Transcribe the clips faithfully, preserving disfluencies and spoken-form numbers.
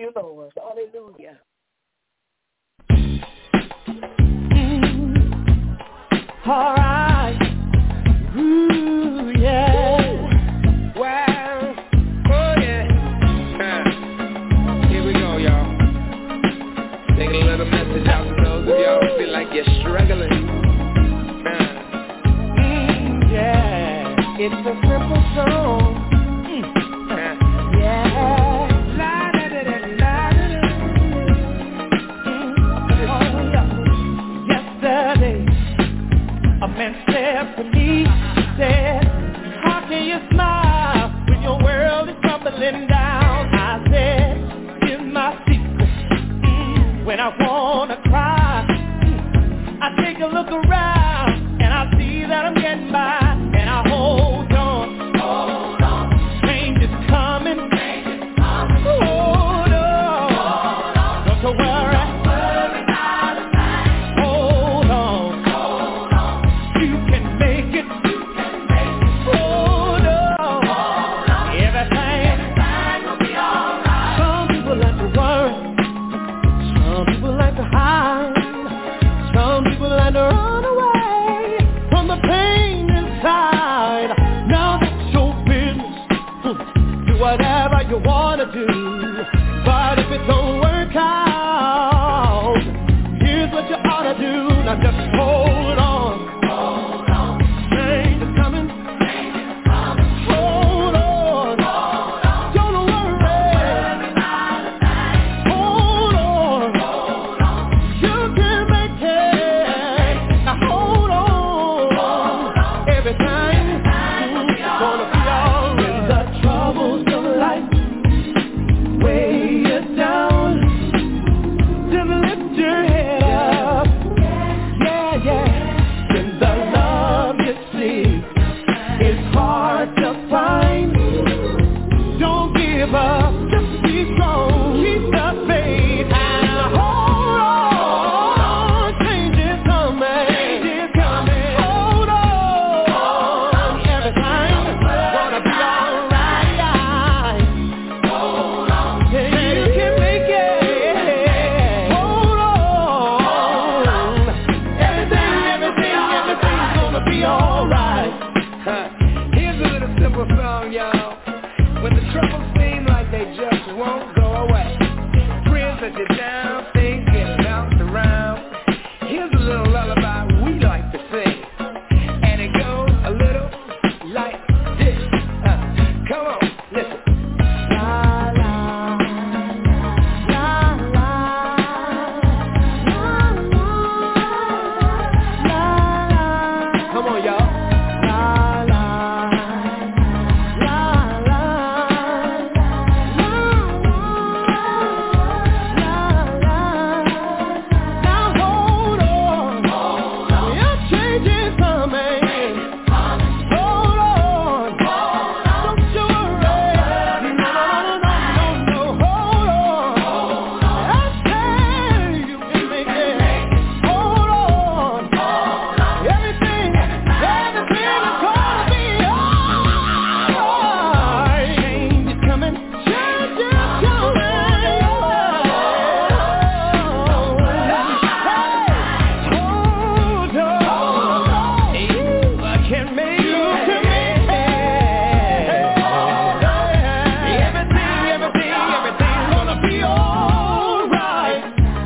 you, Lord. Hallelujah. All right. Ooh, yeah. Wow. Oh, yeah. Uh, here we go, y'all. Take a little message out to those of y'all who feel like you're struggling. Uh, mm, yeah. It's a simple song. Mm. Uh, yeah. La, da, da, da, la, da, da. Mm. Oh, yeah. Yesterday, a man said to me, said, how can you smile when your world is crumbling down? I said, here's my secret. Mm, when I wanna cry, mm, I take a look around and I see that I'm getting by, and I hold on. Hold on. Change is coming. Change is coming. Hold on. Hold on. Don't you worry. Don't worry about a thing. Hold on. Hold on. You can make it. You can make it. Hold on. Hold on. Everything. Everything will be alright. Some people like to worry. Some people like to hide. Some people like to run away from the pain inside. Now that's your business. Do whatever you wanna do. But if it don't work out, here's what you ought to do. Now just hold on. Hold on. Change is coming. Change is coming. Hold on. Hold on. Don't worry. Hold on. Hold on. You can make it. Now hold on. Hold on. Everything is gonna be alright. When the troubles of life weigh you down, just lift your head up. Yeah, yeah. When the love you seek is hard to find, don't give up. Just be strong. Keep the faith and hold on. Change is coming. Change is coming. Hold on. Everything's gonna be alright. Hold on. Yeah, you can make it. Hold on. Everything, everything, everything's gonna be alright. Huh. Here's a little simple song, y'all. When the troubles seem like they just won't go away, friends let you down, things get bounced around. Here's a little lullaby we like to sing, and it goes a little like this. Uh, come on, listen. La la la la la la la. Come on, y'all. La la la la la la. Now hold on. Hold on. Your change is coming. Hold on. Don't you worry. No, no, no, no, no. Hold on. I say you can make it. Hold on. Everything, everything is gonna be alright. Change is coming. Change is coming. Hold on. You can make it. Everything, everything, everything's gonna be alright.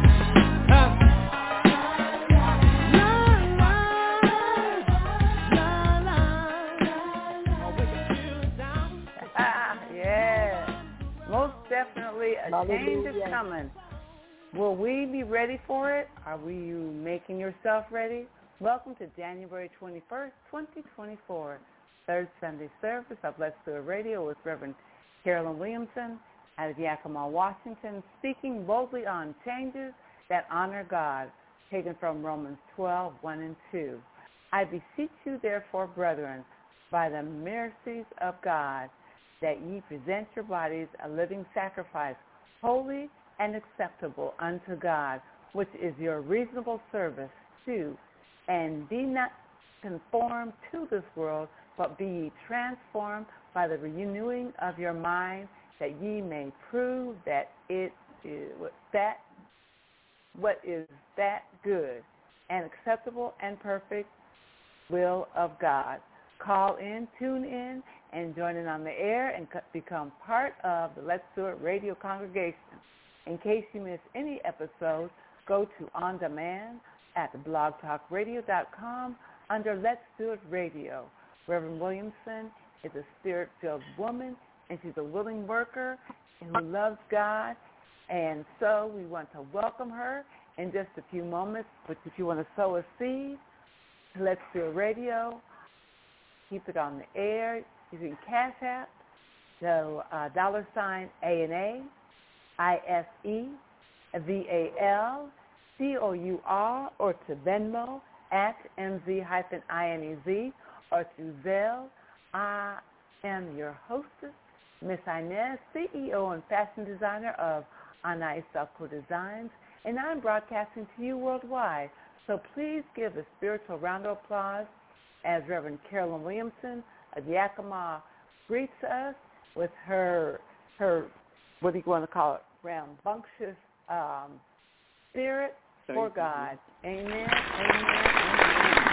Yeah, most definitely a change is Hallelujah. coming. Will we be ready for it? Are we you making yourself ready? Welcome to January twenty-first, twenty twenty-four, third Sunday service of Blessed Spirit Radio with Reverend Carolyn Williamson out of Yakima, Washington, speaking boldly on changes that honor God, taken from Romans twelve, one and two. I beseech you, therefore, brethren, by the mercies of God, that ye present your bodies a living sacrifice, holy and acceptable unto God, which is your reasonable service too. And be not conformed to this world, but be ye transformed by the renewing of your mind, that ye may prove that it is what that what is that good and acceptable and perfect will of God. Call in, tune in, and join in on the air and become part of the Let's Do It Radio congregation. In case you miss any episode, go to On Demand at blog talk radio dot com under Let's Do It Radio. Reverend Williamson is a spirit-filled woman, and she's a willing worker who loves God. And so we want to welcome her in just a few moments. But if you want to sow a seed, Let's Do It Radio, keep it on the air using Cash App, so uh, dollar sign A N A, I S E, V A L, C O U R, or to Venmo at M Z hyphen I N E Z, or to Zelle. I am your hostess, Miss Inez, C E O and fashion designer of Anais Selco Designs, and I'm broadcasting to you worldwide. So please give a spiritual round of applause as Reverend Carolyn Williamson of Yakima greets us with her, her what do you want to call it, rambunctious um, spirit Thank for God. You. Amen, amen, amen.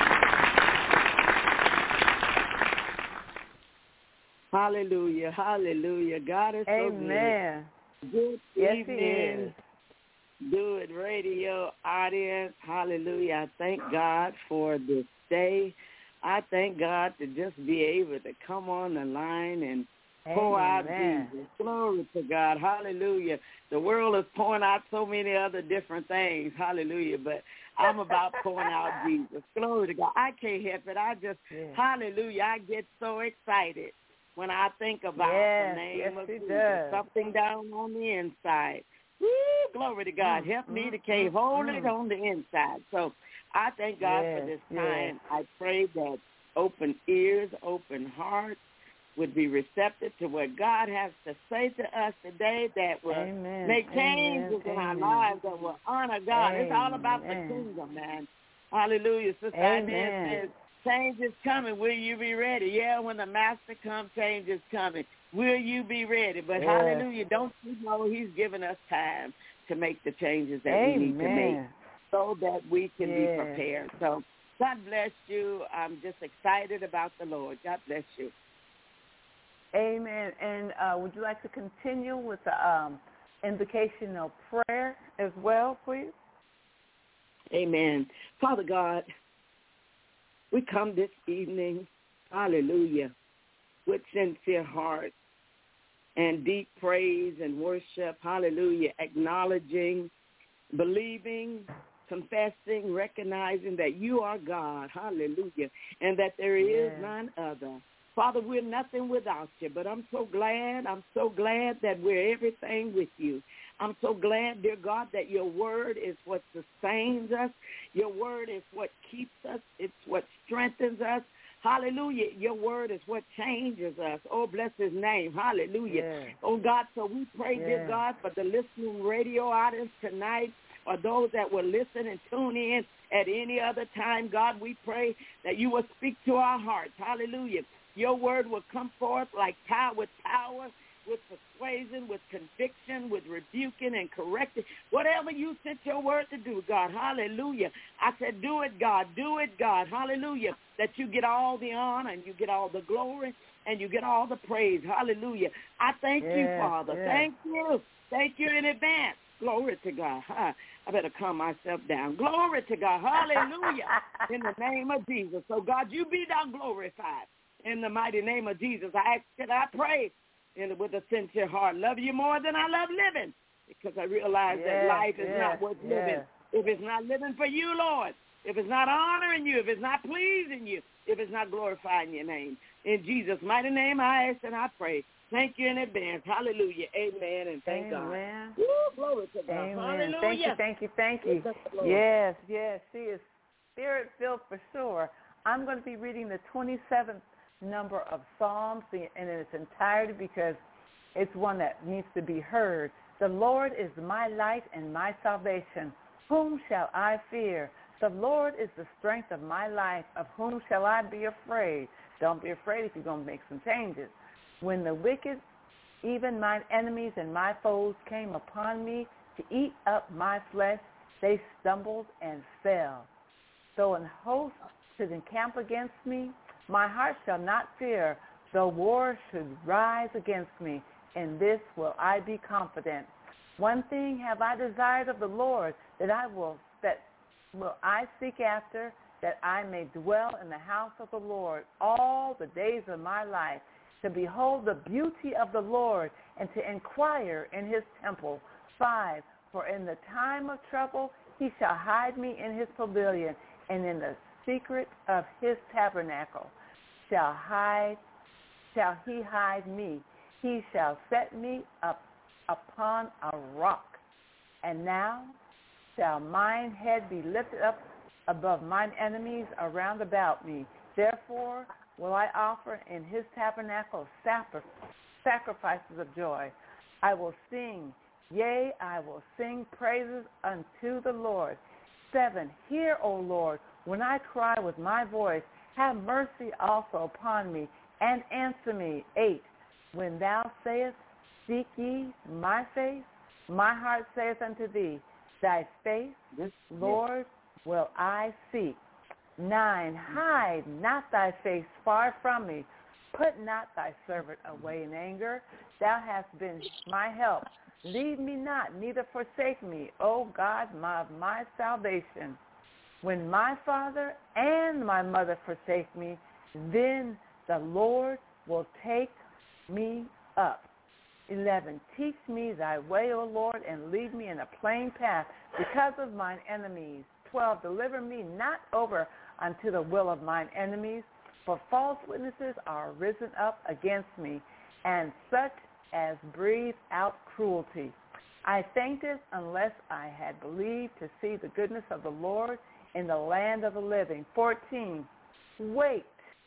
Hallelujah, hallelujah. God is amen. So good. Good yes, evening. He is. Do It Radio audience. Hallelujah. I thank God for this day. I thank God to just be able to come on the line and pour out Jesus. Glory to God. Hallelujah. The world is pouring out so many other different things. Hallelujah. But I'm about pouring out Jesus. Glory to God. I can't help it. I just, yes. hallelujah, I get so excited when I think about yes, the name yes, of Jesus. Does. Something down on the inside. Woo, glory to God. Mm, Help mm, me to keep hold mm. it on the inside. So I thank God yes, for this yes. time. I pray that open ears, open hearts would be receptive to what God has to say to us today, that will Amen. make changes Amen. in our Amen. lives, that will honor God. Amen. It's all about the kingdom, man. Hallelujah. Sister Inez says, change is coming. Will you be ready? Yeah, when the master comes, change is coming. Will you be ready? But yes. hallelujah, don't you know he's given us time to make the changes that Amen. we need to make so that we can yes. be prepared. So God bless you. I'm just excited about the Lord. God bless you. Amen. And uh, would you like to continue with the um, invocation of prayer as well, please? Amen. Father God, we come this evening, hallelujah, with sincere hearts and deep praise and worship, hallelujah, acknowledging, believing, confessing, recognizing that you are God, hallelujah, and that there is yes. none other. Father, we're nothing without you, but I'm so glad, I'm so glad that we're everything with you. I'm so glad, dear God, that your word is what sustains us. Your word is what keeps us. It's what strengthens us. Hallelujah. Your word is what changes us. Oh, bless his name. Hallelujah. Yes. Oh, God, so we pray, yes. dear God, for the listening radio audience tonight, or those that will listen and tune in at any other time. God, we pray that you will speak to our hearts. Hallelujah. Your word will come forth like power, with power, with persuasion, with conviction, with rebuking and correcting. Whatever you sent your word to do, God, hallelujah. I said, do it, God, do it, God, hallelujah, that you get all the honor and you get all the glory and you get all the praise, hallelujah. I thank yes, you, Father. Yes. Thank you. Thank you in advance. Glory to God. Huh? I better calm myself down. Glory to God. Hallelujah. In the name of Jesus. So, God, you be thou glorified. In the mighty name of Jesus, I ask that I pray and with a sincere heart. Love you more than I love living, because I realize yes, that life is yes, not worth yes. living if it's not living for you, Lord, if it's not honoring you, if it's not pleasing you, if it's not glorifying your name. In Jesus' mighty name, I ask and I pray. Thank you in advance. Hallelujah. Amen and thank Amen. God. Woo, glory to God. Amen. Hallelujah. Thank you, thank you, thank you. Yes, yes, she is spirit-filled for sure. I'm going to be reading the twenty-seventh number of Psalms in its entirety because it's one that needs to be heard. The Lord is my light and my salvation. Whom shall I fear? The Lord is the strength of my life. Of whom shall I be afraid? Don't be afraid if you're going to make some changes. When the wicked Even mine enemies and my foes came upon me to eat up my flesh. They stumbled and fell. Though an host should encamp against me, my heart shall not fear. Though war should rise against me, in this will I be confident. One thing have I desired of the Lord, that I will that will I seek after, that I may dwell in the house of the Lord all the days of my life, to behold the beauty of the Lord, and to inquire in his temple. Five, for in the time of trouble he shall hide me in his pavilion, and in the secret of his tabernacle shall hide shall he hide me. He shall set me up upon a rock. And now shall mine head be lifted up above mine enemies around about me. Therefore will I offer in his tabernacle sacrifices of joy. I will sing, yea, I will sing praises unto the Lord. Seven, hear, O Lord, when I cry with my voice. Have mercy also upon me, and answer me. Eight, when thou sayest, seek ye my face, my heart saith unto thee, thy face, yes, Lord, yes, will I seek. Nine, hide not thy face far from me. Put not thy servant away in anger. Thou hast been my help. Leave me not, neither forsake me, O God, my, my salvation. When my father and my mother forsake me, then the Lord will take me up. Eleven, teach me thy way, O Lord, and lead me in a plain path because of mine enemies. Twelve, deliver me not over unto the will of mine enemies, for false witnesses are risen up against me, and such as breathe out cruelty. I fainted unless I had believed to see the goodness of the Lord in the land of the living. Fourteen, wait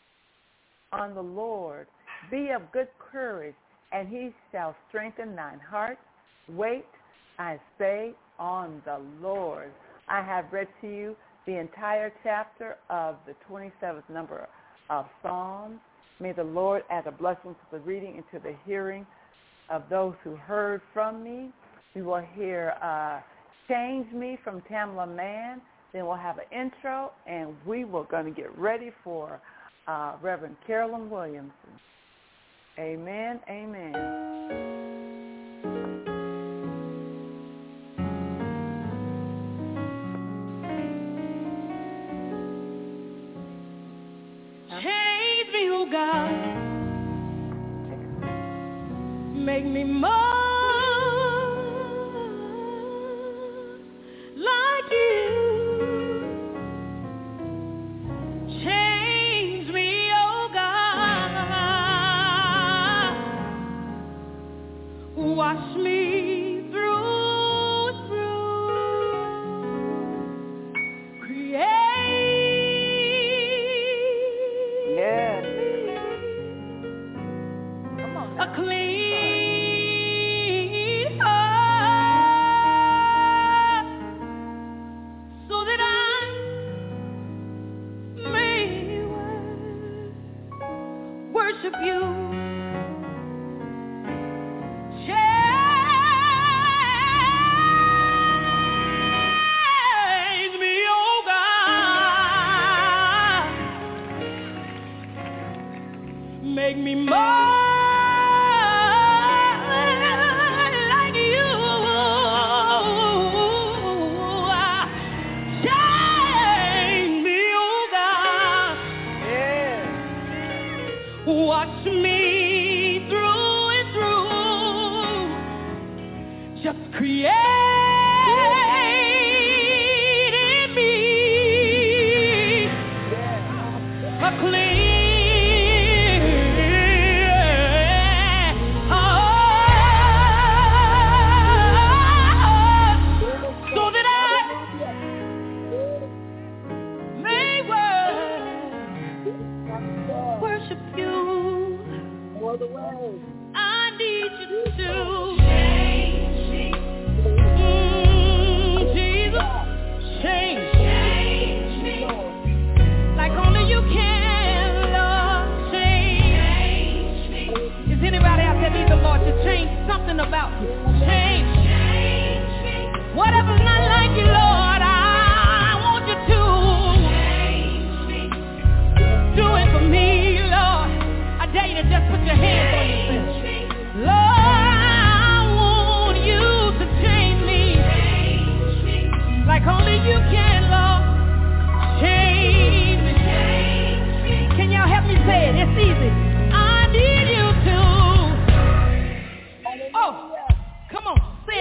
on the Lord. Be of good courage, and he shall strengthen thine heart. Wait, I say, on the Lord. I have read to you the entire chapter of the twenty-seventh number of Psalms. May the Lord add a blessing to the reading and to the hearing of those who heard from me. We will hear uh, Change Me from Tamla Mann. Then we'll have an intro, and we were going to get ready for uh, Reverend Carolyn Williamson. Amen, amen. Change me, oh God. Make me more like you. Change me, oh God. Wash me through and through. Create Yes. Come on now. A clean heart, so that I may worship you. Change me, oh God. Make me more like you. Change me, oh God. Yes. Wash me through and through. Just create in me a clean heart, so that I may worship you. I need you to change me.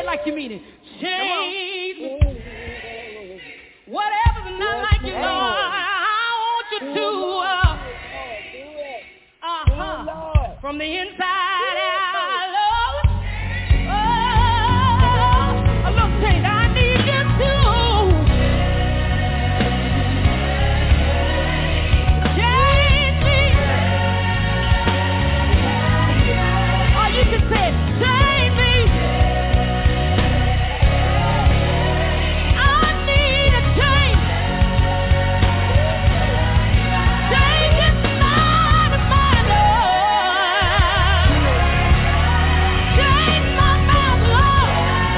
like you mean it. Change me. Whatever's not like you, Lord, I want you to. Uh, uh-huh. From the inside out, Lord. Oh, a little change. I need you to. Change me. Or you can say, change me. I need a change. Change this mind of mine, Lord. Change my mouth, Lord.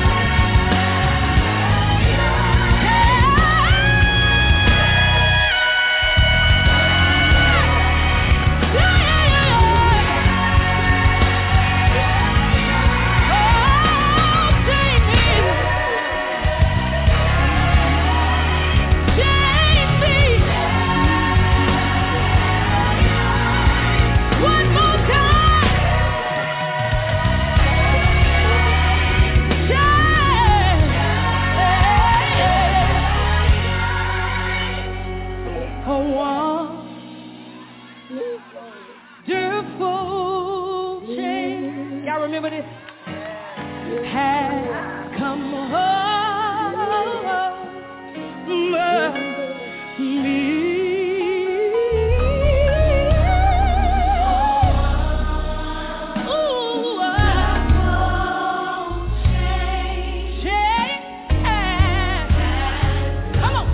Y'all remember this? Has come over me. Ooh, change, change. Come on.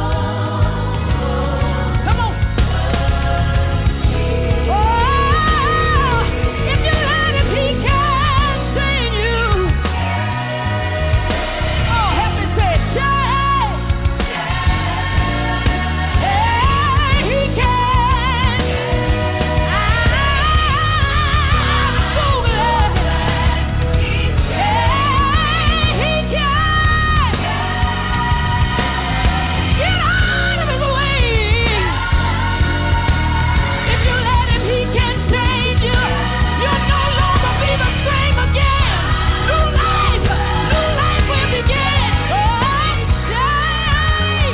Come on. Oh, if you let him, he can save you. Oh, help me say, change. Hey, he can. I'm so glad. Hey, he can. Get out of his way. If you let him, he can change you. You'll no longer be the same again. New life, new life will begin. Oh, change.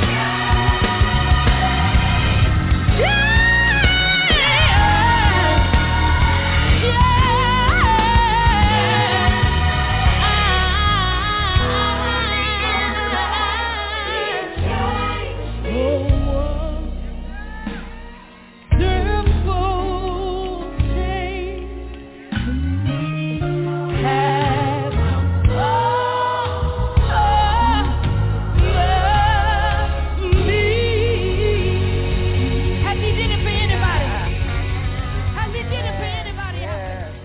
Has he did it for anybody? Has he did it for anybody out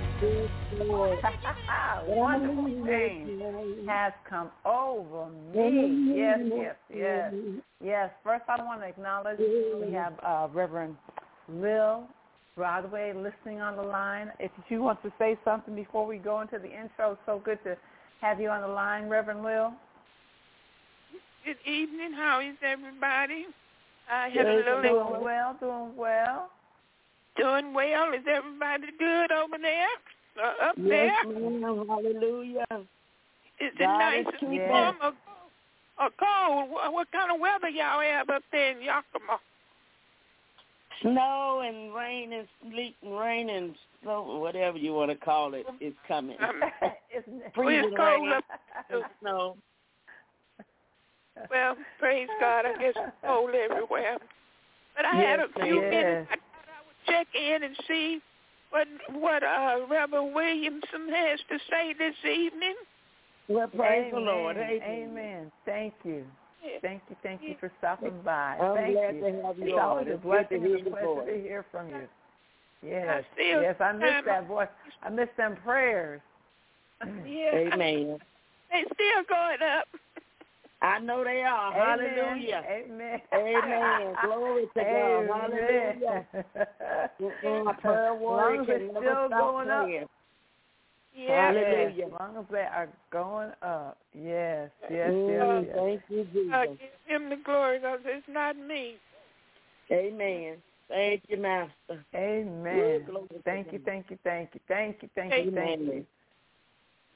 there? Wonderful change has come over me. Yes, yes, yes. Yes, first I want to acknowledge we have uh, Reverend Lil Broadway listening on the line. If you want to say something before we go into the intro, it's so good to have you on the line, Reverend Lil. Good evening. How is everybody? I have a Doing little well, doing well. doing well. Is everybody good over there? Uh, up Yes, there? ma'am. Hallelujah. Is it God nice is and keeping. warm or, or cold? What, what kind of weather y'all have up there in Yakima? Snow and rain and sleet and rain and snow, whatever you want to call it, is coming. Um, Isn't it? well, Freezing it's cold rain up. and snow. Well, praise God. I guess it's cold everywhere. But I had Yes, a few ma'am. minutes. I thought I would check in and see what what uh, Reverend Williamson has to say this evening. Well, praise Amen. the Lord. Amen. Amen. Thank you. Yeah. Thank you. Thank you for stopping by. I'm Thank glad you. to have you It's on. always a It's good to blessing hear and a your pleasure voice. to hear from you. Yes. I still Yes, I miss time- that voice. I miss them prayers. Yeah. Amen. They still going up. I know they are. Amen. Hallelujah. Amen. Amen. Glory to Amen. God. Hallelujah. Mm-mm, my prayer warrior Long as can it's never still stop going up. praying. Yeah. Hallelujah. As long as they are going up. Yes, yes, Mm, yes, yes. Thank you, Uh, Jesus. give him the glory because it's not me. Amen. Thank you, Master. Amen. Woo, glory to Thank you, God. thank you, thank you, thank you, thank you, thank you.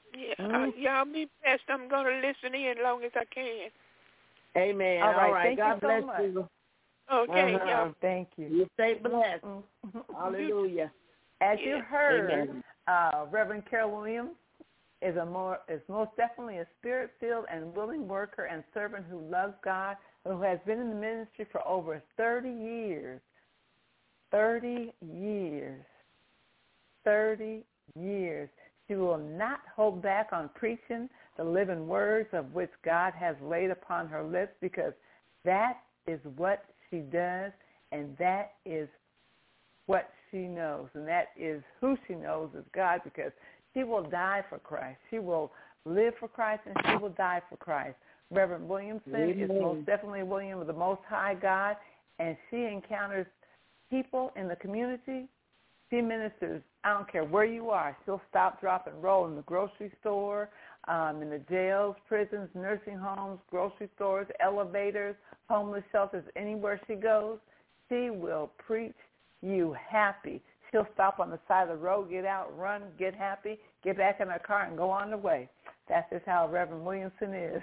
Yeah, Mm-hmm. uh, y'all be blessed. I'm going to listen in as long as I can. Amen. All right. All right. Thank God you so bless much. you. Okay, Uh-huh. y'all. Thank you. You stay blessed. Mm-hmm. Hallelujah. As Yeah. you heard, Amen. uh, Reverend Carol Williams is a more is most definitely a spirit-filled and willing worker and servant who loves God, who has been in the ministry for over thirty years. thirty years. thirty years. She will not hold back on preaching the living words of which God has laid upon her lips, because that is what she does, and that is what she knows, and that is who she knows is God, because she will die for Christ. She will live for Christ, and she will die for Christ. Reverend Williamson Amen. Is most definitely a William of the Most High God, and she encounters people in the community. She ministers, I don't care where you are. She'll stop, drop, and roll in the grocery store, um, in the jails, prisons, nursing homes, grocery stores, elevators, homeless shelters, anywhere she goes. She will preach you happy. She'll stop on the side of the road, get out, run, get happy, get back in her car, and go on the way. That's just how Reverend Williamson is.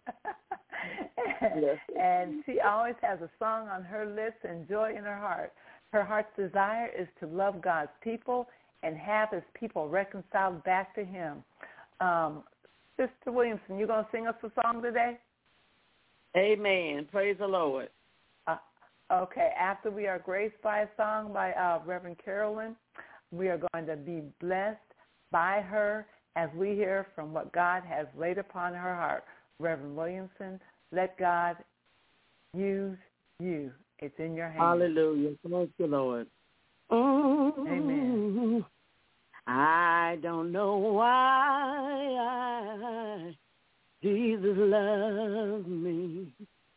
Yes. And she always has a song on her lips and joy in her heart. Her heart's desire is to love God's people and have his people reconciled back to him. Um, Sister Williamson, you going to sing us a song today? Amen. Praise the Lord. Uh, okay. After we are graced by a song by uh, Reverend Carolyn, we are going to be blessed by her as we hear from what God has laid upon her heart. Reverend Williamson, let God use you. It's in your hands. Hallelujah. Thank you, Lord. Mm-hmm. Amen. I don't know why Jesus loves me.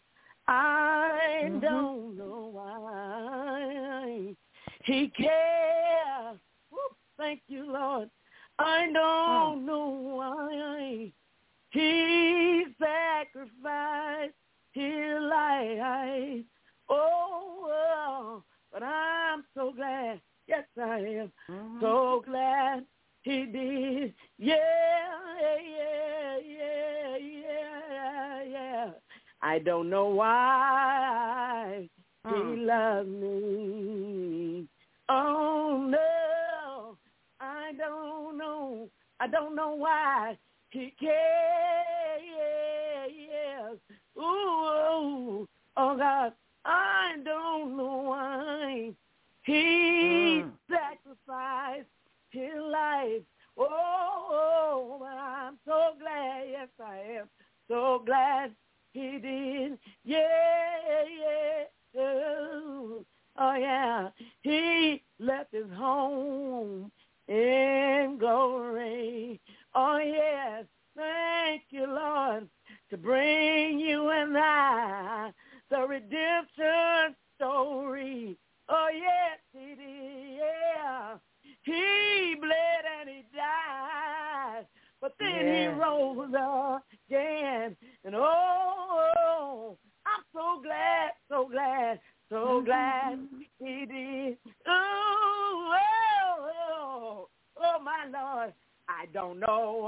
I mm-hmm. don't know why he cares. Woo, thank you, Lord. I don't oh. know why he sacrificed his life. Oh, oh, but I'm so glad. Yes, I am. Mm-hmm. So glad he did. Yeah, yeah, yeah, yeah, yeah. I don't know why mm. he loves me. Oh, no, I don't know. I don't know why he cares. Ooh, oh, God. I don't know why he mm. sacrificed his life. Oh, I'm so glad, yes, I am so glad he did. Yeah, yeah, oh, oh yeah. He left his home in glory. Oh, yes, thank you, Lord, to bring you and I the redemption story. Oh, yes, he did, yeah. He bled and he died, but then yeah. he rose again. And oh, I'm so glad, so glad, so glad he did. Oh, oh, oh, oh, my Lord, I don't know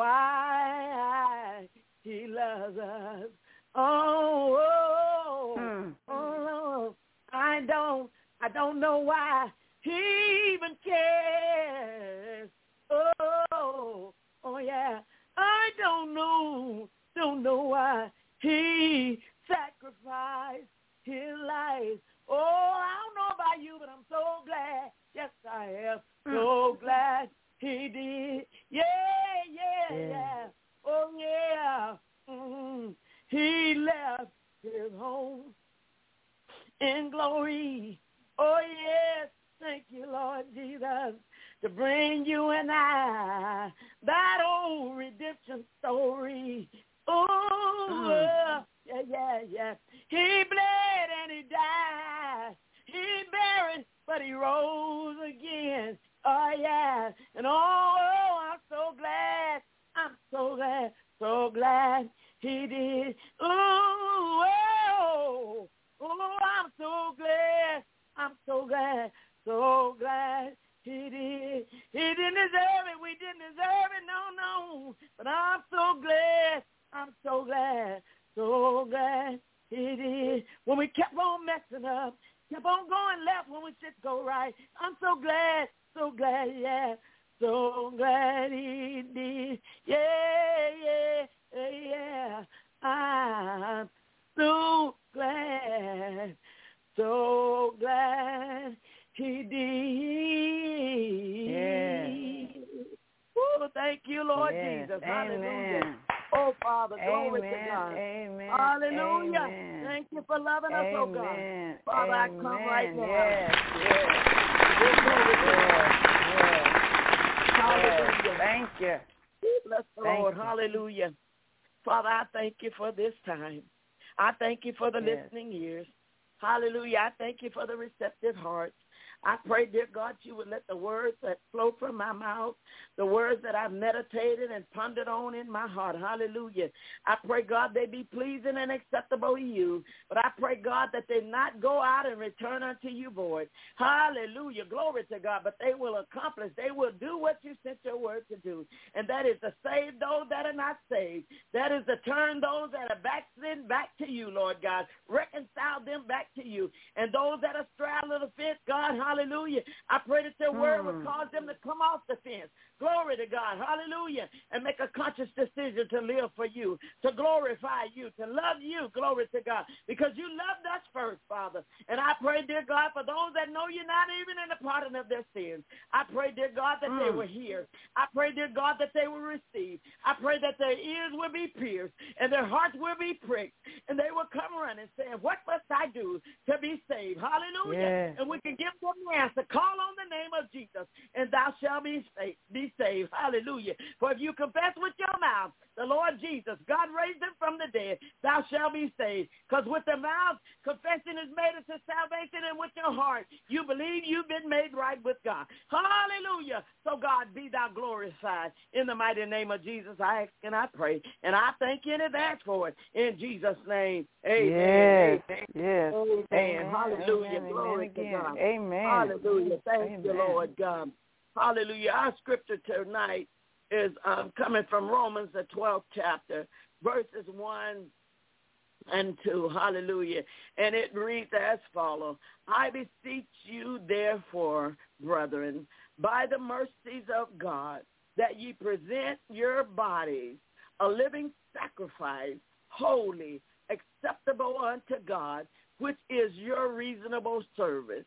why he loves us. Oh, oh, hmm. oh, I don't, I don't know why he even cares. Oh, oh yeah, I don't know, don't know why he sacrificed his life. Oh, I don't know about you, but I'm so glad. Yes, I am so glad he did. Yeah, yeah, yeah. yeah. Oh yeah. Mm-hmm. He left his home in glory. Oh, yes, thank you, Lord Jesus, to bring you and I that old redemption story. Oh, mm. yeah, yeah, yeah. He bled and he died. He buried, but he rose again. Oh, yeah. And oh, I'm so glad. I'm so glad, so glad he did. Ooh, oh, oh, I'm so glad. I'm so glad, so glad He did. He didn't deserve it. We didn't deserve it. No, no. But I'm so glad. I'm so glad. So glad he did. When we kept on messing up, kept on going left when we should go right. I'm so glad. So glad, yeah. So glad he did. Yeah, yeah, yeah. I'm so glad. So glad he did. Yes. Oh, thank you, Lord Yes. Jesus. Amen. Hallelujah. Oh, Father, glory Amen. to God. Amen. Hallelujah. Amen. Thank you for loving us, oh God. Amen. Father, I Amen. come right now. Yes. Yes. Yes, glory to God. Yes. Hallelujah. Yes. Thank you. Bless the Thank Lord. you. Hallelujah. Father, I thank you for this time. I thank you for the Yes. listening ears. Hallelujah. I thank you for the receptive hearts. I pray, dear God, you would let the words that flow from my mouth, the words that I've meditated and pondered on in my heart, hallelujah. I pray, God, they be pleasing and acceptable to you. But I pray, God, that they not go out and return unto you void. Hallelujah. Glory to God. But they will accomplish, they will do what you sent your word to do. And that is to save those that are not saved. That is to turn those that are backslidden back to you, Lord God. Reconcile them back to you. And those that are straddling the fence, God, hallelujah. I pray that your word would cause them to come off the fence. Glory to God. Hallelujah. And make a conscious decision to live for you, to glorify you, to love you. Glory to God. Because you loved us first, Father. And I pray, dear God, for those that know you're not even in the pardon of their sins, I pray, dear God, that mm. they will hear. I pray, dear God, that they will receive. I pray that their ears will be pierced and their hearts will be pricked. And they will come running saying, what must I do to be saved? Hallelujah. Yes. And we can give them the answer. Call on the name of Jesus and thou shalt be saved. Be saved. Hallelujah. For if you confess with your mouth the Lord Jesus, God raised him from the dead, thou shalt be saved. Because with the mouth, confession is made unto salvation, and with your heart, you believe you've been made right with God. Hallelujah. So God, be thou glorified. In the mighty name of Jesus, I ask and I pray. And I thank you in advance for it. In Jesus' name, amen. Yes. Amen. Yes. Amen. Amen. Hallelujah. Amen. Glory Amen. to God. Amen. Hallelujah. Thank Amen. you, Lord God. Hallelujah. Our scripture tonight is um, coming from Romans, the twelfth chapter, verses one and two. Hallelujah. And it reads as follows. I beseech you, therefore, brethren, by the mercies of God, that ye present your bodies a living sacrifice, holy, acceptable unto God, which is your reasonable service.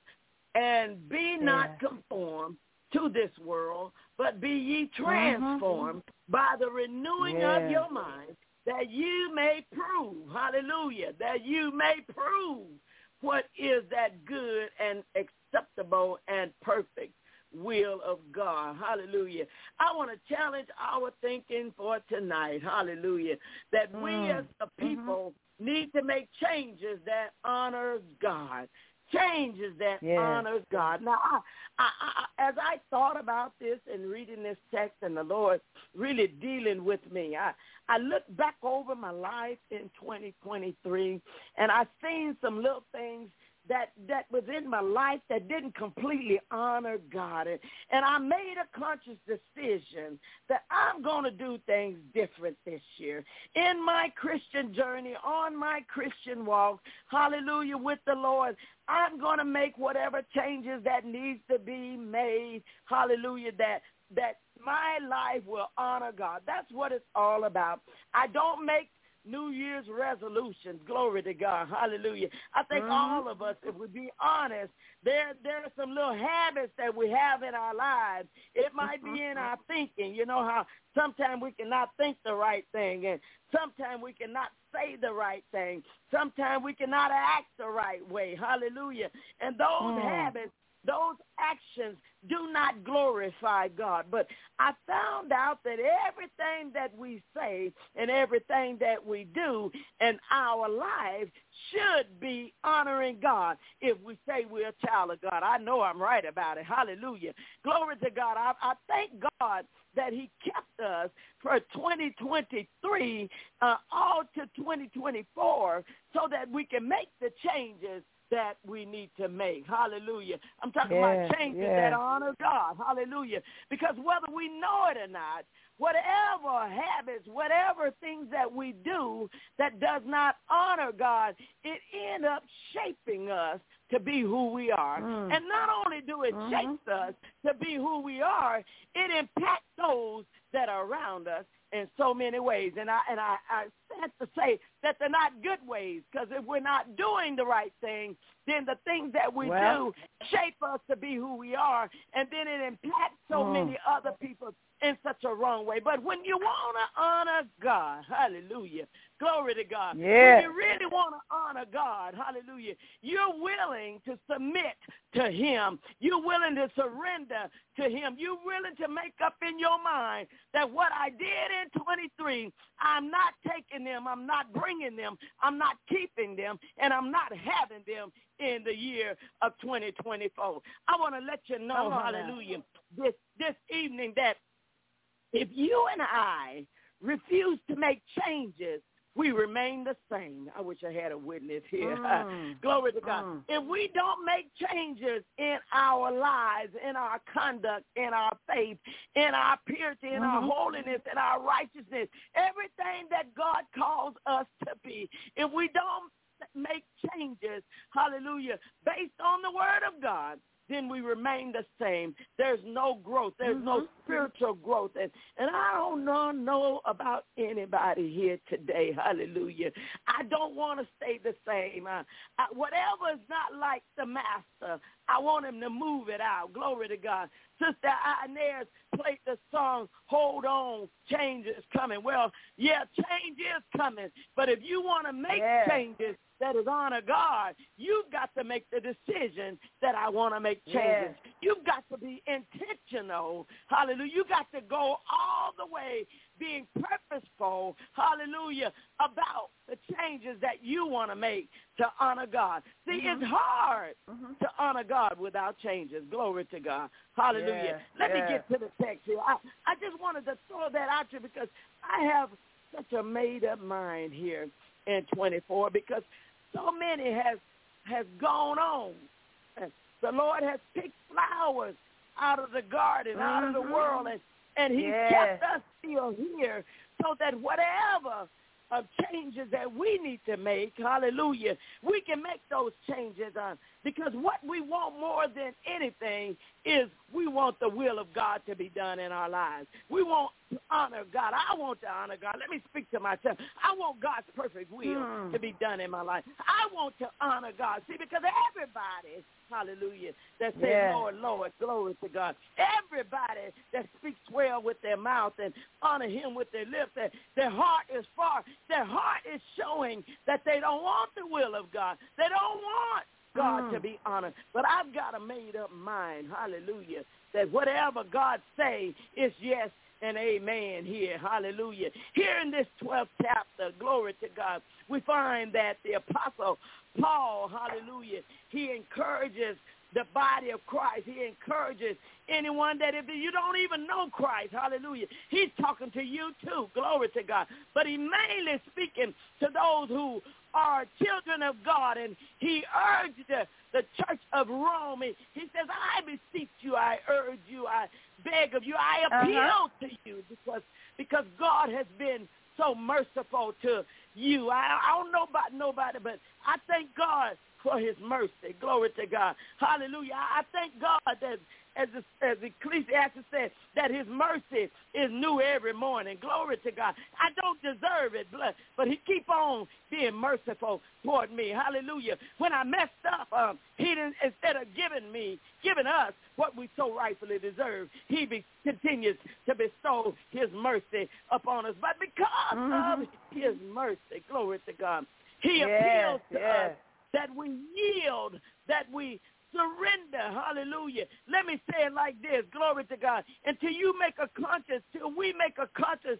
And be not yeah. conformed to this world, but be ye transformed mm-hmm. by the renewing yeah. of your mind, that you may prove, hallelujah, that you may prove what is that good and acceptable and perfect will of God. Hallelujah. I want to challenge our thinking for tonight. Hallelujah. That mm. we as a people mm-hmm. need to make changes that honor God. Changes that yeah. honors God. Now, I, I, I, as I thought about this and reading this text and the Lord really dealing with me, I, I looked back over my life in twenty twenty-three, and I seen some little things that that was in my life that didn't completely honor God. And, and I made a conscious decision that I'm going to do things different this year. In my Christian journey, on my Christian walk, hallelujah, with the Lord, I'm going to make whatever changes that needs to be made, hallelujah, that that my life will honor God. That's what it's all about. I don't make New Year's resolutions. Glory to God. Hallelujah. I think mm-hmm. all of us, if we be honest, there, there are some little habits that we have in our lives. It might mm-hmm. be in our thinking. You know how sometimes we cannot think the right thing, and sometimes we cannot say the right thing. Sometimes we cannot act the right way. Hallelujah. And those mm. habits, those actions do not glorify God. But I found out that everything that we say and everything that we do in our life should be honoring God if we say we're a child of God. I know I'm right about it. Hallelujah. Glory to God. I, I thank God that he kept us for twenty twenty-three uh, all to twenty twenty-four so that we can make the changes that we need to make. Hallelujah. I'm talking yeah, about changes yeah. that honor God. Hallelujah. Because whether we know it or not, whatever habits, whatever things that we do that does not honor God, it ends up shaping us to be who we are. Mm. And not only do it mm-hmm. shape us to be who we are, it impacts those that are around us in so many ways. And I and I, I have to say that they're not good ways, because if we're not doing the right thing, then the things that we well, do shape us to be who we are, and then it impacts so mm. many other people in such a wrong way. But when you want to honor God, hallelujah, glory to God. Yeah. When you really want to honor God, hallelujah, you're willing to submit to him. You're willing to surrender to him. You're willing to make up in your mind that what I did in twenty-three, I'm not taking them, I'm not bringing them, I'm not keeping them, and I'm not having them in the year of twenty twenty-four. I want to let you know, hallelujah, this, this evening that if you and I refuse to make changes, we remain the same. I wish I had a witness here. Mm. Glory to God. Mm. If we don't make changes in our lives, in our conduct, in our faith, in our purity, in mm-hmm. our holiness, in our righteousness, everything that God calls us to be, if we don't make changes, hallelujah, based on the word of God, then we remain the same. There's no growth. There's mm-hmm. no spiritual growth. And, and I don't know, know about anybody here today. Hallelujah. I don't want to stay the same. Uh, I, whatever is not like the master, I want him to move it out. Glory to God. Sister Inez played the song, Hold On, Change is Coming. Well, yeah, change is coming. But if you want to make yeah. changes that is honor God, you've got to make the decision that I want to make changes. Yeah. You've got to be intentional. Hallelujah. You got to go all the way being purposeful, hallelujah, about the changes that you want to make to honor God. See, mm-hmm. it's hard mm-hmm. to honor God without changes. Glory to God. Hallelujah. Yeah. Let yeah. me get to the text here. I, I just wanted to throw that out here because I have such a made-up mind here in twenty-four, because so many has has gone on. The Lord has picked flowers out of the garden, mm-hmm. out of the world, and, and he's yeah. kept us still here so that whatever of changes that we need to make, hallelujah, we can make those changes on. Because what we want more than anything is we want the will of God to be done in our lives. We want to honor God. I want to honor God. Let me speak to myself. I want God's perfect will mm. to be done in my life. I want to honor God. See, because everybody, hallelujah, that says, yeah. Lord, Lord, glory to God. Everybody that speaks well with their mouth and honor him with their lips, that their heart is far. Their heart is showing that they don't want the will of God. They don't want God mm. to be honored. But I've got a made-up mind, hallelujah, that whatever God say is yes and amen here, hallelujah. Here in this twelfth chapter, glory to God, we find that the apostle Paul, hallelujah, he encourages the body of Christ. He encourages anyone that if you don't even know Christ, hallelujah, he's talking to you too, glory to God. But he mainly speaking to those who are children of God, and he urged the, the church of Rome. He, he says, I beseech you, I urge you, I beg of you, I appeal uh-huh. to you, because because God has been so merciful to you. I, I don't know about nobody, but I thank God for his mercy. Glory to God. Hallelujah. I, I thank God that, as, as Ecclesiastes said, that his mercy is new every morning. Glory to God. I don't deserve it, but he keep on being merciful toward me. Hallelujah. When I messed up, um, he didn't, instead of giving me, giving us what we so rightfully deserve, he be, continues to bestow his mercy upon us. But because mm-hmm. of his mercy, glory to God, he yes, appeals to yes. us that we yield, that we surrender, hallelujah. Let me say it like this, glory to God. Until you make a conscious, till we make a conscious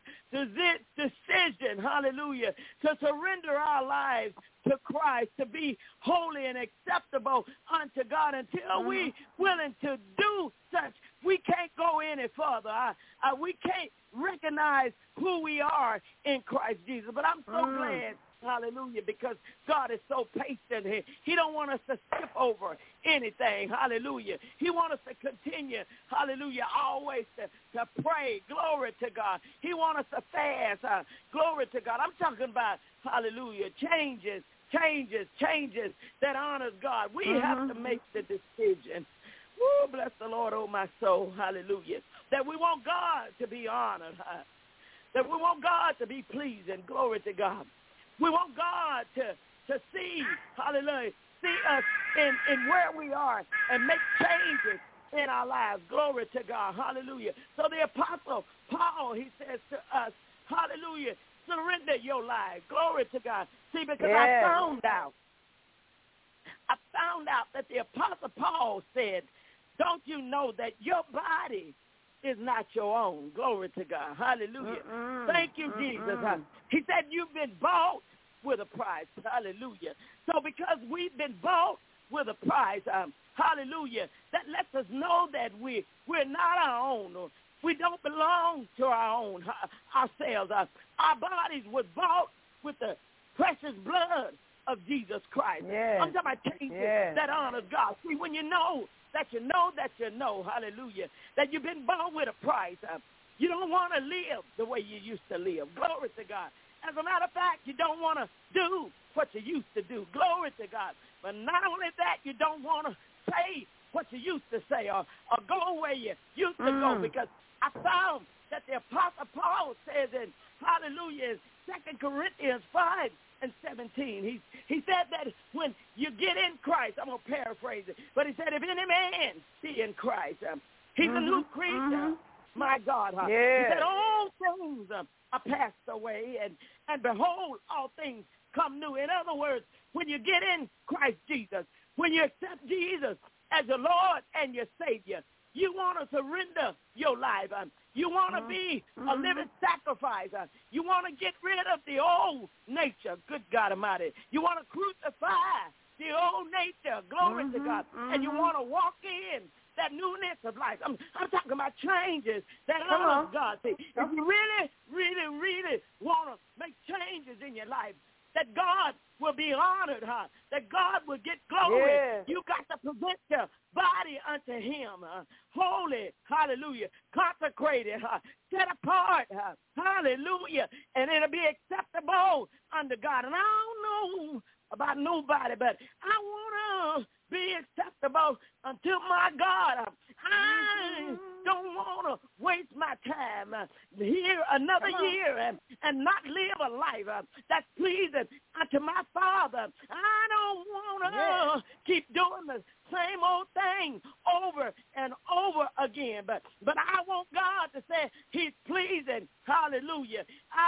decision, hallelujah, to surrender our lives to Christ, to be holy and acceptable unto God, until mm-hmm. we willing to do such, we can't go any further. I, I, we can't recognize who we are in Christ Jesus. But I'm so mm. glad, hallelujah, because God is so patient. He, he don't want us to skip over anything, hallelujah. He wants us to continue, hallelujah, always to, to pray, glory to God. He wants us to fast, uh, glory to God. I'm talking about, hallelujah, changes, changes, changes that honors God. We mm-hmm. have to make the decision. Woo, bless the Lord, oh my soul, hallelujah, that we want God to be honored, huh? That we want God to be pleased, and glory to God. We want God to, to see, hallelujah, see us in, in where we are and make changes in our lives. Glory to God, hallelujah. So the Apostle Paul, he says to us, hallelujah, surrender your life. Glory to God. See, because yeah. I found out, I found out that the Apostle Paul said, don't you know that your body is not your own? Glory to God. Hallelujah. Mm-mm, Thank you, mm-mm. Jesus. He said you've been bought with a price. Hallelujah. So because we've been bought with a price, um, hallelujah, that lets us know that we, we're not our own. We don't belong to our own, uh, ourselves. Uh, our bodies were bought with the precious blood of Jesus Christ. Yes. I'm talking about changes yes. that honors God. See, when you know that you know that you know, hallelujah, that you've been bought with a price, uh, you don't want to live the way you used to live. Glory to God. As a matter of fact, you don't want to do what you used to do. Glory to God. But not only that, you don't want to say what you used to say or, or go where you used to mm. go, because I found that the Apostle Paul says in, hallelujah, Second Corinthians five and seventeen, he, he said that when you get in Christ, I'm going to paraphrase it, but he said, if any man be in Christ, um, he's mm-hmm, a new creature. Mm-hmm. My God, huh? Yeah. He said, all things um, are passed away, and, and behold, all things come new. In other words, when you get in Christ Jesus, when you accept Jesus as your Lord and your Savior, you want to surrender your life. Um, you want to be a living sacrifice. Uh, you want to get rid of the old nature. Good God Almighty. You want to crucify the old nature. Glory mm-hmm, to God. Mm-hmm. And you want to walk in that newness of life. I'm, I'm talking about changes that honor God. See, if you really, really, really want to make changes in your life, that God will be honored, huh? That God will get glory. Yes. You got to present your body unto him, huh? Holy, hallelujah, consecrated, huh? Set apart, huh? Hallelujah, and it'll be acceptable unto God. And I don't know about nobody, but I want to be acceptable unto my God. I don't want to waste my time uh, here another year and, and not live a life uh, that's pleasing unto my Father. I don't want to uh, keep doing the same old thing over and over again, but but I want God to say he's pleasing. Hallelujah.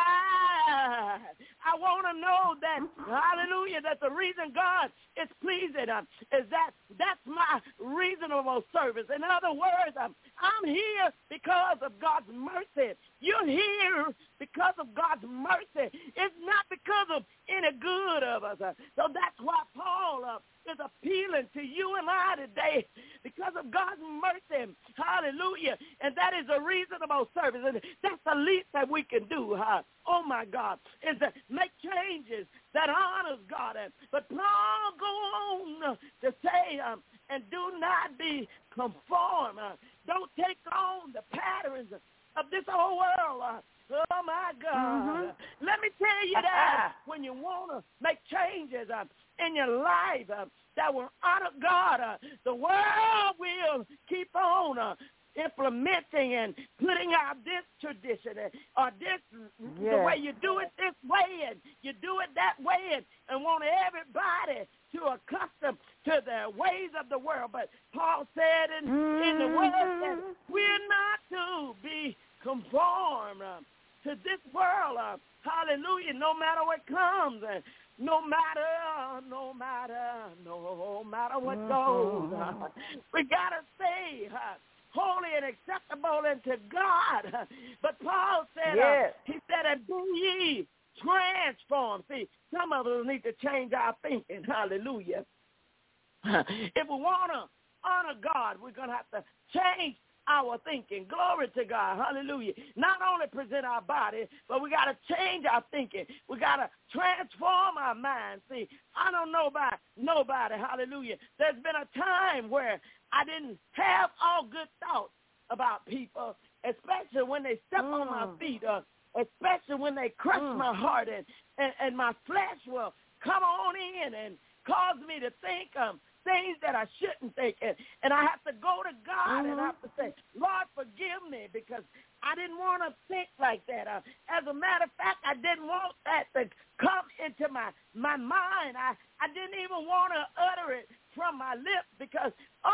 I, I want to know that, hallelujah, that the reason God is pleasing uh, is that that's my reasonable service. In other words, um, I'm here because of God's mercy. You're here because of God's mercy. It's not because of any good of us. Uh, so that's why Paul uh, is appealing to you and I today, because of God's mercy. Hallelujah. And that is a reasonable service. And that's the least that we can do. Huh? Oh, my God, is to make changes that honors God. But Paul go on to say, um, and do not be conformed. Uh, don't take on the patterns of this whole world. Uh, oh, my God. Mm-hmm. Let me tell you that when you want to make changes uh, in your life uh, that will honor God, uh, the world will keep on uh, implementing and putting out this tradition uh, or this, yes. the way you do it this way and you do it that way and, and want everybody to accustom to the ways of the world. But Paul said in, mm-hmm. in the word that we're not to be conformed uh, to this world. Uh, hallelujah. No matter what comes, uh, no matter, no matter, no matter what goes, uh, we got to stay uh, holy and acceptable unto God. But Paul said, yes. uh, he said, and be ye transformed. See, some of us need to change our thinking. Hallelujah. If we want to honor God, we're going to have to change our thinking. Glory to God. Hallelujah. Not only present our body, but we got to change our thinking. We got to transform our mind. See, I don't know about nobody. Hallelujah. There's been a time where I didn't have all good thoughts about people, especially when they step mm. on my feet, or especially when they crush mm. my heart, and, and, and my flesh will come on in and cause me to think um, things that I shouldn't think. And, and I have to go to God mm-hmm. and I have to say, Lord, forgive me, because I didn't want to think like that. Uh, as a matter of fact, I didn't want that to come into my, my mind. I, I didn't even want to utter it from my lips, because,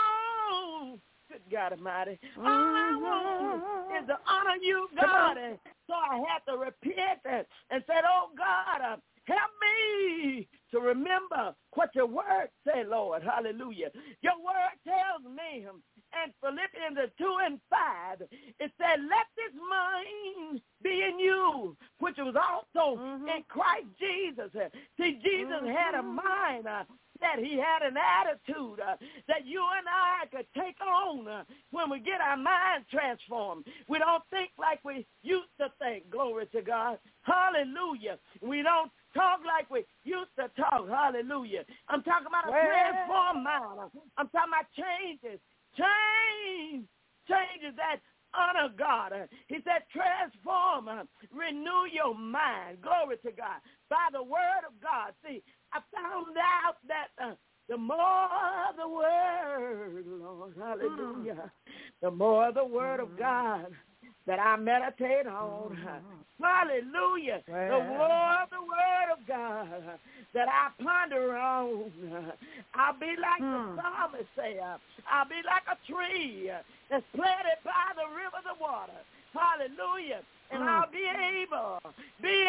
oh, good God Almighty, all I want is to honor you, God. And so I had to repent and, and said, oh, God, uh, help me to remember what your word said, Lord. Hallelujah. Your word tells me, and Philippians two and five, it said, let this mind be in you, which was also mm-hmm. in Christ Jesus. See, Jesus mm-hmm. had a mind uh, that he had an attitude uh, that you and I could take on uh, when we get our mind transformed. We don't think like we used to think. Glory to God. Hallelujah. We don't talk like we used to talk. Hallelujah. I'm talking about a transformed mind. I'm talking about changes. Change. Changes that honor God. He said transform, uh, renew your mind. Glory to God. By the word of God. See, I found out that uh, the more the word, Lord, hallelujah, mm. the more the word mm. of God that I meditate on, mm. hallelujah, well. the more the word of God that I ponder on, I'll be like mm. the psalmist say, I'll be like a tree that's planted by the rivers of water, hallelujah, and mm. I'll be able, be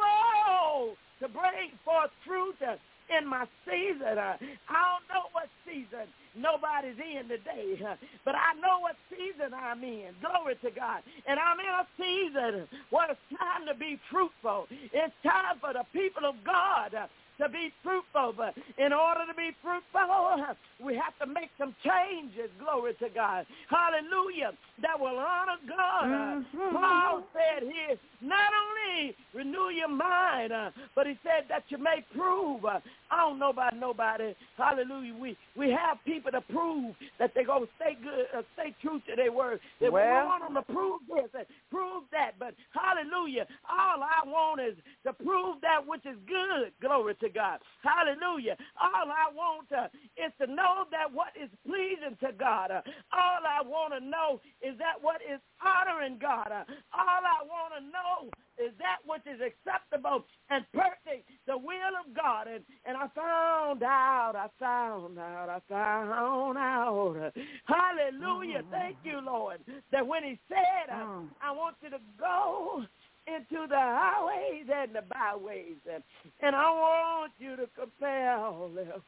able to bring forth fruit in my season. I don't know what season nobody's in today, but I know what season I'm in. Glory to God. And I'm in a season where it's time to be fruitful. It's time for the people of God to be fruitful. But in order to be fruitful, we have to make some changes, glory to God. Hallelujah. That will honor God. Mm-hmm. Paul said here, not only renew your mind, uh, but he said that you may prove. Uh, I don't know about nobody. Hallelujah. We we have people to prove that they're going to stay good, uh, stay true to their word. They well, want them to prove this and prove that. But hallelujah, all I want is to prove that which is good. Glory to God. Hallelujah. All I want uh, is to know that what is pleasing to God. Uh, all I want to know is that what is honoring God. Uh, all I want to know is that which is acceptable and perfect, the will of God. And, and I found out, I found out, I found out. Hallelujah. Mm-hmm. Thank you, Lord, that when he said, uh, I want you to go into the highways and the byways, and I want you to compel them.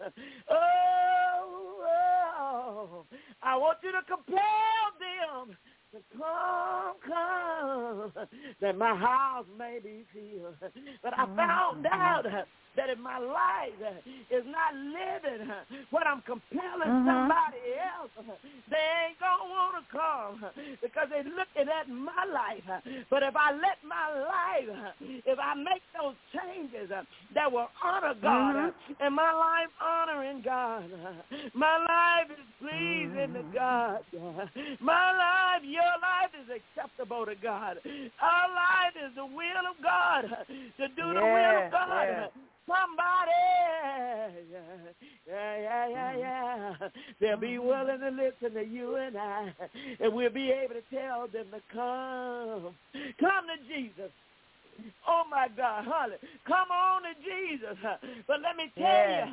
Oh, oh, I want you to compel them to come, come, that my house may be filled. But I found out that if my life is not living what I'm compelling mm-hmm. somebody else, they ain't going to want to come because they're looking at my life. But if I let my life, if I make those changes that will honor God, mm-hmm. and my life honoring God, my life is pleasing mm-hmm. to God, my life, your life is acceptable to God. Our life is the will of God, to do yeah, the will of God. Yeah. Somebody, yeah, yeah, yeah, yeah, they'll be willing to listen to you and I, and we'll be able to tell them to come. Come to Jesus. Oh, my God, holly. Come on to Jesus. But let me tell yeah.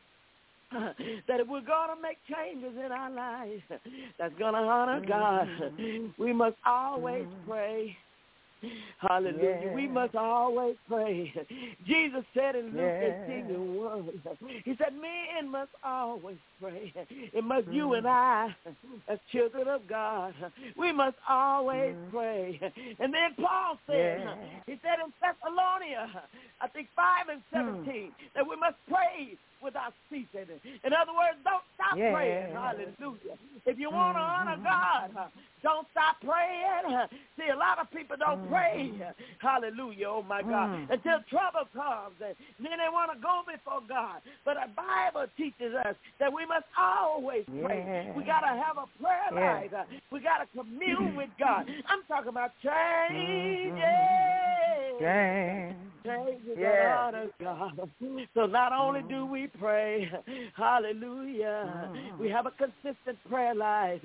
you, that if we're going to make changes in our life that's going to honor God, we must always pray. Hallelujah. Yeah. We must always pray. Jesus said in Luke Yeah. eighteen and one, he said, men must always pray. It must Mm. you and I, as children of God, we must always Mm. pray. And then Paul said, Yeah. he said in Thessalonians, I think five and seventeen, mm. that we must pray without ceasing. In other words, don't stop yeah. praying. Hallelujah. If you want to Mm-hmm. honor God, don't stop praying. See, a lot of people don't mm-hmm. pray. Hallelujah. Oh, my God. Mm. Until trouble comes. And then they want to go before God. But the Bible teaches us that we must always pray. Yeah. We got to have a prayer yeah. life. We got to commune with God. I'm talking about change. Mm-hmm. Yeah. Change is yeah. honor God. So not only do we pray, hallelujah, mm-hmm. we have a consistent prayer life.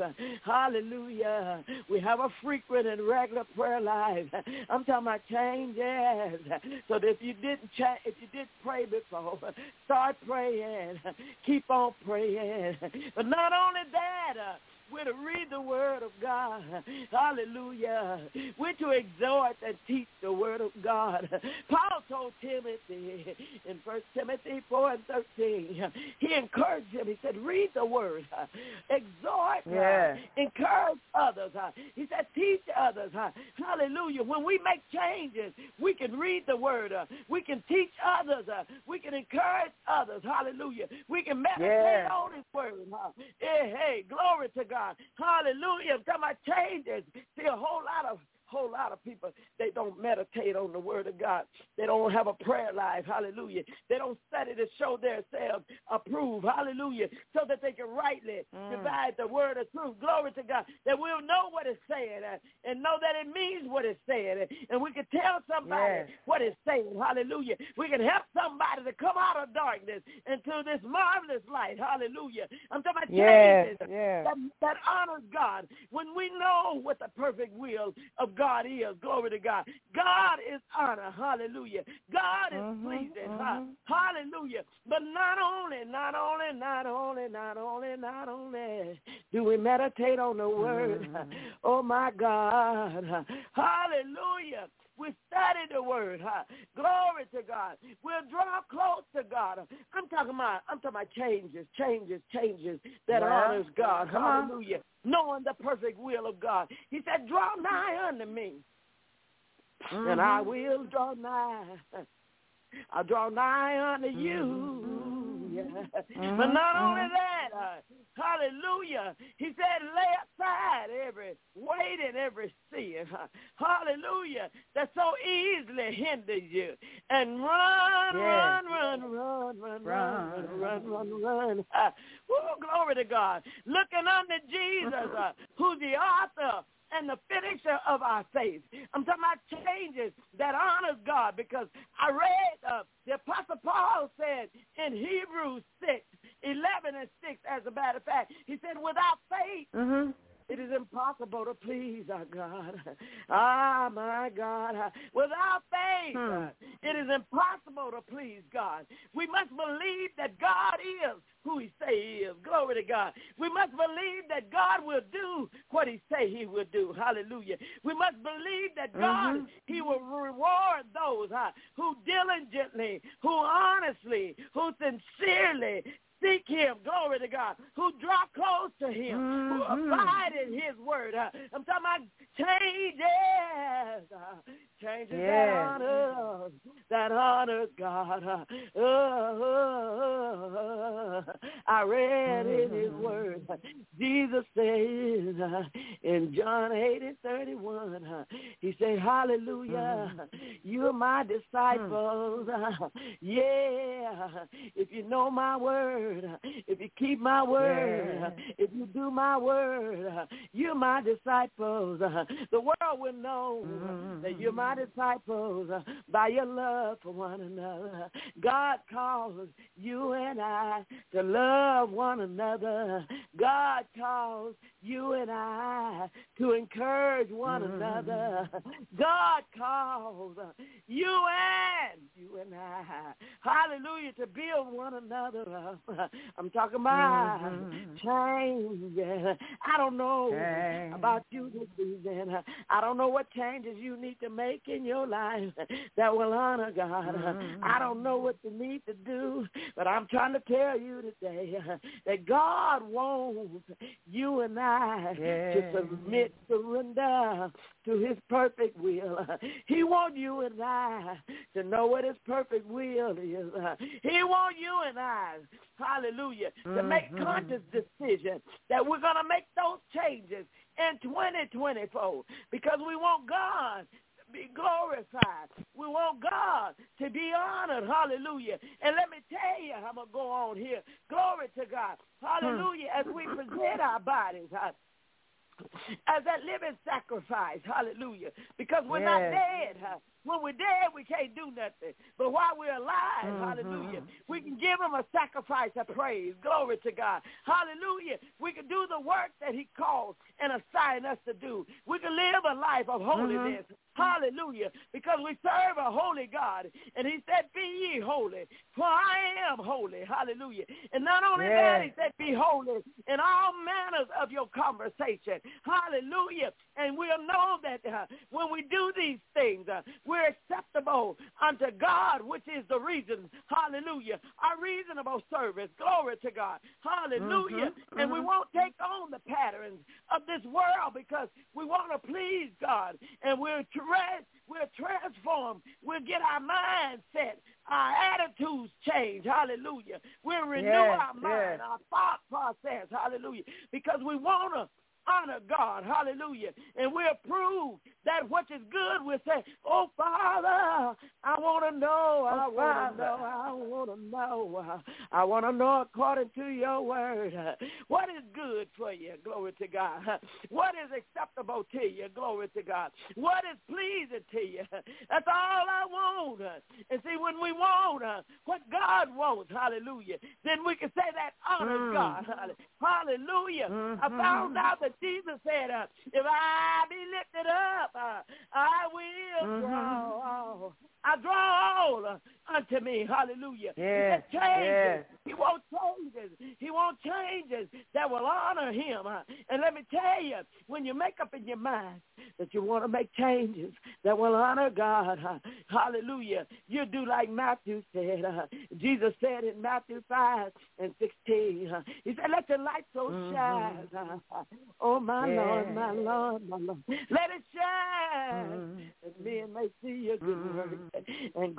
Hallelujah. We have a frequent and regular prayer life. I'm talking about changes. So that if you didn't cha- if you didn't pray before, start praying. Keep on praying. But not only that, uh, we're to read the word of God. Hallelujah. We're to exhort and teach the word of God. Paul told Timothy in First Timothy four and thirteen, he encouraged him. He said, read the word. Exhort. Yeah. Encourage others. He said, teach others. Hallelujah. When we make changes, we can read the word. We can teach others. We can encourage others. Hallelujah. We can meditate yeah. on his word. Hey, hey, glory to God. Hallelujah. I'm talking about changes. See, a whole lot of whole lot of people, they don't meditate on the word of God. They don't have a prayer life. Hallelujah. They don't study to show themselves approved. Hallelujah. So that they can rightly mm. divide the word of truth. Glory to God. That we'll know what it's saying uh, and know that it means what it's saying. And we can tell somebody yes. what it's saying. Hallelujah. We can help somebody to come out of darkness into this marvelous light. Hallelujah. I'm talking about changes yes. yes. that, that honors God. When we know what the perfect will of God God is. Glory to God. God is honor. Hallelujah. God is mm-hmm, pleasing. Mm-hmm. Hallelujah. But not only, not only, not only, not only, not only do we meditate on the word. Mm-hmm. Oh, my God. Hallelujah. We study the word. Huh? Glory to God. We'll draw close to God. I'm talking about, I'm talking about changes, changes, changes that well, honors God. Hallelujah. On. Knowing the perfect will of God. He said, draw nigh unto me, mm-hmm. and I will draw nigh. I'll draw nigh unto you. Mm-hmm. Yeah. Mm-hmm. But not only that, uh, hallelujah, he said, lay aside every weight and every sin. Uh, hallelujah, that so easily hinders you. And run, yes. run, run, run, run, run, run, run, run, run. Uh, oh, glory to God. Looking unto Jesus, uh, who's the author and the finisher of our faith. I'm talking about changes that honors God, because I read uh, the Apostle Paul said in Hebrews six, eleven and six, as a matter of fact, he said, without faith, mm-hmm. it is impossible to please our God. Ah, my God. Without faith, hmm. it is impossible to please God. We must believe that God is who he say he is. Glory to God. We must believe that God will do what he say he will do. Hallelujah. We must believe that God, mm-hmm. he will reward those huh, who diligently, who honestly, who sincerely seek him, glory to God, who draw close to him, mm-hmm. who abide in his word. Uh, I'm talking about changes, uh, changes yes. that honor, that honors God. Uh, uh, uh, I read mm-hmm. in his word, uh, Jesus says uh, in John eight and thirty-one, uh, he said, hallelujah, mm-hmm. you're my disciples. Mm-hmm. Uh, yeah, if you know my word, if you keep my word, yeah. if you do my word, you're my disciples. The world will know mm-hmm. that you're my disciples by your love for one another. God calls you and I to love one another. God calls you and I to encourage one mm-hmm. another. God calls you and you and I, hallelujah, to build one another up. I'm talking about mm-hmm. change. I don't know change. About you this evening. I don't know what changes you need to make in your life that will honor God. Mm-hmm. I don't know what you need to do, but I'm trying to tell you today that God wants you and I yeah. to submit, surrender to his perfect will. He wants you and I to know what his perfect will is. He wants you and I, hallelujah, mm-hmm. to make conscious decisions that we're going to make those changes in twenty twenty-four because we want God be glorified. We want God to be honored. Hallelujah. And let me tell you, I'm going to go on here. Glory to God. Hallelujah. As we present our bodies uh, as that living sacrifice. Hallelujah. Because we're yes. not dead. Uh, when we're dead, we can't do nothing. But while we're alive, mm-hmm. hallelujah, we can give him a sacrifice of praise. Glory to God. Hallelujah. We can do the work that he called and assigned us to do. We can live a life of holiness. Mm-hmm. Hallelujah. Because we serve a holy God. And he said, be ye holy, for I am holy. Hallelujah. And not only yes. that, he said, be holy in all manners of your conversation. Hallelujah. And we'll know that uh, when we do these things, uh, we're acceptable unto God, which is the reason, hallelujah, our reasonable service. Glory to God. Hallelujah. Mm-hmm. And mm-hmm. we won't take on the patterns of this world because we want to please God. And we're tra- we're transformed. We'll get our mindset, our attitudes change. Hallelujah. We'll renew yes, our mind, yes. our thought process. Hallelujah. Because we want to honor God, hallelujah, and we'll prove that what is good, we'll say, oh, Father, I want to know, I oh, want to know, I want to know, I want to know according to your word, what is good for you, glory to God, what is acceptable to you, glory to God, what is pleasing to you, that's all I want, and see, when we want what God wants, hallelujah, then we can say that honors mm. God, hallelujah, mm-hmm. I found out that Jesus said, uh, if I be lifted up, uh, I will mm-hmm. draw all. I draw all uh, unto me. Hallelujah. Yes, he changes. Yes. He won't changes. He won't changes that will honor him. Uh, and let me tell you, when you make up in your mind that you want to make changes that will honor God, uh, hallelujah, you do like Matthew said. Uh, Jesus said in Matthew five and sixteen, uh, he said, let your light so mm-hmm. shine. Uh, oh, my yeah. Lord, my Lord, my Lord. Let it shine mm-hmm. that men may see your good mm-hmm. work and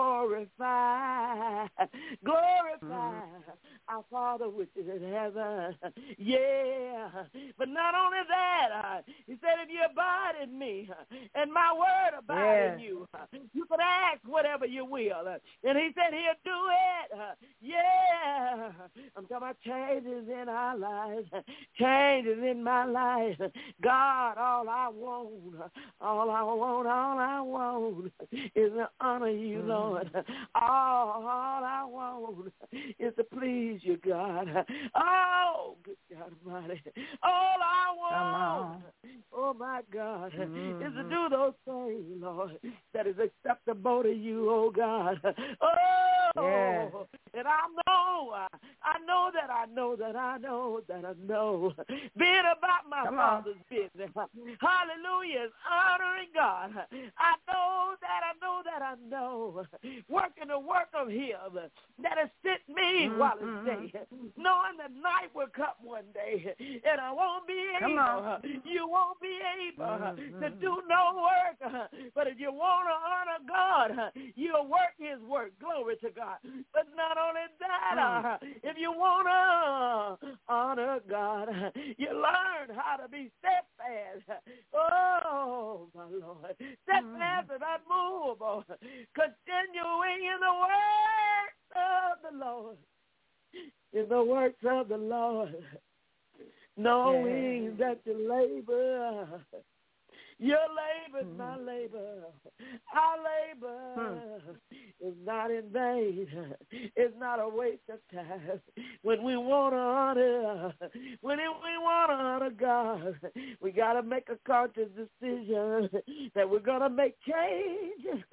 glorify, glorify mm-hmm. our Father which is in heaven. Yeah. But not only that, uh, he said, if you abide in me uh, and my word abide yeah. in you, uh, you can ask whatever you will. Uh, and he said he'll do it. Uh, yeah. I'm talking about changes in our lives, changes in my life. God, all I want, all I want, all I want is to honor you, mm-hmm. Lord. All, all I want is to please you, God. Oh, good God Almighty. All I want, oh, my God, mm-hmm. is to do those things, Lord, that is acceptable to you, oh, God. Oh, yes. And I know, I know that I know that I know that I know being about my Come Father's on. business. Hallelujah is honoring God. I know that I know that I know working the work of him that has sent me mm-hmm. while it's day, knowing the night will come one day and I won't be Come able, on. you won't be able mm-hmm. to do no work, but if you want to honor God, you'll work his work. Glory to God. But not only that, mm. uh, if you want to honor God, you learn how to be steadfast. Oh, my Lord. Steadfast mm. and unmovable. Continuing in the works of the Lord. In the works of the Lord. Knowing yeah. that you labor, Your labor is my labor. Our labor hmm. is not in vain. It's not a waste of time. When we want to honor, when we want to honor God, we got to make a conscious decision that we're going to make change.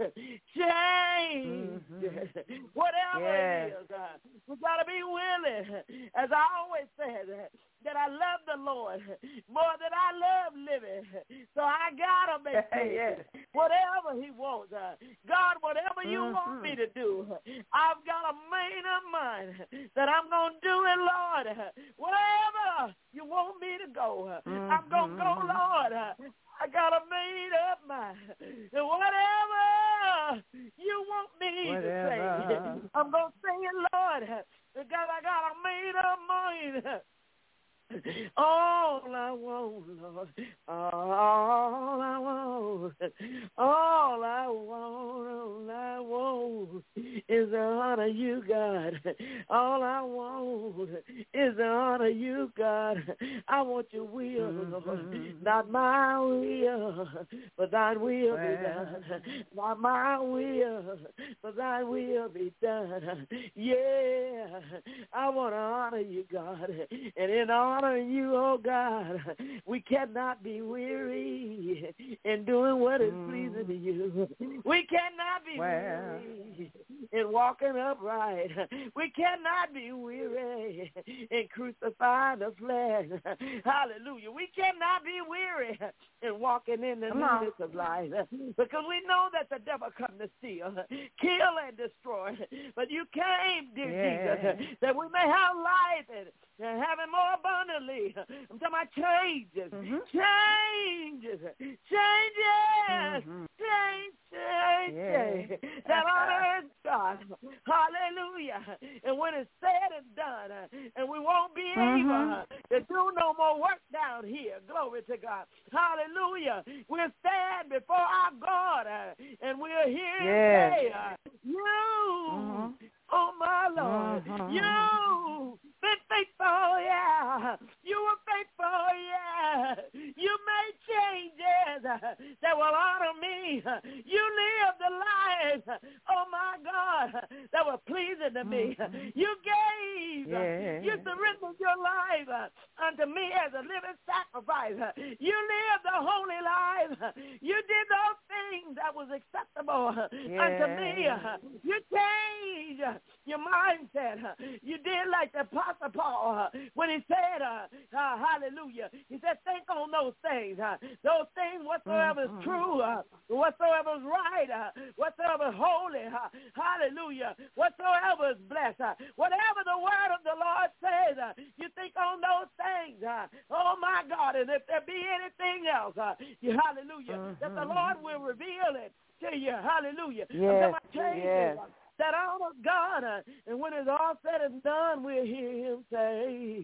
Change. Mm-hmm. Whatever yeah. it is. Uh, we got to be willing. As I always said, that I love the Lord more than I love living. So I got to make changes. Yeah. Whatever he wants. Uh, God, whatever you mm-hmm. want me to do, I've got a made up mind that I'm going to do it, Lord. Wherever you want me to go, mm-hmm. I'm going to go, Lord. I got a made up mind. And whatever you want me whatever. to say, I'm going to say it, Lord. Because I got a made up mind. All I want, Lord, all I want, all I want, all I want is to honor you, God. All I want is to honor you, God. I want your will, Lord, not my will, but thine will be done. Not my will, but thine will be done. Yeah, I want to honor you, God, and in honor you, oh God, we cannot be weary in doing what is mm. pleasing to you. We cannot be well. weary in walking upright. We cannot be weary in crucifying the flesh. Hallelujah. We cannot be weary in walking in the newness of life, because we know that the devil comes to steal, kill, and destroy. But you came, dear yeah. Jesus, that we may have life and and have it more abundantly. I'm talking about changes. Mm-hmm. Changes. Changes. Mm-hmm. Change, change, yeah. change. That honor is God. Hallelujah. And when it's said and done, and we won't be mm-hmm. able to do no more work down here. Glory to God. Hallelujah. We'll stand before our God, and we'll hear yeah. him say, you, mm-hmm. oh my Lord, mm-hmm. you been faithful, yeah. You were faithful, yeah. You made changes that will honor me. You lived the life, oh my God, that were pleasing to me. Mm-hmm. You gave, yeah. you surrendered your life unto me as a living sacrifice. You lived a holy life. You did those things that was acceptable yeah. unto me. You changed your mindset. You did like the Apostle Paul uh, when he said, uh, uh, hallelujah, he said, think on those things. Uh, those things whatsoever mm-hmm. is true, uh, whatsoever is right, uh, whatsoever is holy, uh, hallelujah, whatsoever is blessed, uh, whatever the word of the Lord says, uh, you think on those things. Uh, oh, my God, and if there be anything else, uh, you, hallelujah, mm-hmm. that the Lord will reveal it to you. Hallelujah. Yes, yes. That honor God, uh, and when it's all said and done, we'll hear him say,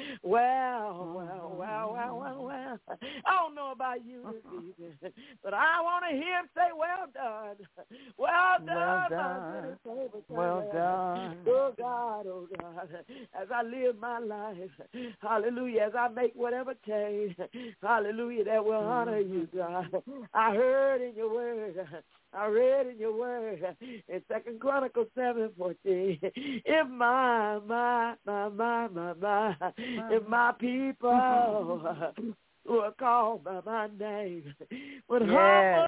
well, well, well, well, well, well. I don't know about you this evening, but I want to hear him say, well done. Well done. Well done. Well done. Oh, God, oh, God, as I live my life, hallelujah, as I make whatever change, hallelujah, that will honor you, God. I heard in your word, I read in your word in Second Chronicles seven fourteen. If my, my, my, my, my, my, if my people who are called by my name would yeah.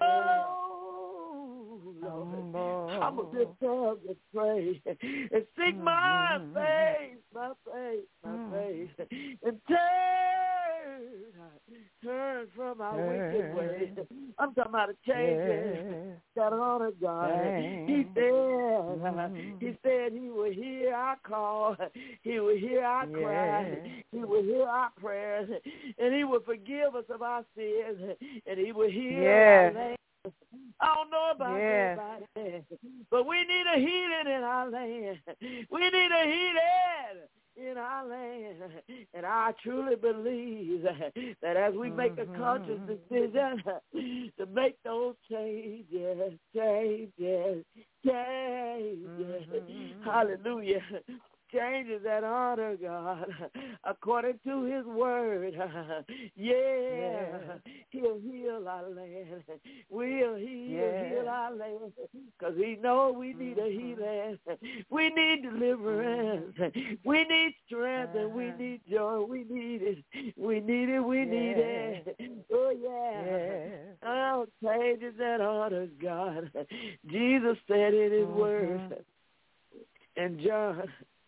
humble, Lord, humble themselves and pray and seek mm-hmm. my face, my face, my mm-hmm. face, and turn, turn from our yeah. wicked ways. I'm talking about a change yeah. that honor God. Dang. He said, mm-hmm. he said he will hear our call, he will hear our yeah. cry, he will hear our prayers, and he will forgive us of our sins, and he will heal yeah. our land. I don't know about yeah. everybody, but we need a healing in our land. We need a healing in our land, and I truly believe that as we make a conscious decision to make those changes, changes, changes, mm-hmm. hallelujah, changes that honor God according to his word. Yeah, yeah. He'll heal our land. We'll heal, yeah. heal our land because he knows we need a healing. We need deliverance. We need strength and we need joy. We need it. We need it. We need yeah. it. Oh, yeah. yeah. Oh, changes that honor God. Jesus said in his mm-hmm. word in John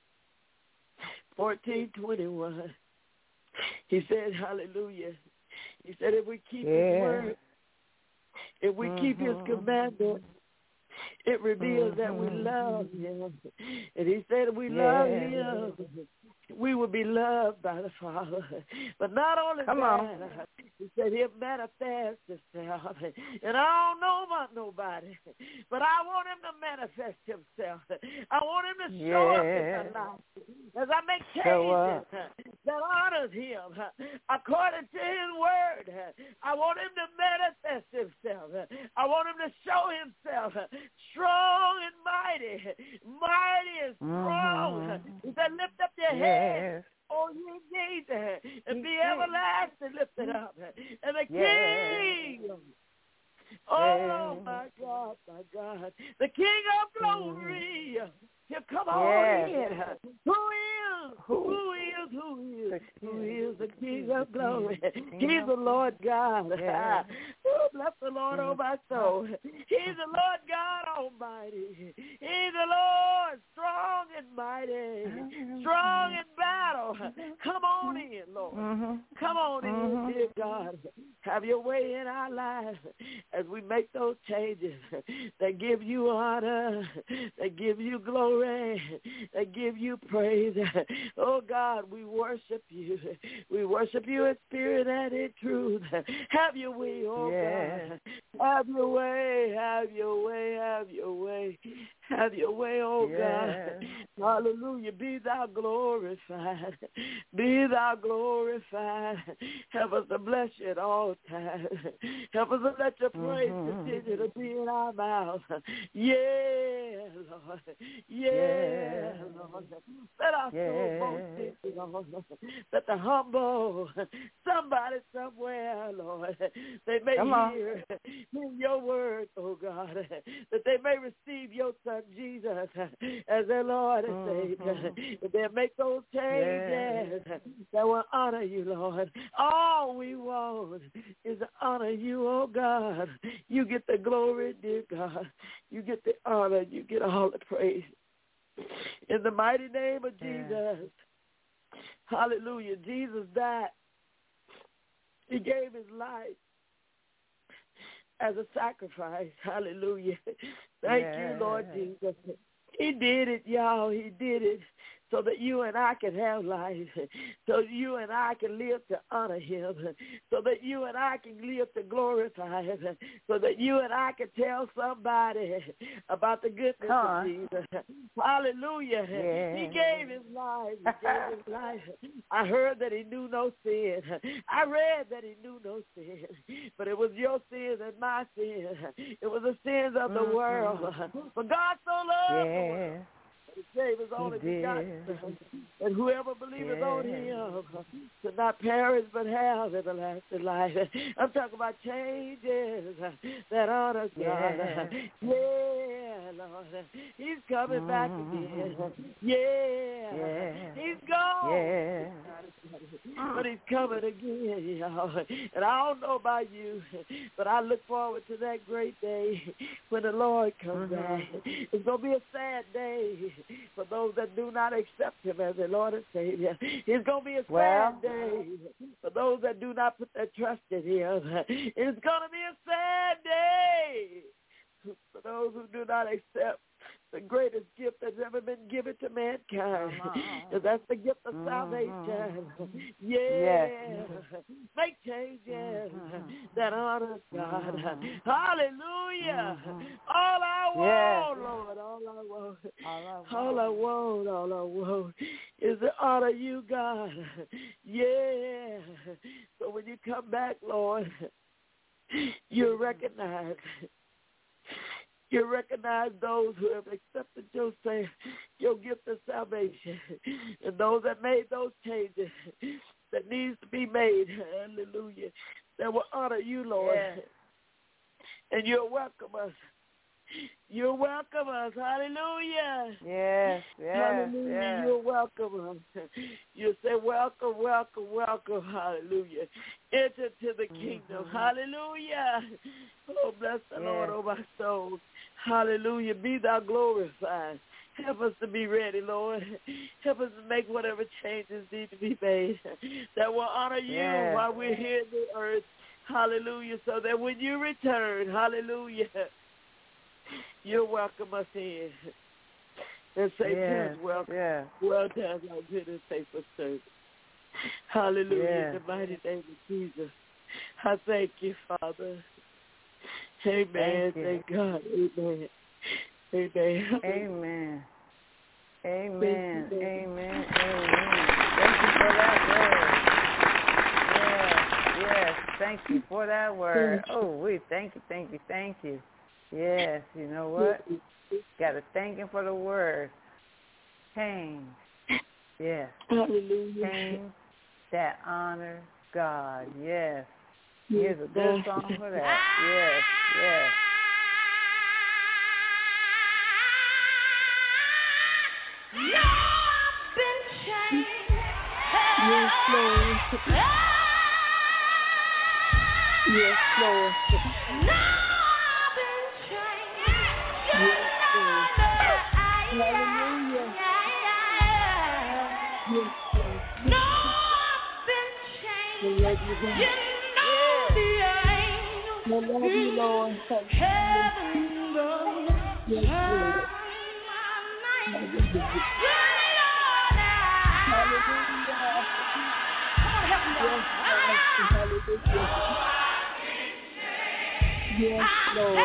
fourteen twenty-one, he said, hallelujah. He said, if we keep yeah. his word, if we mm-hmm. keep his commandments, it reveals mm-hmm. that we love him. And he said, if we yeah. love him, we will be loved by the Father. But not only Come that, on. he said he'll manifest himself. And I don't know about nobody, but I want him to manifest himself. I want him to show yeah. up in my life as I make changes that honors him according to his word. I want him to manifest himself. I want him to show himself strong and mighty, mighty and strong. Mm-hmm. He said, lift up your head. Yes. Oh, you need that. And he be did. everlasting lifted up. And the yes. King. Oh, yes. my God, my God. The King of glory. Mm. He'll come on yes. in. Who is? Who, who is? Who is? Who is the King of glory? He's the Lord God. Yes. Oh, bless the Lord, oh my soul. He's the Lord God Almighty. He's the Lord strong and mighty, strong in battle. Come on in, Lord. Mm-hmm. Come on mm-hmm. in, dear God. Have your way in our lives as we make those changes that give you honor, that give you glory, that give you praise. Oh, God, we worship you. We worship you in spirit and in truth. Have your way, oh, yeah. God. Have your way, have your way, have your way. Have your way, oh, yeah. God. Hallelujah. Be thou glorified. Be thou glorified. Help us to bless you at all times. Help us to let your praise mm-hmm. continue to be in our mouth. Yeah, Lord. Yeah, yeah. Lord. Let our yeah. soul boast in you, Lord. Let the humble, somebody somewhere, Lord, they may Come hear in your word, oh God, that they may receive your Son, Jesus, as their Lord and Savior. Mm-hmm. That they'll make those changes yeah. that will honor you, Lord. All we want is to honor you, oh God. You get the glory, dear God. You get the honor. You get all the praise. In the mighty name of Jesus. Yeah. Hallelujah. Jesus died. He gave his life as a sacrifice. Hallelujah. Thank yeah. you, Lord Jesus. He did it, y'all. He did it so that you and I can have life, so you and I can live to honor him, so that you and I can live to glorify him, so that you and I can tell somebody about the goodness of Jesus. Hallelujah. Yeah. He gave his life. He gave his life. I heard that he knew no sin. I read that he knew no sin, but it was your sins and my sins. It was the sins of the mm-hmm. world. But God so loved yeah. the world. He gave his only begotten Son, and whoever believeth yeah. on him should not perish but have everlasting life. I'm talking about changes that honor God. Yeah, yeah Lord. He's coming mm-hmm. back again. Yeah. yeah. He's gone. Yeah. But he's coming again, y'all. And I don't know about you, but I look forward to that great day when the Lord comes mm-hmm. back. It's going to be a sad day for those that do not accept him as their Lord and Savior. It's going to be a sad well, day for those that do not put their trust in him. It's going to be a sad day for those who do not accept the greatest gift that's ever been given to mankind. And that's the gift of mm-hmm. salvation. Yeah. Yes. Make changes mm-hmm. that honor God. Mm-hmm. Hallelujah. Mm-hmm. All I want, yes. Lord, all I want, all I want, all I want, all I want is to honor you, God. Yeah. So when you come back, Lord, you'll recognize You recognize those who have accepted your, your gift of salvation and those that made those changes that needs to be made, hallelujah, that will honor you, Lord. Yes. And you'll welcome us. You'll welcome us. Hallelujah. Yes, yes, Hallelujah. yes. You'll welcome us. You say, welcome, welcome, welcome. Hallelujah. Enter to the kingdom. Mm-hmm. Hallelujah. Oh, bless the yes. Lord, oh my soul. Hallelujah. Be thou glorified. Help us to be ready, Lord. Help us to make whatever changes need to be made that will honor you yes. while we're here in the earth. Hallelujah. So that when you return, hallelujah, you'll welcome us in and say, yes, welcome. yes. Well done, our good and faithful servant. Hallelujah. Yes. In the mighty name of Jesus. I thank you, Father. Amen. Thank, thank God. Amen. Amen. Amen. Amen. Amen. Amen. Thank you for that word. Yes. Yes. Thank you for that word. Oh, we thank you. Thank you. Thank you. Yes. You know what? Got to thank him for the word. Change. Yes. Hallelujah. Change that honors God. Yes. Here's a good song for that. Yes. Yes. You've been changed. Yes, Lord. Yes, Lord. Now been changed. Yes, Lord. Hallelujah. Yes, Lord. No, been changed. I love you, Lord. You know the angels. I love you, Lord. Heaven goes. Yes, Lord. Hallelujah. Hallelujah. Yes, yes, Lord.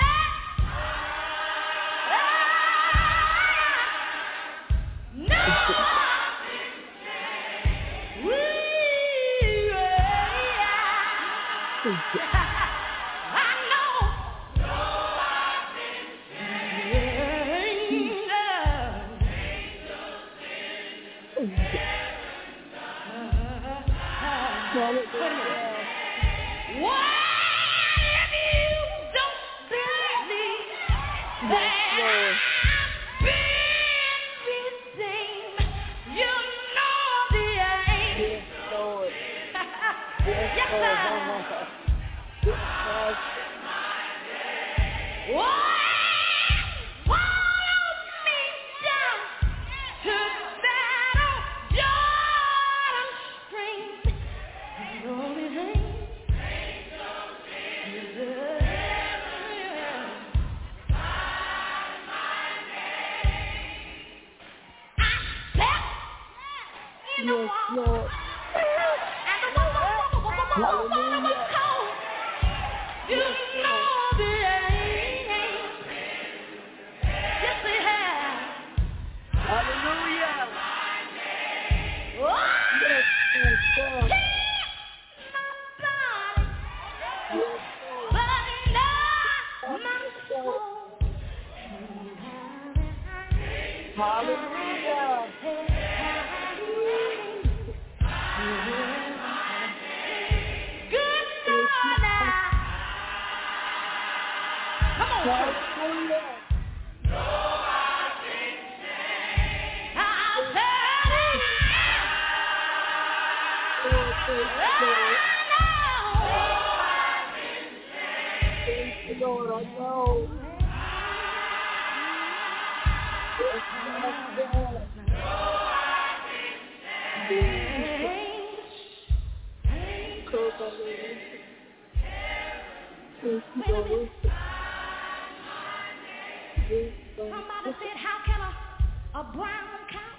Somebody said, how can a, a brown cow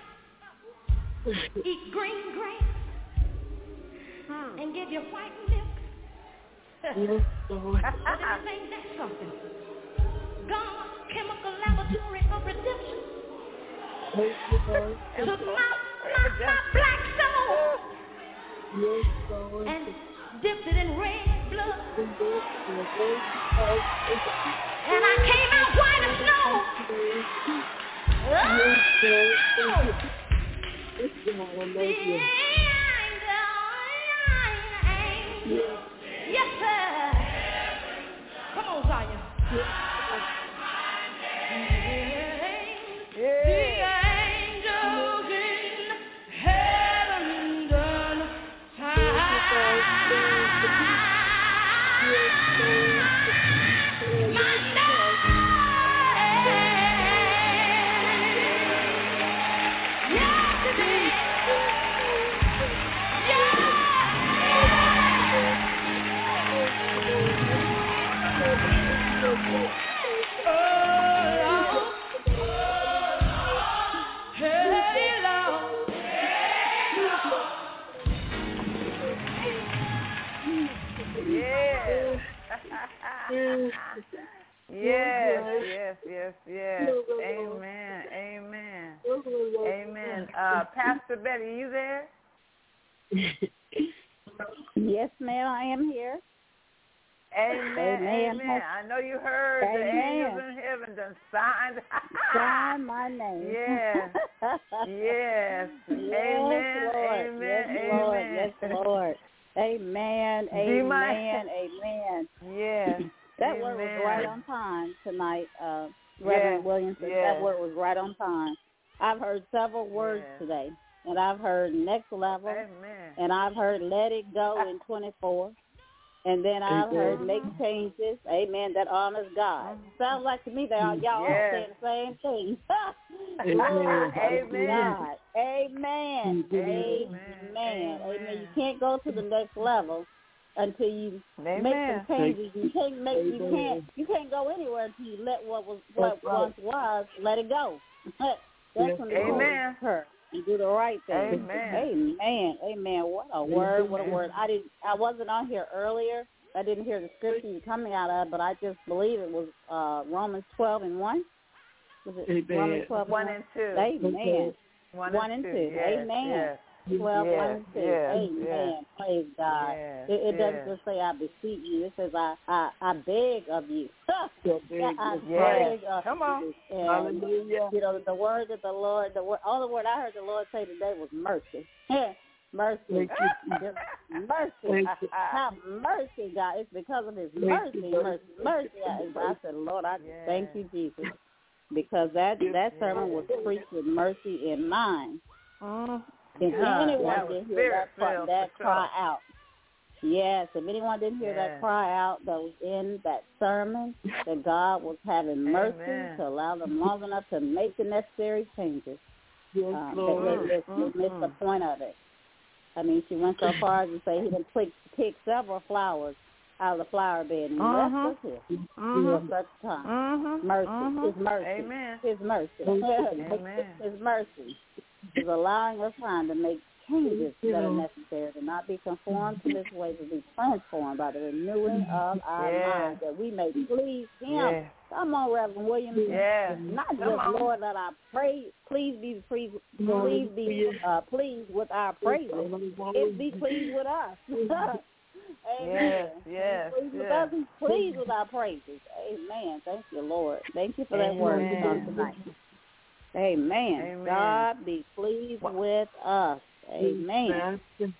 eat green grass hmm. and give you white milk? Yes, Lord. But it ain't that something. God's chemical laboratory of redemption took my, my, my black soul yes, Lord. and dipped it in red blood. and I came out white as snow. Oh, the angel, yes, sir. Come on, Zion. Yeah. The angels in heaven done time. My Lord, yes, it is. Yes, yes, yes, yes. Amen, amen, amen. Uh, Pastor Betty, you there? Yes, ma'am, I am here. Amen, amen. amen. I know you heard amen. The angels in heaven done signed. Sign my name. Yes, yes. Yes, amen, Lord. amen, yes, amen. Lord. Yes, Lord. Amen, amen, mind? amen. Yes. That amen. word was right on time tonight, uh, Reverend yes. Williamson. Yes. That word was right on time. I've heard several words yes. today, and I've heard next level, amen. and I've heard let it go in twenty-four. And then I've Amen. heard make changes. Amen. That honors God. Sounds like to me they are y'all yes. all saying the same thing. Amen. Amen. God. Amen. Amen. Amen. Amen. You can't go to the next level until you Amen. make some changes. You can't make Amen. you can't you can't go anywhere until you let what was what That's once right. was let it go. That's yes. when the Amen. occur. You do the right thing. Amen. Amen. Amen. What a word. What a word. I didn't. I wasn't on here earlier. I didn't hear the scripture you're coming out of, but I just believe it was uh, Romans twelve and one. Was it Amen. Romans twelve one and and two. Amen. One, one and and two. two. Yes. Amen. Yes. twelve, yes. one and two. Yes. Amen. Yes. Praise God. Yes. It, it doesn't yes. just say I beseech you. It says I I, I beg of you. beg, I yes. beg of Come on. you. And, Hallelujah. You know, the word that the Lord, the word, all the word I heard the Lord say today was mercy. Mercy. Just mercy. Have mercy, God. It's because of his mercy, mercy, mercy. I, I said, Lord, I yes. thank you, Jesus. Because that that sermon was preached with mercy in mind. Mm. If God, anyone didn't hear that, cry, that cry sure. out, yes, if anyone didn't hear yes. that cry out that was in that sermon, that God was having mercy Amen. to allow them long enough to make the necessary changes. Yes, um, Lord. they, they, missed, mm-hmm. they missed the point of it. I mean, she went so far as to say he done picked, picked several flowers out of the flower bed and uh-huh. left us here. Uh-huh. At such time. Uh-huh. Mercy. Uh-huh. His mercy. Amen. His mercy. Amen. His mercy is allowing us time to make changes that are necessary, to not be conformed to this way, to be transformed by the renewing of our yes. minds, that we may please him. Yes. Come on, Reverend Williams. Yes. Not Come just, on. Lord, let our praise, please be pleased, please be uh, pleased with our praises. It be pleased with us. Amen. Yes, yes, please yes. with us, and pleased with our praises. Amen. Thank you, Lord. Thank you for that Amen. word on tonight. Amen. Amen. God be pleased wow. with us. Amen.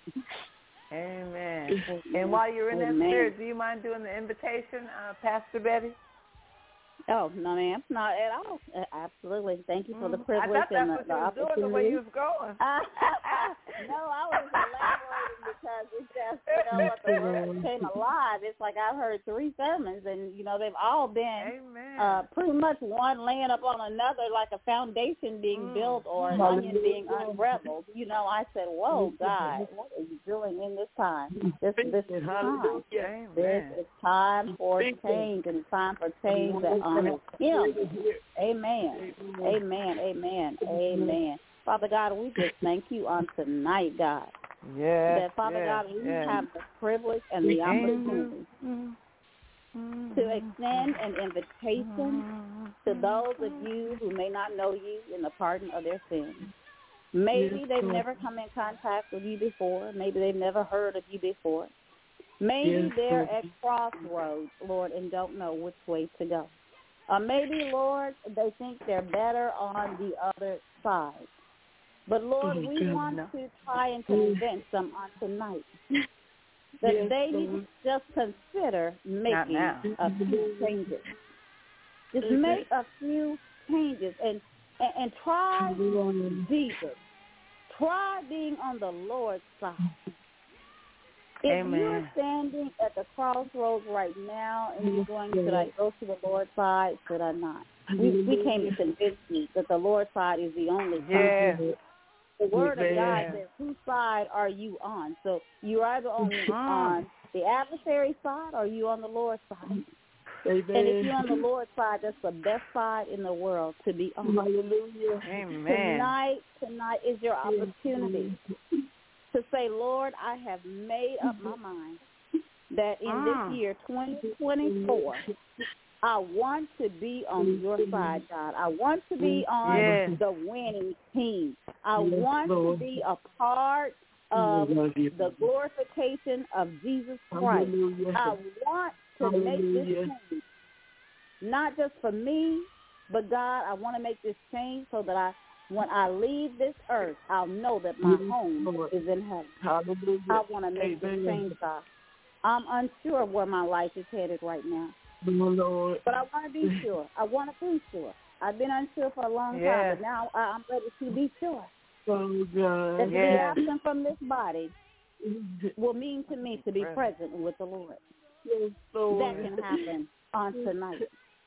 Amen. And while you're in Amen. that spirit, do you mind doing the invitation, uh, Pastor Betty? Oh, no, ma'am. Not at all. Uh, absolutely. Thank you for the privilege I thought that's and the, what the you was opportunity. doing, the way you was going. No, I was elaborating because it's just, you know, what the word came alive. It's like I've heard three sermons, and, you know, they've all been uh, pretty much one laying up on another, like a foundation being mm. built or an onion being unraveled. You know, I said, whoa, God, what are you doing in this time? This, this is time. This is time for change, and time for change that honors him. Amen. Amen. Amen. Amen. Father God, we just thank you on tonight, God. Yes, that, Father yes, God, we yes. have the privilege and the opportunity mm-hmm. to extend an invitation to those of you who may not know you in the pardon of their sins. Maybe they've never come in contact with you before. Maybe they've never heard of you before. Maybe they're at crossroads, Lord, and don't know which way to go. Or maybe, Lord, they think they're better on the other side. But, Lord, Oh, we God, want no. to try and convince them on tonight that Yes, they need Lord. to just consider making now. a few changes. Just Okay. make a few changes and, and, and try Jesus. Try being on the Lord's side. If Amen. you're standing at the crossroads right now and you're going, should I go to the Lord's side, should I not? We, we came to convince you that the Lord's side is the only side. Yeah. The Word of God Yeah. says, whose side are you on? So you're either on, Mm. on the adversary side or you on the Lord's side. Amen. And if you're on the Lord's side, that's the best side in the world to be on. Hallelujah. Amen. Tonight, tonight is your opportunity to say, Lord, I have made up my mind that in Mm. this year, twenty twenty-four, I want to be on your side, God. I want to be on Yes. the winning team. I Yes, want Lord. to be a part of I love you. the glorification of Jesus Christ. Hallelujah. I want to make this Hallelujah. change, not just for me, but God, I want to make this change so that I, when I leave this earth, I'll know that my Yes, home Lord. is in heaven. Hallelujah. I want to make this Amen. change, God. I'm unsure of where my life is headed right now, Oh, Lord. but I want to be sure. I want to be sure. I've been unsure for a long Yeah. time, but now I- I'm ready to be sure Oh, that God. to be Yeah. absent from this body will mean to me to be present with the Lord. Yes, Lord. That can happen on tonight.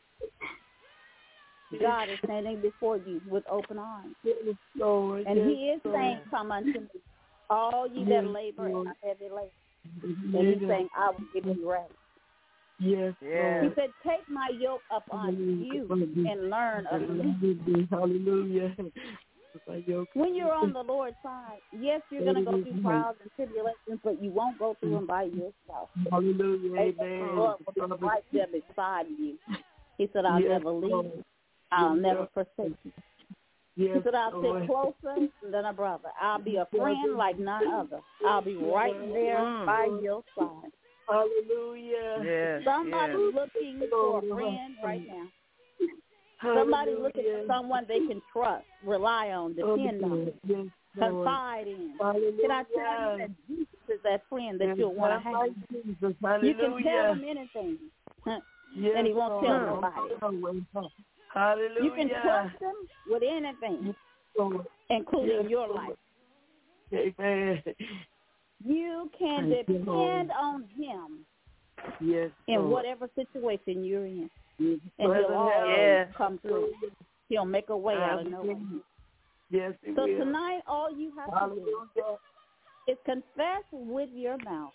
God is standing before you with open arms. Yes, Lord. And yes, he is Lord. saying, come unto me, all ye Yes, that labor Lord. and are heavy laden. Yes. And he's saying, I will give you rest. Yes, Yeah. He Lord. said, take my yoke upon you and learn of me. Hallelujah. My yoke. When you're on the Lord's side, yes, you're going to go through trials and tribulations, but you won't go through them by yourself. Hallelujah. Amen. Amen. The Lord will be right there beside you. He said, I'll Yes, never leave Lord. you. I'll Yes, never forsake you. Yes, He said, I'll Lord. sit closer than a brother. I'll be a friend like none other. I'll be right there Mm. by your side. Hallelujah. Yes. Somebody's Yes. looking for a friend right now. Somebody's looking for someone they can trust, rely on, depend on, Yes, Lord. confide in. Hallelujah. Can I tell you that Jesus is that friend that Yes, you'll want to that's have? like Jesus. You can tell Hallelujah. him anything, Yes, and he won't tell Lord. nobody. Hallelujah. You can trust him with anything, Lord. including Yes, your Lord. life. Amen. You can Thank you, depend Lord. on him Yes, in Lord. whatever situation you're in, Yes, and he'll Lord. always Yes. come through. He'll make a way out of no way. Hallelujah. Yes, he So will. tonight, all you have to do Hallelujah. is confess with your mouth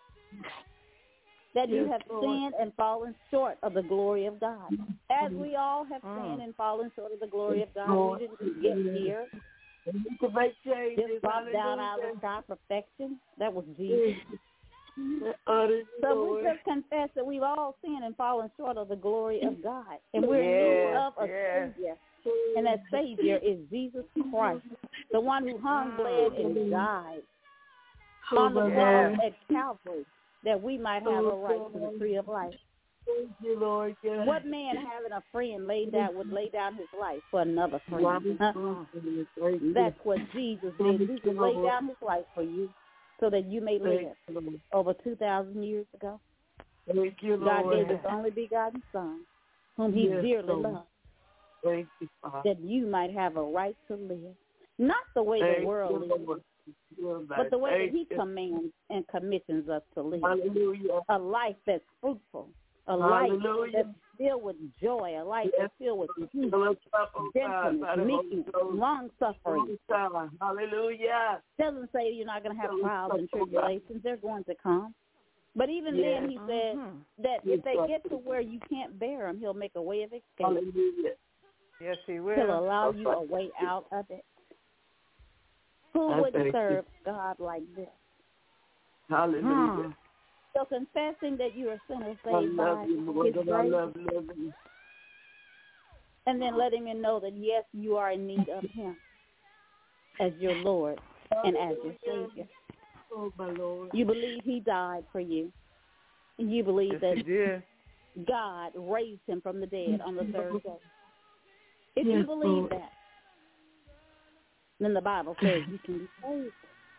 that you Yes, have Lord. sinned and fallen short of the glory of God. As we all have Mm. sinned and fallen short of the glory of God, Lord. we didn't just get here, And you can make changes. just dropped down out of the Hallelujah. sky perfection. That was Jesus. Honor you, So Lord. we just confess that we've all sinned and fallen short of the glory of God. And we're in Yes, need of a yes. Savior. And that Savior is Jesus Christ, the one who hung, bled, and died on the Yes. cross at Calvary, that we might have a right to the tree of life. Thank you, Lord. Yes. What man having a friend laid down would lay down his life for another friend? Huh? Thank you. That's what Jesus did. Jesus laid down his life for you so that you may live. Thank you, Lord. Over two thousand years ago, Thank you, God Lord. gave his only begotten Son, whom he Yes, dearly Lord. loved, Thank you, Father. that you might have a right to live. Not the way Thank the world you, lives, Lord. You're but the way Thank that he you. commands and commissions us to live. Hallelujah. A life that's fruitful, a life Hallelujah. that's filled with joy, a life Yes. that's filled with peace, Fill us up, oh God, by gentleness, the Holy meekness, Ghost. long-suffering. God. Hallelujah. Doesn't say you're not going to have Fill us trials up, and oh God. tribulations. They're going to come. But even Yes. then, he said Mhm. that Yes, if they God. get to where you can't bear them, he'll make a way of escape. Hallelujah. Yes, he He'll will. allow you a way out of it. Who I would thank you. serve God like this? Hallelujah. Hmm. So confessing that you are sinner I saved by love you, Lord, his and I grace, love living. and then letting him know that, yes, you are in need of him as your Lord and as your Savior. Oh, my Lord. You believe he died for you. And you believe Yes, that he did. God raised him from the dead on the third day. If yes, you believe Lord. that, then the Bible says you can be saved.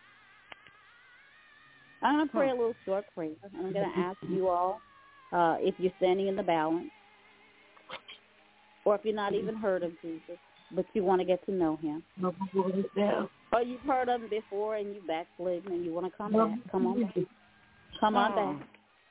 I'm going to pray a little short prayer. I'm going to ask you all uh, if you're standing in the balance or if you're not even heard of Jesus, but you want to get to know him. Or you've heard of him before and you backslidden and you want to come back. Come on back. Come on back.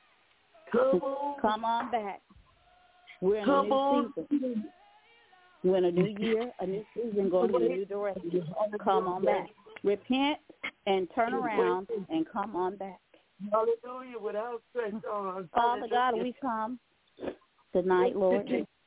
Come on back. We're in a new season. We're in a new year, a new season, going in a new direction. Come on back. Repent and turn around and come on back. Hallelujah, without stress on. Father God, we come tonight, Lord.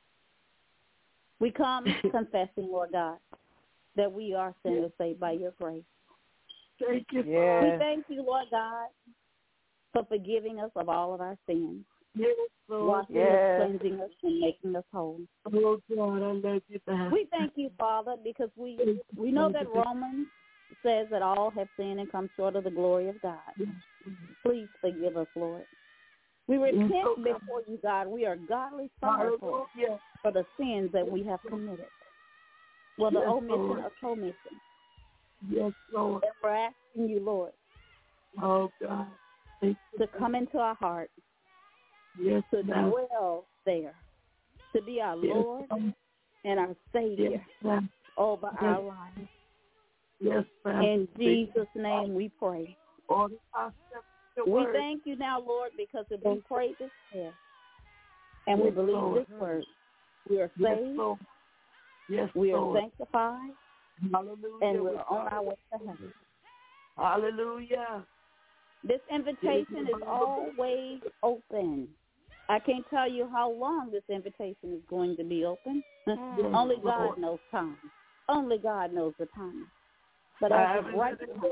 We come confessing, Lord God, that we are sinners saved by your grace. Thank you. Yes. We thank you, Lord God, for forgiving us of all of our sins. Yes, Lord. Washing yes. us, cleansing us, and making us whole. Oh, God, I love you, God. We thank you, Father, because we we know that Romans says that all have sinned and come short of the glory of God. Please forgive us, Lord. We repent before you, God. We are godly sorrowful for the sins that we have committed, whether yes, omission Lord. or commission. Yes, Lord. And we're asking you, Lord, oh, God. Thank to come into our hearts, yes, to ma'am. dwell there, to be our yes, Lord ma'am. and our Savior yes, ma'am. over yes. our lives. Yes, ma'am. In Jesus' name we pray. Order our steps to We word. thank you now, Lord, because if we pray this prayer and we Yes, believe Lord. this word, we are Yes, saved, Lord. Yes, we are Lord. sanctified, Hallelujah. and we're on our way to heaven. Hallelujah. This invitation is always open. I can't tell you how long this invitation is going to be open. Mm. Only God knows time. Only God knows the time. But as of right now,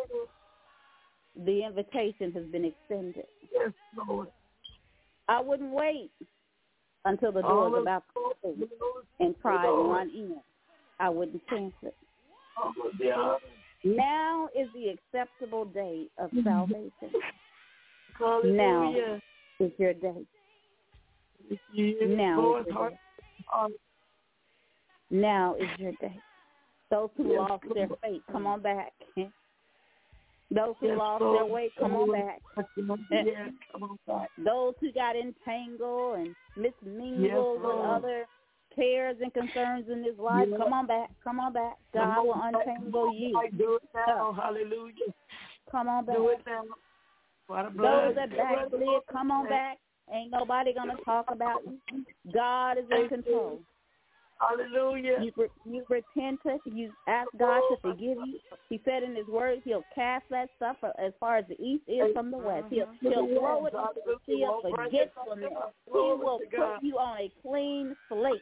the invitation has been extended. Yes, Lord. I wouldn't wait until the door is about to open and try and run in. I wouldn't chance it. Oh, yeah. Now is the acceptable day of salvation. Hallelujah. Now is your day. Yes, Now Lord, is your heart, day. heart. Now is your day. Those who Yes, lost Lord. their faith, come on back. Those who Yes, lost Lord. their way, come on back. Yes, come on back. Those who got entangled and mismingled Yes, with Lord. other cares and concerns in this life, Yes. come on back. Come on back. God Come will on back. untangle you. I do it now. Hallelujah. Come on back. Do it now. For the blood. Those that backslid, come on back. Ain't nobody going to talk about you. God is in Thank control. you. Hallelujah. You re- you repented. You asked God to forgive you. He said in His Word, He'll cast that stuff as far as the east is from the west. He'll, he'll throw it into the sea of forgetfulness. He will put you on a clean slate.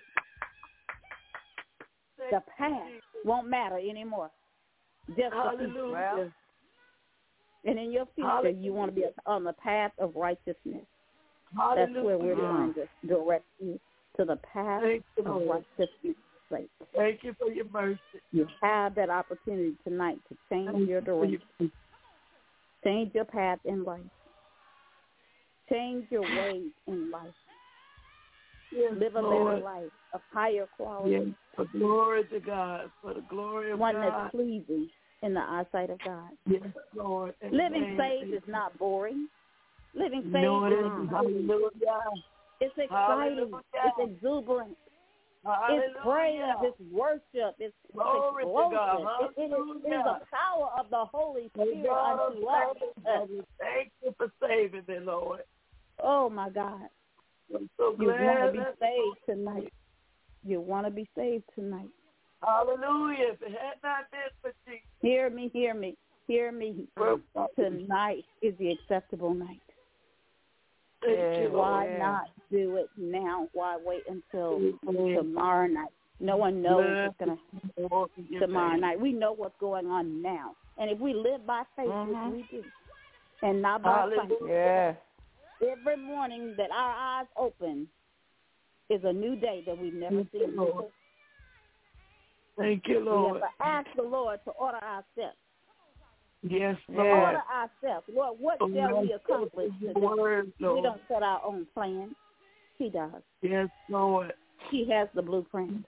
The past won't matter anymore. Just the future. Hallelujah. And in your future, Hallelujah. you want to be on the path of righteousness. Hallelujah. That's where we're trying to direct you to the path Thank you, of Lord. righteousness. Sake. Thank you for your mercy. You have that opportunity tonight to change Thank your you for your- direction. Change your path in life. Change your ways in life. Yes, Live a Lord. better life of higher quality. Yes, for glory to God, for the glory of One God. that's pleasing in the eyesight of God. Yes, Lord. Living Amen. saved is not boring. Living saved No, it is isn't. exciting. Hallelujah. It's exciting. Hallelujah. It's exuberant. Hallelujah. It's praise. It's worship. It's, Glory it's to God. explosive. It, it, is, it is Hallelujah. the power of the Holy Spirit God, unto us. thank you, thank you for saving me, Lord. Oh, my God. I'm so You want glad. to be that- saved tonight. You want to be saved tonight. Hallelujah. If it had not been for Jesus. Hear me, hear me, hear me. Tonight is the acceptable night. Thank Yeah. you, Why Lord. not do it now? Why wait until Amen. tomorrow night? No one knows Bless what's going to Lord, happen your tomorrow name. night. We know what's going on now. And if we live by faith, Mhm. which we do, and not by sight, Yes. every morning that our eyes open is a new day that we've never Thank you, seen Lord. before. Thank you, We Lord. have to ask the Lord to order our steps. Yes, Yeah. Lord. Order our steps. Lord, what shall we accomplish today? Word, We Lord. don't set our own plans. He does. Yes, Lord. He has the blueprint.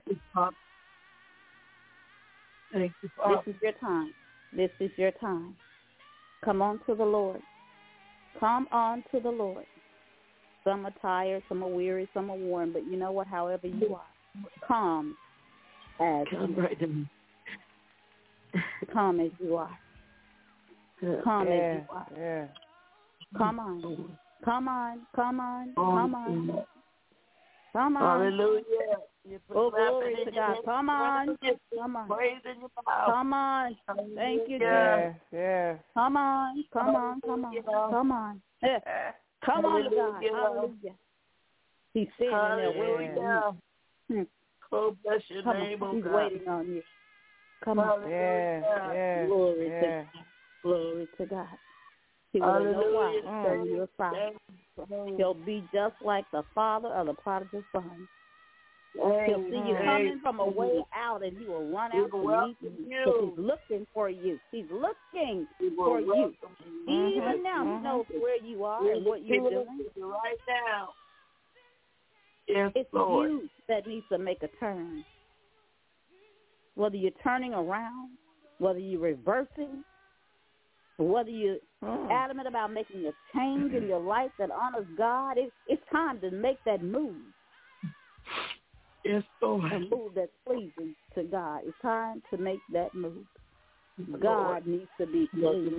Thank you, Father. This is your time. This is your time. Come on to the Lord. Come on to the Lord. Some are tired, some are weary, some are worn, but you know what? However you are, come as come right in. Come as you are. Come yeah, as you are. Yeah. Come on. Come on. Come on. Come on. Come on. Hallelujah. Oh, glory to God. Come on. Come on. Come on. Thank you, Jesus. Yes. Come on. Come on. Come on. Come on. Come on, God. Hallelujah. He's standing there waiting on you. Oh, bless your Come name, on. oh He's God. waiting on you. Come on. Yeah. Yeah. Glory yeah. to God. Glory to God. He will know why. So you're sorry. He'll be just like the father of the prodigal son. He'll see you coming from a way out, and he will run out to meet you because he's looking for you. He's looking for you. Even now, he knows where you are and what you're doing. Right now. Yes, it's Lord. you that needs to make a turn. Whether you're turning around, whether you're reversing, whether you're oh. adamant about making a change in your life that honors God, it, it's time to make that move. Yes, Lord. A move that's pleasing to God. It's time to make that move. God Lord. needs to be pleased.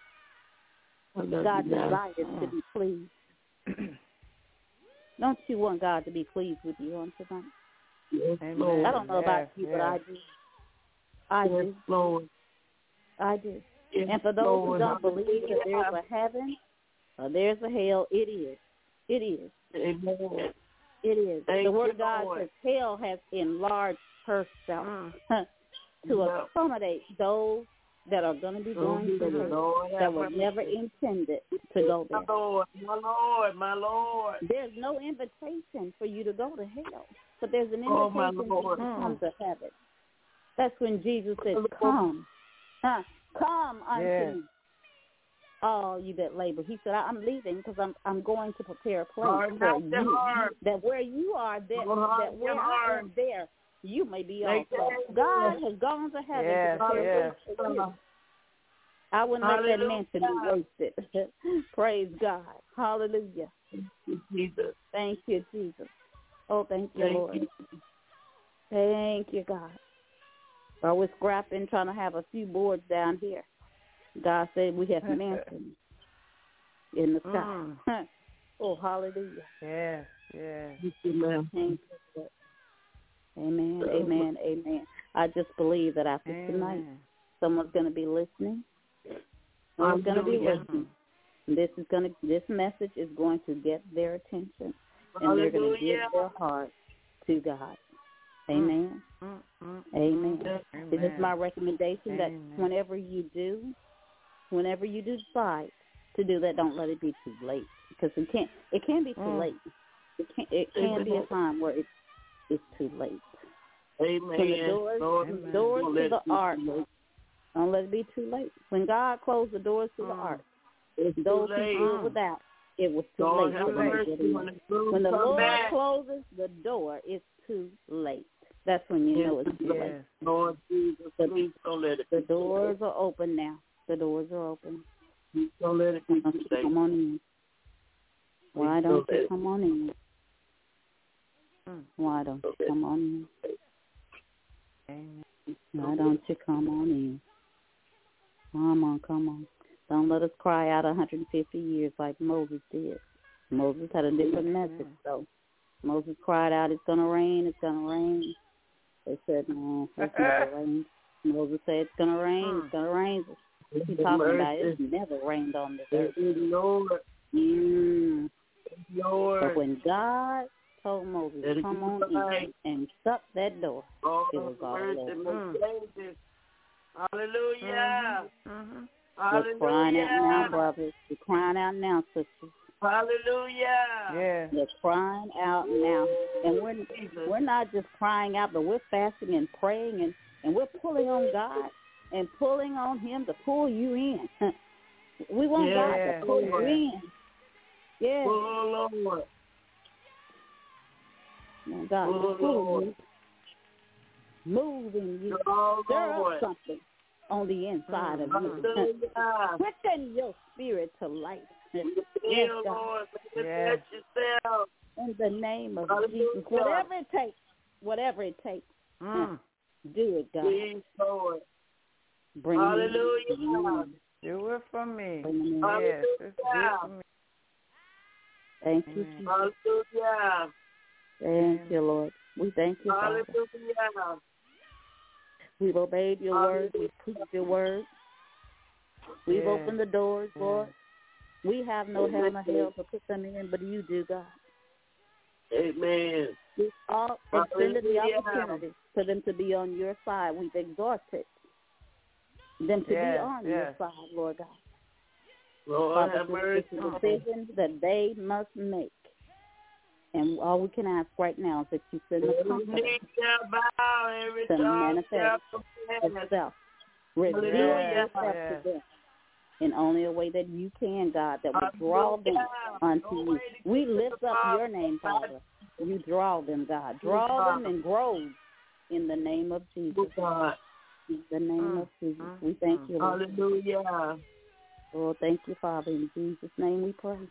God desires to be pleased. Don't you want God to be pleased with you on tonight? Yes, I don't know yes, about you, yes. but I do. I yes, do. Lord. I do. Yes, and for those Lord. who don't believe that there's a heaven or there's a hell, it is. It is. Amen. It is. Thank the Word you, of God Lord. says hell has enlarged herself Mm. to yeah. accommodate those that are going to be going mm-hmm. through Lord, that were never intended to go there. My Lord, my Lord, my Lord. There's no invitation for you to go to hell, but there's an Oh, my invitation for Lord. you to come to heaven. That's when Jesus says, come, huh, come unto yes. me, all you that labor. He said, I'm leaving because I'm I'm going to prepare a place Heart, for not you, heart. that where you are, that, Heart, that where I am there, you may be Thank also. you. God has gone to heaven yes, to prepare yes. a place for you. I wouldn't Hallelujah. let that mansion be wasted. Praise God. Hallelujah. Thank you, Jesus. Thank you, Jesus. Oh, thank you, Thank Lord. you. Thank you, God. Well, we're scrapping, trying to have a few boards down here. God said we have mansions in the sky. Mm. Oh, hallelujah. Yes, yes. Thank you, ma'am. Thank you, Lord. Amen, amen, amen. I just believe that after Amen. tonight, someone's going to be listening. Someone's going to be listening. This is going to. This message is going to get their attention, and they're going to give their heart to God. Amen. Mm-hmm. Amen. Amen. This is my recommendation that Amen. whenever you do, whenever you decide to do that, don't let it be too late, because it can't. It can be too Mm. late. It can. It can be a time where it's it's too late. Amen. When the doors, Lord, the doors don't to let the it be ark, too late. don't let it be too late. When God closed the doors to the Mm. ark, It's those too who late. stood without, it was too Lord, late. have for them to mercy get in. when the groom When the come Lord back. closes the door, it's too late. That's when you Yes, know it's too yes. late. Lord Jesus, please don't let it The be too doors are open now. The doors are open. late. Please don't let it be Why don't too you late. come on in? Why Please don't let you it come on in? Why don't you come on in? Amen. Why don't you come on in? Come on, come on. Don't let us cry out one hundred fifty years like Moses did. Moses had a different message, though. Moses cried out, it's going to rain, it's going to rain. They said, no, it's never rained. Moses said, it's going to rain, it's going to rain. What you talking about? It's never rained on this earth. Lord. Mm. Lord. But when God told Moses, come on in and shut that door, Lord, it was all over. mm. Hallelujah. Mm-hmm. We're crying out now, brothers. We're crying out now, sisters. Hallelujah. Yeah. We're crying out now. And we're we're not just crying out, but we're fasting and praying, and, and we're pulling on God and pulling on him to pull you in. We want yeah, God to pull yeah. you in. Yeah. Oh, Lord. My God, oh, the Lord. Move in you. Oh, Stir Lord. up something on the inside of you. Hallelujah. Quicken your spirit to life. Yes, Feel, God. Lord. Yes. Yourself. In the name of Hallelujah. Jesus. Whatever it takes. Whatever it takes. Mm. Do it, God. Please, Lord. Bring Hallelujah. me. Do it for me. Bring me. Yes, just do it for me. Thank you, Amen. Jesus. Hallelujah. Thank you, Lord. We thank you, Father. Hallelujah. We've obeyed your word. We've preached your word. We've Yes. opened the doors, Yes. Lord. We have no hell in hell to put them in, but you do, God. Amen. We've all extended the Hallelujah. opportunity for them to be on your side. We've exhorted them to Yes, be on yes. your side, Lord God. Lord, Father, have this mercy. is a decision that they must make. And all we can ask right now is that you send the Every comforter knee shall bow, every to tongue manifest shall confess. itself. Reveal Hallelujah. yourself Yes. to them in only a way that you can, God, that will draw them unto you. We lift up your name, Father. You draw them, God. Draw them and grow in the name of Jesus. God. In the name of Jesus. We thank you, Lord. Hallelujah. Lord, thank you, Father. In Jesus' name we pray.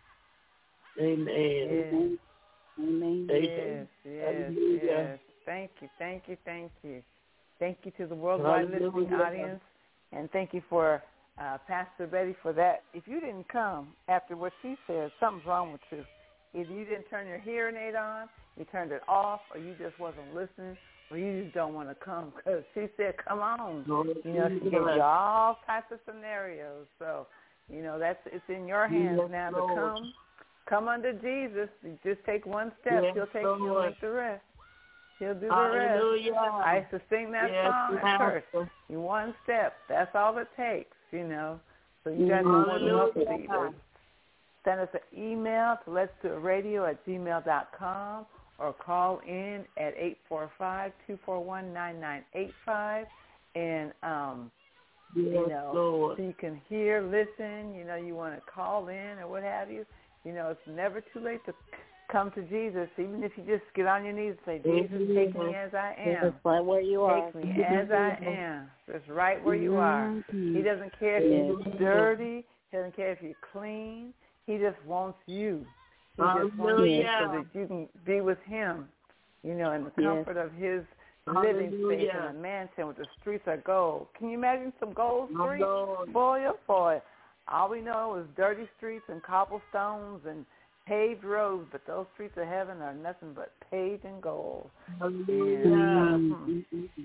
Amen. Amen. Amen. Yes, yes, Hallelujah. yes. Thank you, thank you, thank you. Thank you to the worldwide listening Hallelujah. audience, and thank you for uh, Pastor Betty for that. If you didn't come after what she said, something's wrong with you. Either you didn't turn your hearing aid on, you turned it off, or you just wasn't listening, or you just don't want to come because she said, come on. You know, she gave you all types of scenarios. So, you know, that's it's in your hands Yes, now Lord. to come. Come under Jesus. You just take one step. Yes, He'll take Lord. He'll make the rest. He'll do the Hallelujah. rest. I used to sing that Yes, song at Master. church. You one step. That's all it takes, you know. So you guys are more than welcome to either send us an email to let's do it radio at gmail dot com or call in at eight four five, two four one, nine nine eight five. And, um, yes, you know, Lord. so you can hear, listen, you know, you want to call in or what have you. You know, it's never too late to come to Jesus, even if you just get on your knees and say, Jesus, take me as I am. Just right where you are. Take me as I am. Just right where you are. He doesn't care if you're dirty. He doesn't care if you're clean. He just wants you. He just wants you so that you can be with him, you know, in the comfort of his living space in a mansion with the streets of gold. Can you imagine some gold streets? Boy, oh boy. All we know is dirty streets and cobblestones and paved roads, but those streets of heaven are nothing but paved in gold. Hallelujah. And, um,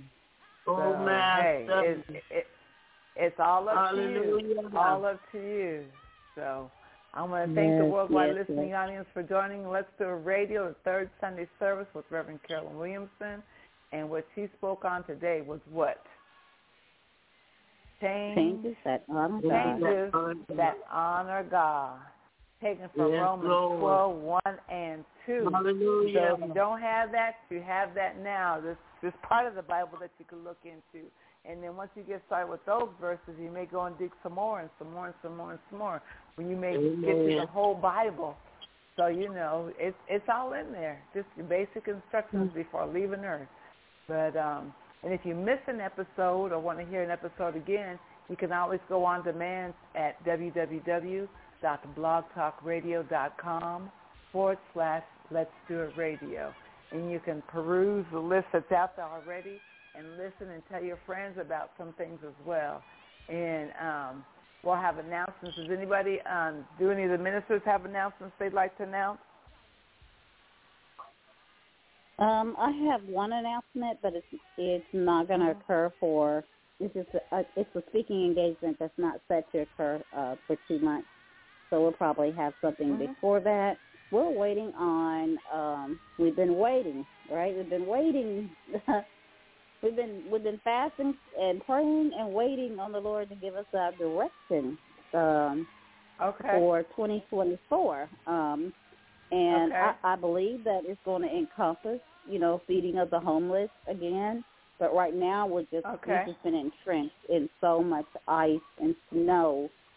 oh, so, Master. hey, it, it, it's all up Hallelujah. to you. All up to you. So I want to thank yes, the worldwide yes, listening yes. audience for joining Let's Do It Radio, the third Sunday service with Reverend Carolyn Williamson. And what she spoke on today was what? Change, changes that honor changes God. that honor God. Taken from yes, Romans Lord. twelve, one and two. Hallelujah. So if you don't have that, you have that now. This this part of the Bible that you can look into. And then once you get started with those verses, you may go and dig some more and some more and some more and some more. When you may Amen. Get to the whole Bible. So, you know, it's it's all in there. Just the basic instructions mm-hmm. before leaving Earth. But um, and if you miss an episode or want to hear an episode again, you can always go on demand at www.blogtalkradio.com forward slash Let's Do It Radio. And you can peruse the list that's out there already and listen and tell your friends about some things as well. And um, we'll have announcements. Does anybody, um, do any of the ministers have announcements they'd like to announce? Um, I have one announcement, but it's it's not going to occur for it's just a, it's a speaking engagement that's not set to occur uh, for two months. So we'll probably have something mm-hmm. before that. We're waiting on. Um, we've been waiting, right? We've been waiting. we've been we've been fasting and praying and waiting on the Lord to give us our direction um, okay. for twenty twenty-four. Um, And okay. I, I believe that it's going to encompass, you know, feeding of the homeless again. But right now we're just, okay. we've just been entrenched in so much ice and snow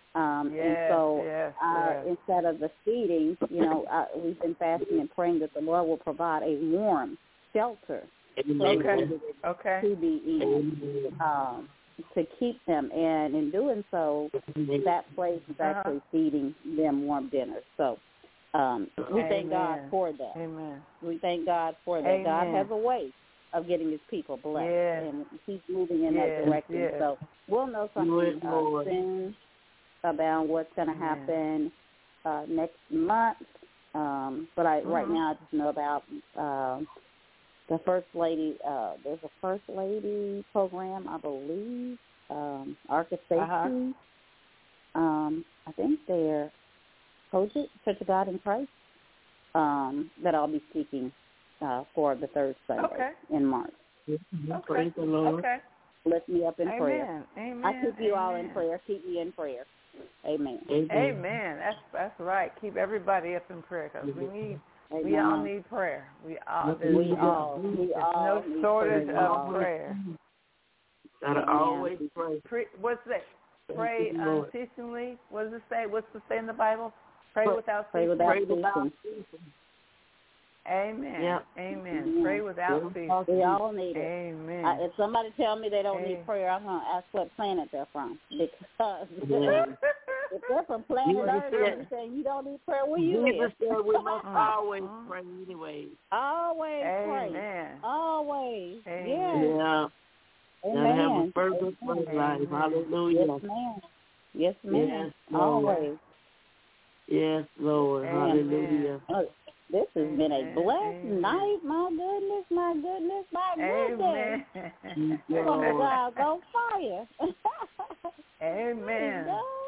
Um, yes, and so yes, uh, yes. instead of the feeding, you know, uh, we've been fasting and praying that the Lord will provide a warm shelter okay. Okay. to be in, um, to keep them. And in doing so, that place is actually uh-huh. feeding them warm dinners. So um, we Amen. thank God for that. Amen. We thank God for that. Amen. God has a way of getting his people blessed, yes. and he's moving in yes. that direction. Yes. So we'll know something uh, soon about what's going to happen uh, next month. Um, but I, mm-hmm. right now I just know about uh, the First Lady. Uh, there's a First Lady program, I believe, um, Ark of Safety. Uh-huh. Um, I think they're Project, Church of God in Christ, um, that I'll be speaking uh, for the third Sunday okay. in March. Mm-hmm. Okay. Praise the Lord. Okay. Lift me up in Amen. prayer. Amen. I keep you Amen. all in prayer. Keep me in prayer. Amen. Amen. Amen. That's that's right. Keep everybody up in prayer because we need Amen. we all need prayer. We all we all we there's all no shortage prayer. of prayer. Gotta always pray. Pre, what's that? Pray unceasingly. What does it say? What's it say in the Bible? Pray, pray without pray ceasing. Without pray without ceasing. Amen. Yeah. Amen. Amen. Pray without ceasing. We all need it. Amen. Uh, if somebody tell me they don't Amen. need prayer, I'm going to ask what planet they're from. Because yeah. if they're from planet Earth and saying you don't need prayer, where you Jesus live? said we must always pray anyway. Always Amen. pray. Always. Amen. Yes. Yeah. Amen. Gotta have a fervent prayer life. Hallelujah. Yes, ma'am. Yes, ma'am. Yes, always. Yes, Lord. Amen. Hallelujah. Oh, this has Amen. been a blessed Amen. night. My goodness, my goodness, my goodness. Amen. Oh, God's on fire. Amen.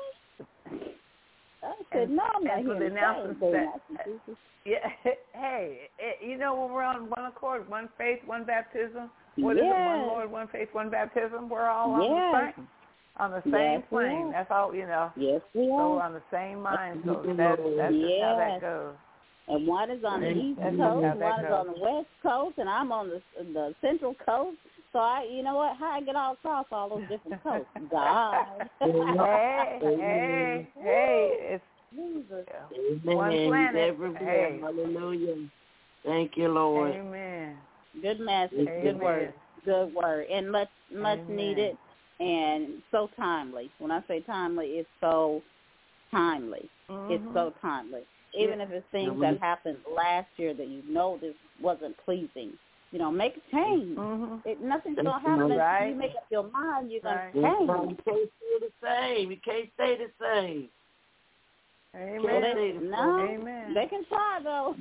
I said, no, I'm not and for here the to announcements say that, yeah, hey, it, you know, when we're on one accord, one faith, one baptism, what yes. is it? One Lord, one faith, one baptism. We're all on yes. the same, on the same yes, plane. That's all, you know. Yes, we so are. we're on the same mind. So that's that's yes. just how that goes. And one is on the east that's coast, one goes. is on the west coast, and I'm on the the central coast. So I, you know what? How I get all across all those different coasts? God. hey, hey, hey! It's Jesus. Amen. One planet. Everywhere. Hey. Hallelujah. Thank you, Lord. Amen. Good message. Amen. Good word. Good word. And much, much Amen. needed and so timely. When I say timely, it's so timely. Mm-hmm. It's so timely. Even yeah. if it's things mm-hmm. that happened last year that you know this wasn't pleasing. You know, make a change. Mm-hmm. It, nothing's going to happen right. until you make up your mind. You're right. going to change. You can't stay the same. You can't stay the same. Amen. They, no, Amen. they can try though.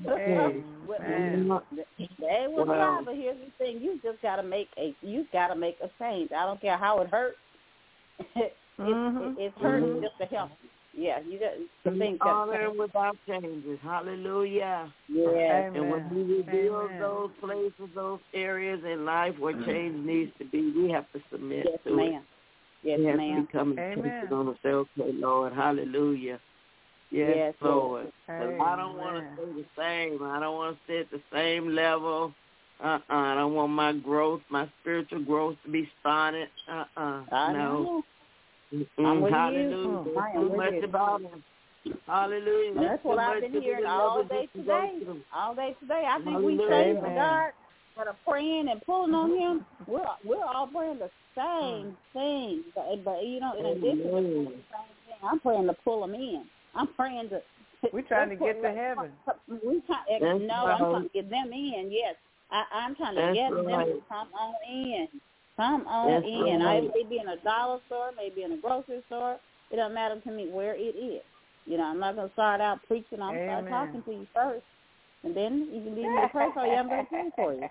Amen. They will wow. try, but here's the thing: you just got to make a you got to make a change. I don't care how it hurts. it, mm-hmm. it, it's hurting mm-hmm. just to help you. Yeah, you got the things got honor without changes. Hallelujah. Yeah. Amen. And when we reveal Amen. those places, those areas in life where change needs to be, we have to submit yes, to ma'am. it. Yes, we have ma'am. to become intentional on the okay, Lord. Hallelujah. Yes, yes Lord. Yes. I don't want to stay the same. I don't want to stay at the same level. Uh-uh. I don't want my growth, my spiritual growth to be stunted. Uh-uh. I no. know. I'm with Hallelujah. you. There's too much you. about him. Hallelujah. Well, that's what I've been hearing all day today. All day today. I think we say to God that are praying and pulling on him. We're we're all praying the same thing. But, but you know, in addition to the same thing, I'm praying to pull them in. I'm praying to We're trying to get to heaven. We try, no, I'm trying to get them in, yes. I, I'm trying to That's get right. them to come on in. Come on That's in. Right. I may be in a dollar store, maybe in a grocery store. It doesn't matter to me where it is. You know, I'm not going to start out preaching. I'm going to start talking to you first. And then you can leave me to pray for you. I'm going to pray for you.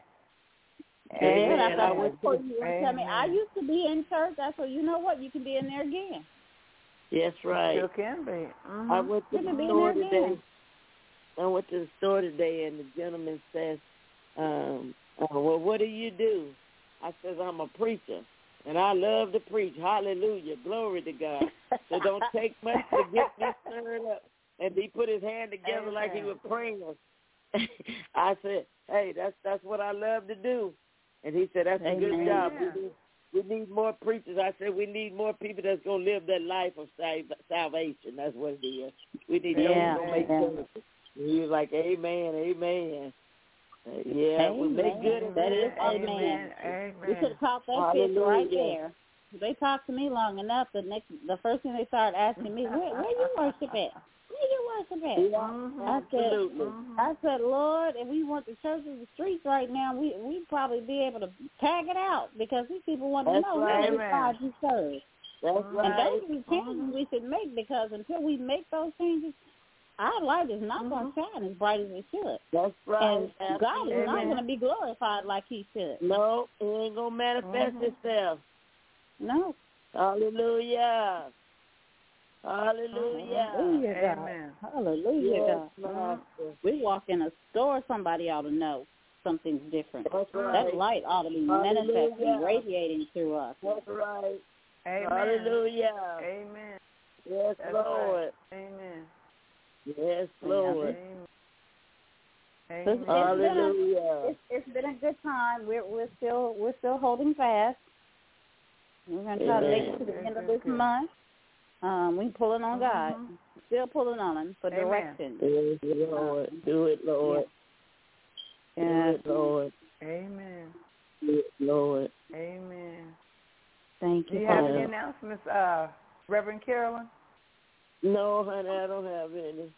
And Amen. then after I I pray for you, you tell me, I used to be in church. I said, you know what? You can be in there again. Yes, right. You can be. Mm-hmm. I went to the store today. I went to the store today, and the gentleman says, um, oh, well, what do you do? I says, I'm a preacher, and I love to preach. Hallelujah. Glory to God. So don't take much to get me stirred up. And he put his hand together Amen. Like he was praying. I said, hey, that's that's what I love to do. And he said, that's Amen. a good job. We do, we need more preachers. I said we need more people that's going to live that life of salvation. That's what it is. We need yeah, those who make yeah. sense. He was like, amen, amen. Uh, yeah, amen. we make good. That is amen. amen. Amen. We could have caught that Hallelujah. fish right there. They talked to me long enough. The next, the first thing they started asking me, where, where you worship at? Where you worship at? Yeah, I said, absolutely. I said, Lord, if we want the church in the streets right now, we we probably be able to tag it out because these people want to That's know right. who this God you serve. That's And right. those are the changes we should make because until we make those changes, our light is not going to shine as bright as it should. That's right. And God is Amen. not going to be glorified like he should. No, it ain't going to manifest Mhm. itself. No. Hallelujah. Hallelujah. Hallelujah, God. Amen. Hallelujah, Yes, God. Master. We walk in a store, somebody ought to know something's different. That's right. That light ought to be Hallelujah. manifesting, radiating through us. That's right. Amen. Hallelujah. Amen. Yes, That's Lord. right. Amen. Yes, Lord. Amen. It's, Amen. it's been a, Hallelujah. it's, it's been a good time. We're we're still we're still holding fast. We're gonna try to make it to the Amen. end of Good, this good. month. Um, we pulling on God, Mhm. still pulling on Him for Amen. direction. Yes, Lord. Do it, Lord. Do Yes. it, Lord. Amen. Do it, Lord. Amen. Thank Do you, you have Father. any announcements, uh, Reverend Carolyn? No, honey, I don't have any.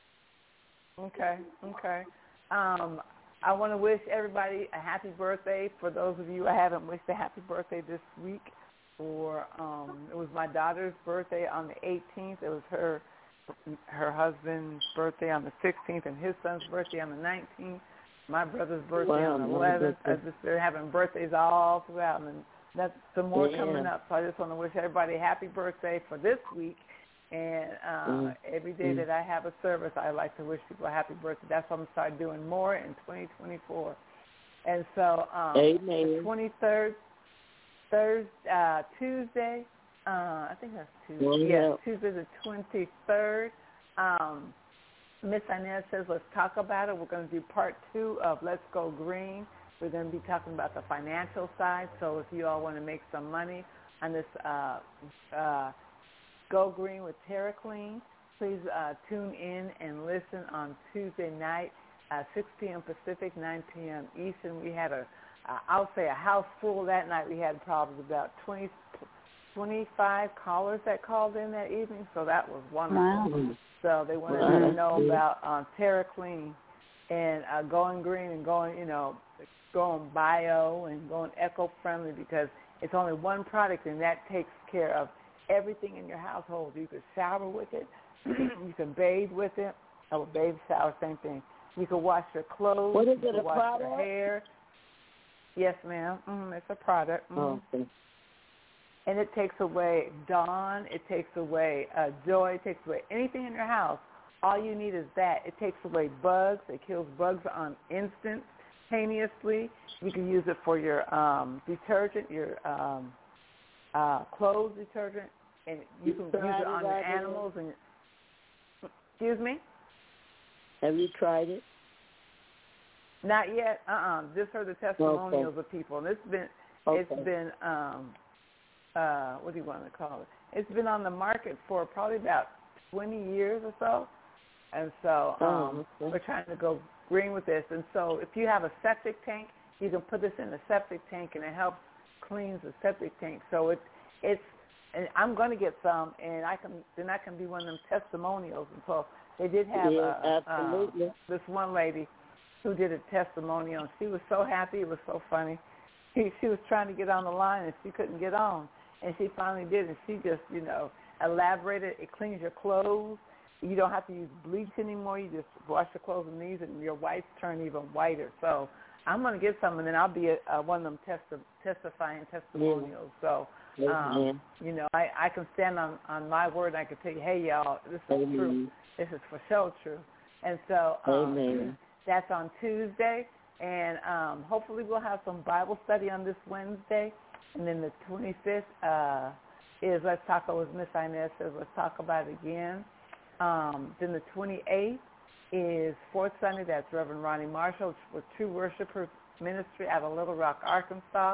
Okay, okay. Um, I want to wish everybody a happy birthday. For those of you I haven't wished a happy birthday this week, for um, it was my daughter's birthday on the eighteenth. It was her her husband's birthday on the sixteenth, and his son's birthday on the nineteenth. My brother's birthday Wow, on the my eleventh. I birthday. just they're having birthdays all throughout, and that's some more Yeah. coming up. So I just want to wish everybody a happy birthday for this week. And uh, Mm. every day Mm. that I have a service, I like to wish people a happy birthday. That's what I'm going to start doing more in twenty twenty-four. And so um, Amen. the twenty-third, Thursday, uh, Tuesday, uh, I think that's Tuesday. Well, yeah, yeah. Tuesday the twenty-third. Um, Miss Inez says, let's talk about it. We're going to do part two of Let's Go Green. We're going to be talking about the financial side. So if you all want to make some money on this uh, uh, Go Green with TerraClean, please uh, tune in and listen on Tuesday night, uh, six p.m. Pacific, nine p.m. Eastern. We had a, uh, I'll say a house full that night. We had probably about twenty, twenty-five callers that called in that evening, so that was wonderful. Wow. So they wanted Wow. to know about um, TerraClean and uh, going green and going, you know, going bio and going eco-friendly, because it's only one product, and that takes care of everything in your household. You can shower with it. You can bathe with it. Oh, bathe, shower, same thing. You can wash your clothes. What is you it, can a wash product? your hair. Yes, ma'am. Mm, it's a product. Mm. Oh, okay. And it takes away dawn. It takes away uh, joy. It takes away anything in your house. All you need is that. It takes away bugs. It kills bugs on instantaneously. You can use it for your um, detergent, your um, uh, clothes detergent, and you can Tried use it it on your out there? animals. And excuse me, Have you tried it? not yet. Uh-uh. Just heard the testimonials Okay. of people, and it's been Okay. it's been um, uh, what do you want to call it? It's been on the market for probably about twenty years or so, and so um, Oh, okay. we're trying to go green with this. And so if you have a septic tank, you can put this in the septic tank, and it helps cleans the septic tank. So it it's and I'm going to get some, and I can then I can be one of them testimonials. And so they did have Yeah, a, absolutely. uh, this one lady who did a testimonial, and she was so happy. It was so funny. She, she was trying to get on the line, and she couldn't get on. And she finally did, and she just, you know, elaborated. It cleans your clothes. You don't have to use bleach anymore. You just wash your clothes and these, and your whites turn even whiter. So I'm going to get some, and then I'll be a, a, one of them testi- testifying testimonials. So, um, you know, I, I can stand on, on my word, and I can tell you, hey, y'all, this is Amen. true. This is for sure true. And so um, Amen. that's on Tuesday, and um, hopefully we'll have some Bible study on this Wednesday. And then the twenty-fifth uh, is Let's Talk, as Miss Inez says, Let's Talk About It Again. Um, then the twenty-eighth is Fourth Sunday. That's Reverend Ronnie Marshall with True Worshipers Ministry out of Little Rock, Arkansas.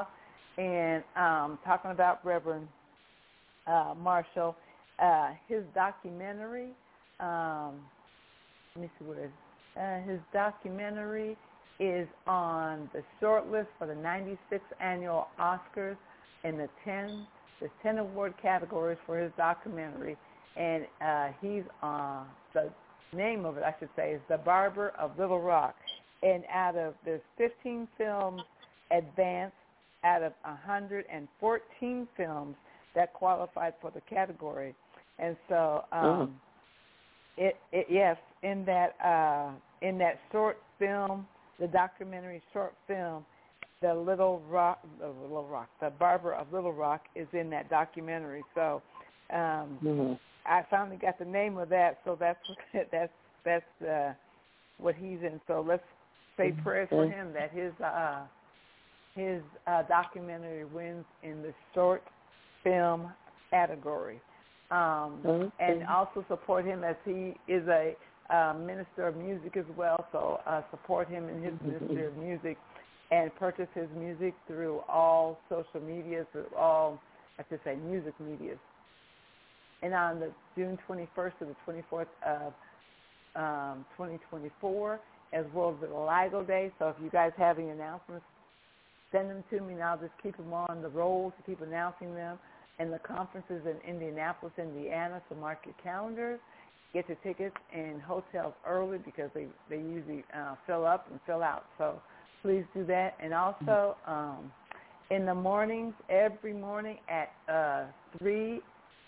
and um, talking about Reverend uh, Marshall, uh, his documentary, um, let me see what it is. Uh, his documentary is on the short list for the ninety-sixth annual Oscars in the ten, the ten award categories for his documentary, and uh, he's on, the name of it, I should say, is The Barber of Little Rock. And out of, there's fifteen films advanced out of one hundred fourteen films that qualified for the category. And so, um, mm. it, it yes, in that uh, in that short film, the documentary short film, the Little Rock, the Little Rock, the Barber of Little Rock is in that documentary. So, um, mm-hmm. I finally got the name of that. So that's that's that's uh, what he's in. So let's say prayers for him that his uh, his uh, documentary wins in the short film category, um, mm-hmm. and also support him as he is a uh, minister of music as well. So uh, support him in his mm-hmm. ministry of music, and purchase his music through all social media, through all, I should say, music media. And on the June twenty-first to the twenty-fourth of um, twenty twenty-four, as well as the LIGO Day. So if you guys have any announcements, send them to me, and I'll just keep them on the roll to keep announcing them. And the conferences in Indianapolis, Indiana, so mark your calendars. Get your tickets and hotels early because they, they usually uh, fill up and fill out. So please do that. And also um, in the mornings, every morning at uh, three,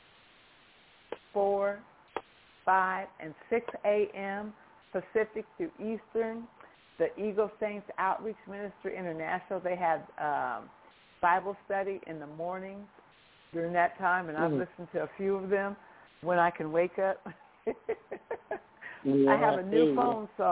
four, five, and six a.m. Pacific to Eastern, the Eagle Saints Outreach Ministry International, they have um, Bible study in the mornings during that time, and I've mm-hmm. listened to a few of them when I can wake up. yeah, I have a new yeah. phone, so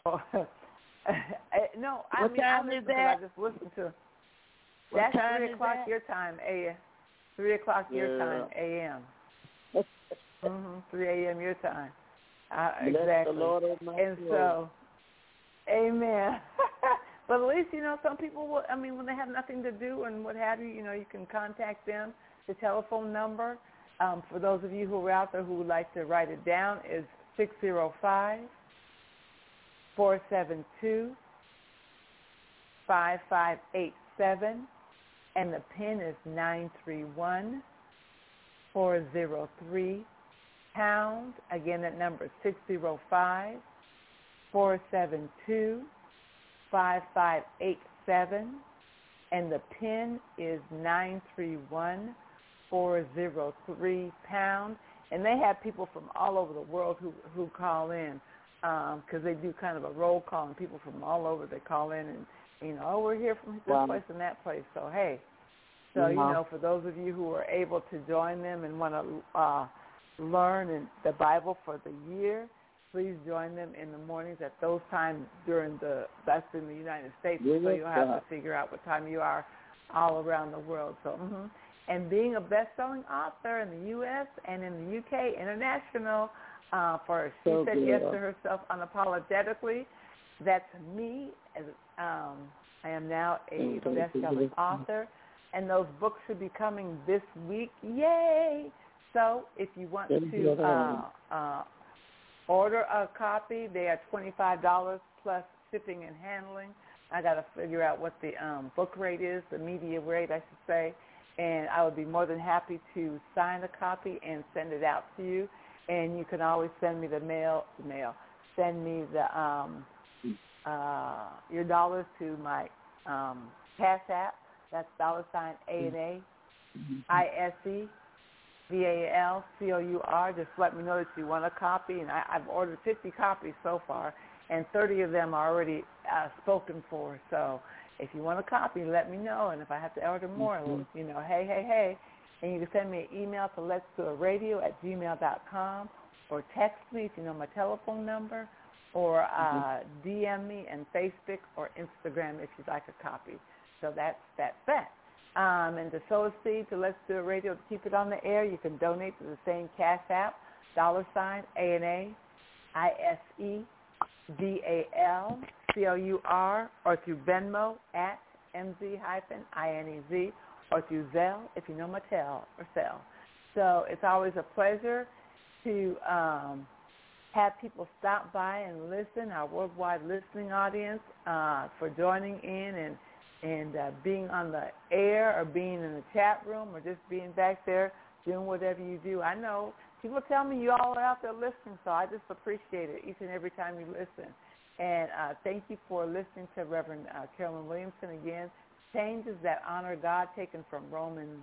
no, I what mean time I is that? I just listened to. What That's time three is o'clock that? your time, a three o'clock yeah. your time, a m. mm-hmm, three a.m. your time. Uh, Bless exactly. the Lord of my and soul. so, amen. But at least, you know, some people will, I mean, when they have nothing to do and what have you, you know, you can contact them. The telephone number, um, for those of you who are out there who would like to write it down, is six zero five, four seven two, five five eight seven, and the PIN is nine three one, four zero three, pound. Again, that number is six zero five, four seven two, five five eight seven, and the PIN is nine three one, four zero three, pound. And they have people from all over the world who, who call in because um, they do kind of a roll call, and people from all over, they call in and, you know, oh, we're here from this wow. place and that place. So, hey, so, mm-hmm. you know, for those of you who are able to join them and want to uh, learn in the Bible for the year, please join them in the mornings at those times during the, that's in the United States, yes, so you'll have God. to figure out what time you are all around the world. So, mm-hmm. And being a best-selling author in the U S and in the U K, international, uh, for She so Said good. Yes to Herself Unapologetically, that's me. As, um, I am now a best-selling author, and those books should be coming this week. Yay! So if you want to uh, uh, order a copy, they are twenty-five dollars plus shipping and handling. I got to figure out what the um, book rate is, the media rate, I should say. And I would be more than happy to sign a copy and send it out to you. And you can always send me the mail, the mail. Send me the um, uh, your dollars to my um, Cash App. That's dollar sign A N A I S E V A L C O U R. Just let me know that you want a copy. And I, I've ordered fifty copies so far, and thirty of them are already uh, spoken for. So if you want a copy, let me know. And if I have to order more, mm-hmm. you know, hey, hey, hey. And you can send me an email to let's do a radio at gmail dot com, or text me if you know my telephone number, or uh, mm-hmm. D M me on Facebook or Instagram if you'd like a copy. So that's, that's that. Um, and to sow a seed to Let's Do a Radio to keep it on the air, you can donate to the same Cash App, dollar sign A N A I S E V A L C O U R, or through Venmo at M Z hyphen I N E Z, or through Zelle if you know Mattel or Cell. So it's always a pleasure to um, have people stop by and listen, our worldwide listening audience, uh, for joining in and and uh, being on the air or being in the chat room or just being back there doing whatever you do. I know people tell me you all are out there listening, so I just appreciate it each and every time you listen. And uh, thank you for listening to Reverend uh, Carolyn Williamson again. Changes that honor God, taken from Romans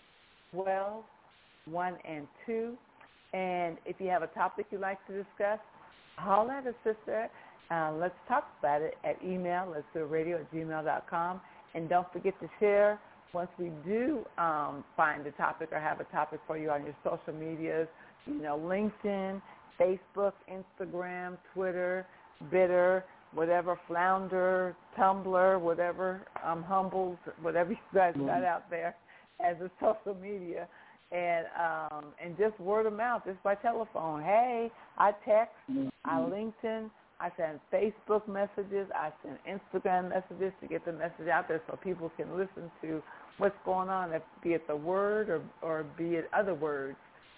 twelve, one and two. And if you have a topic you'd like to discuss, holler at us, sister. Uh, let's talk about it at email, let's do radio at gmail dot com. And don't forget to share once we do um, find a topic or have a topic for you on your social medias, you know, LinkedIn, Facebook, Instagram, Twitter, Bitter, whatever, Flounder, Tumblr, whatever, um, Humbles, whatever you guys got out there as a social media. And um, and just word of mouth, just by telephone. Hey, I text, I LinkedIn, I send Facebook messages, I send Instagram messages to get the message out there so people can listen to what's going on, if, be it the word or, or be it other words.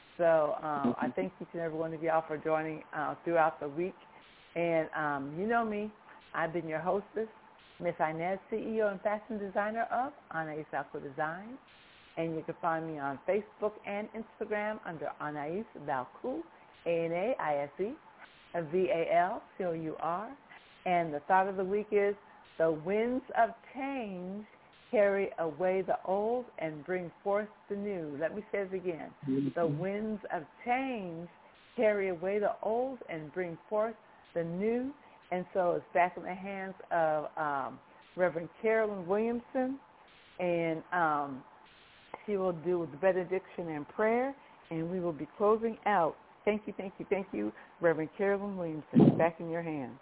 So um, I thank each and every one of y'all for joining uh, throughout the week. And um, you know me, I've been your hostess, Miss Inez, C E O and fashion designer of Anais Valcourt Designs. And you can find me on Facebook and Instagram under Anais Valcourt, A N A I S E, V A L C O U R. And the thought of the week is, the winds of change carry away the old and bring forth the new. Let me say it again. Mm-hmm. The winds of change carry away the old and bring forth the new. And so it's back in the hands of um, Reverend Carolyn Williamson. And um, she will do the benediction and prayer, and we will be closing out. Thank you, thank you, thank you, Reverend Carolyn Williamson. Back in your hands.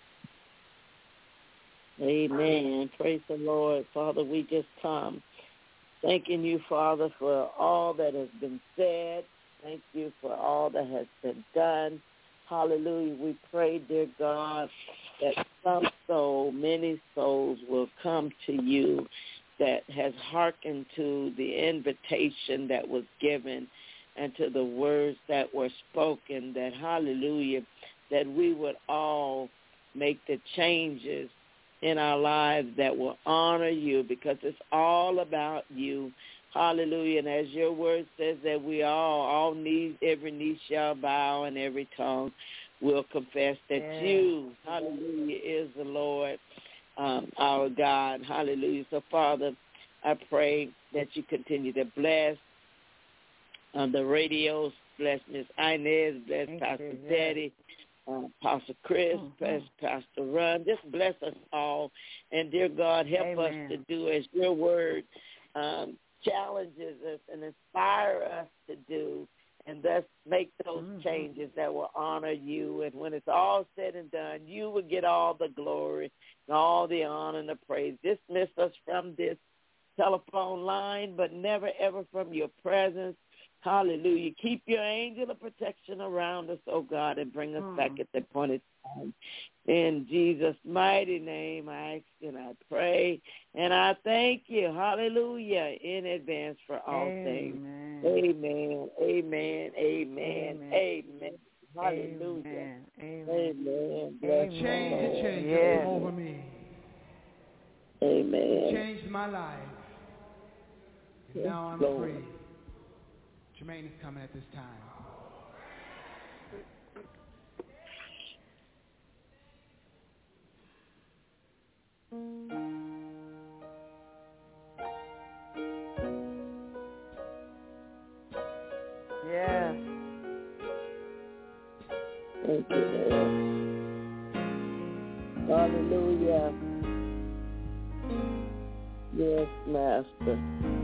Amen. Praise the Lord. Father, we just come thanking you, Father, for all that has been said. Thank you for all that has been done. Hallelujah. We pray, dear God, that some soul, many souls will come to you that has hearkened to the invitation that was given and to the words that were spoken, that, hallelujah, that we would all make the changes in our lives that will honor you, because it's all about you. Hallelujah. And as your word says that we all, all knees, every knee shall bow and every tongue will confess that yeah. you, hallelujah, is the Lord, um, our God. Hallelujah. So, Father, I pray that you continue to bless on the radios, bless Miss Inez, bless Thank Pastor you, yeah. Daddy, uh, Pastor Chris, mm-hmm. bless Pastor Run. Just bless us all. And, dear God, help Amen. us to do as your word um, challenges us and inspire us to do, and thus make those mm-hmm. changes that will honor you. And when it's all said and done, you will get all the glory and all the honor and the praise. Dismiss us from this telephone line, but never, ever from your presence. Hallelujah. Keep your angel of protection around us, oh God, and bring us mm. back at the appointed time. In Jesus' mighty name, I ask and I pray, and I thank you, hallelujah, in advance for all Amen. things. Amen, amen, amen, amen. amen. Hallelujah. Amen. Amen. Amen. Change it, change yes. it over me. Amen. It changed my life. And yes, now I'm Lord. free. Jermaine is coming at this time. Yes. Thank you, Lord. Hallelujah. Yes, Master.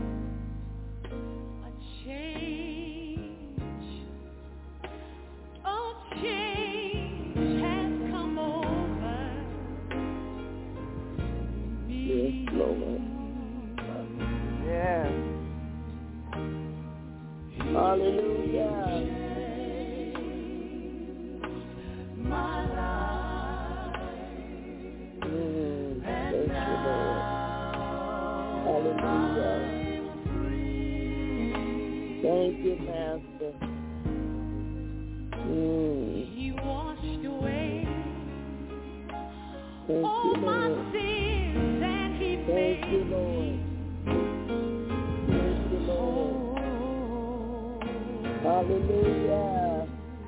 Hallelujah. My life. Mm, thank you, Lord. Hallelujah. Thank you, Master. Mm. He washed away Thank all you, my Lord. sins, and He Thank made you, Lord. Thank you, Lord. Hallelujah.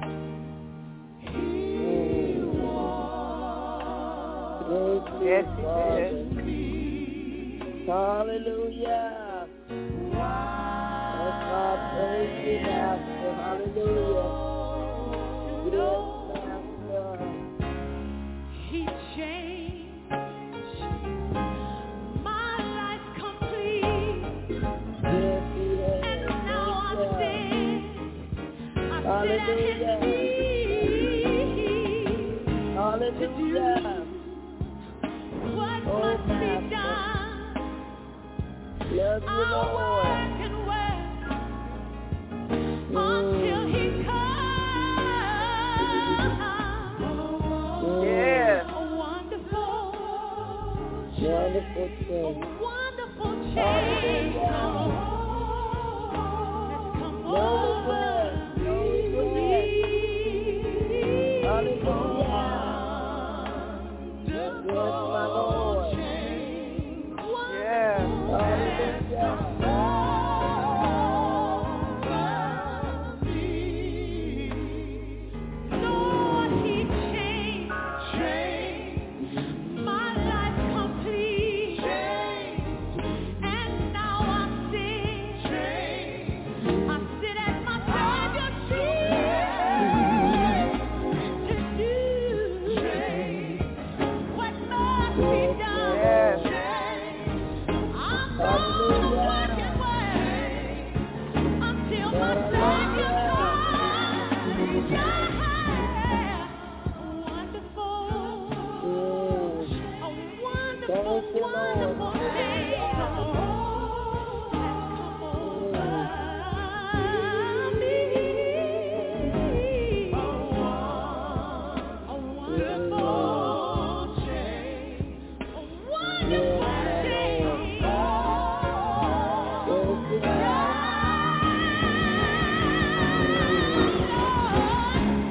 Yes, He did. Hallelujah. That's our praise you, Master. Hallelujah. Yes, Master. He changed my life complete. Yes, He has. And now I Thank you. sit, I sit at Hallelujah. His feet. Hallelujah. What Oh, must be Master. done? Love you, I'll Lord. work and work until Mm. He comes. Yeah. A wonderful, Wonderful a thing. wonderful change Hallelujah. has come No regret. No over regret. me. Hallelujah. Yes, my Lord. Yeah. Hallelujah. Lord, He changed my life complete. And now I sit, I sit at my Savior's feet to do what must be done. Yes. I'm gonna work and work until my Savior comes. Yeah, wonderful, a wonderful, Thank you, Lord. wonderful change has come over me. A wonderful change, a wonderful change. Thank you.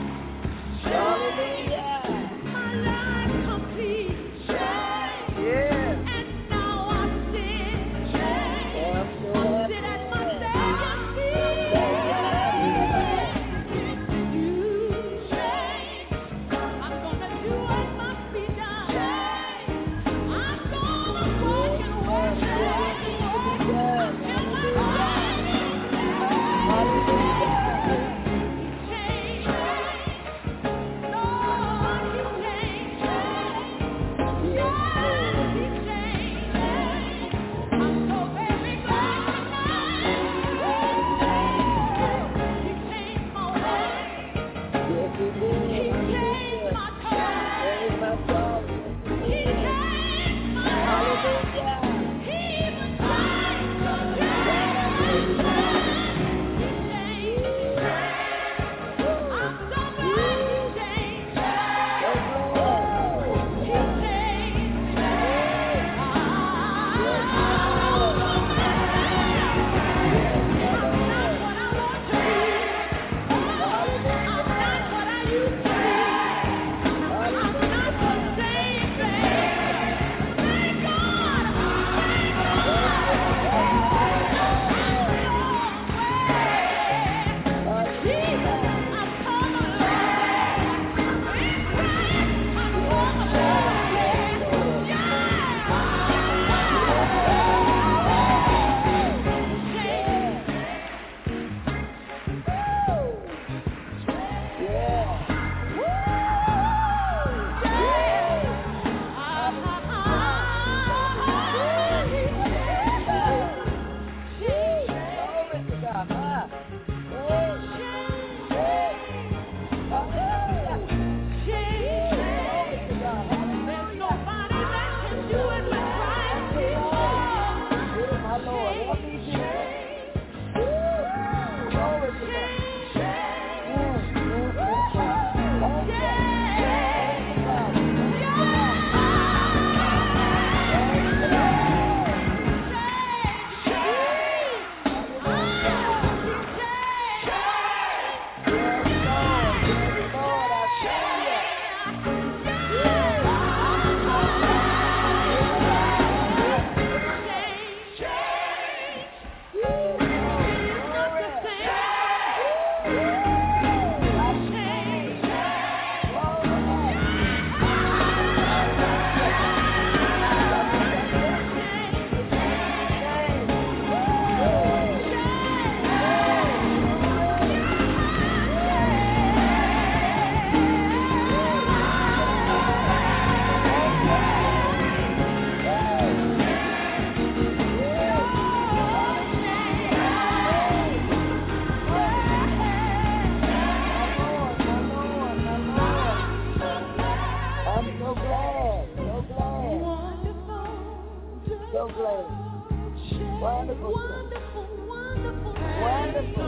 wonderful, wonderful, wonderful, wonderful.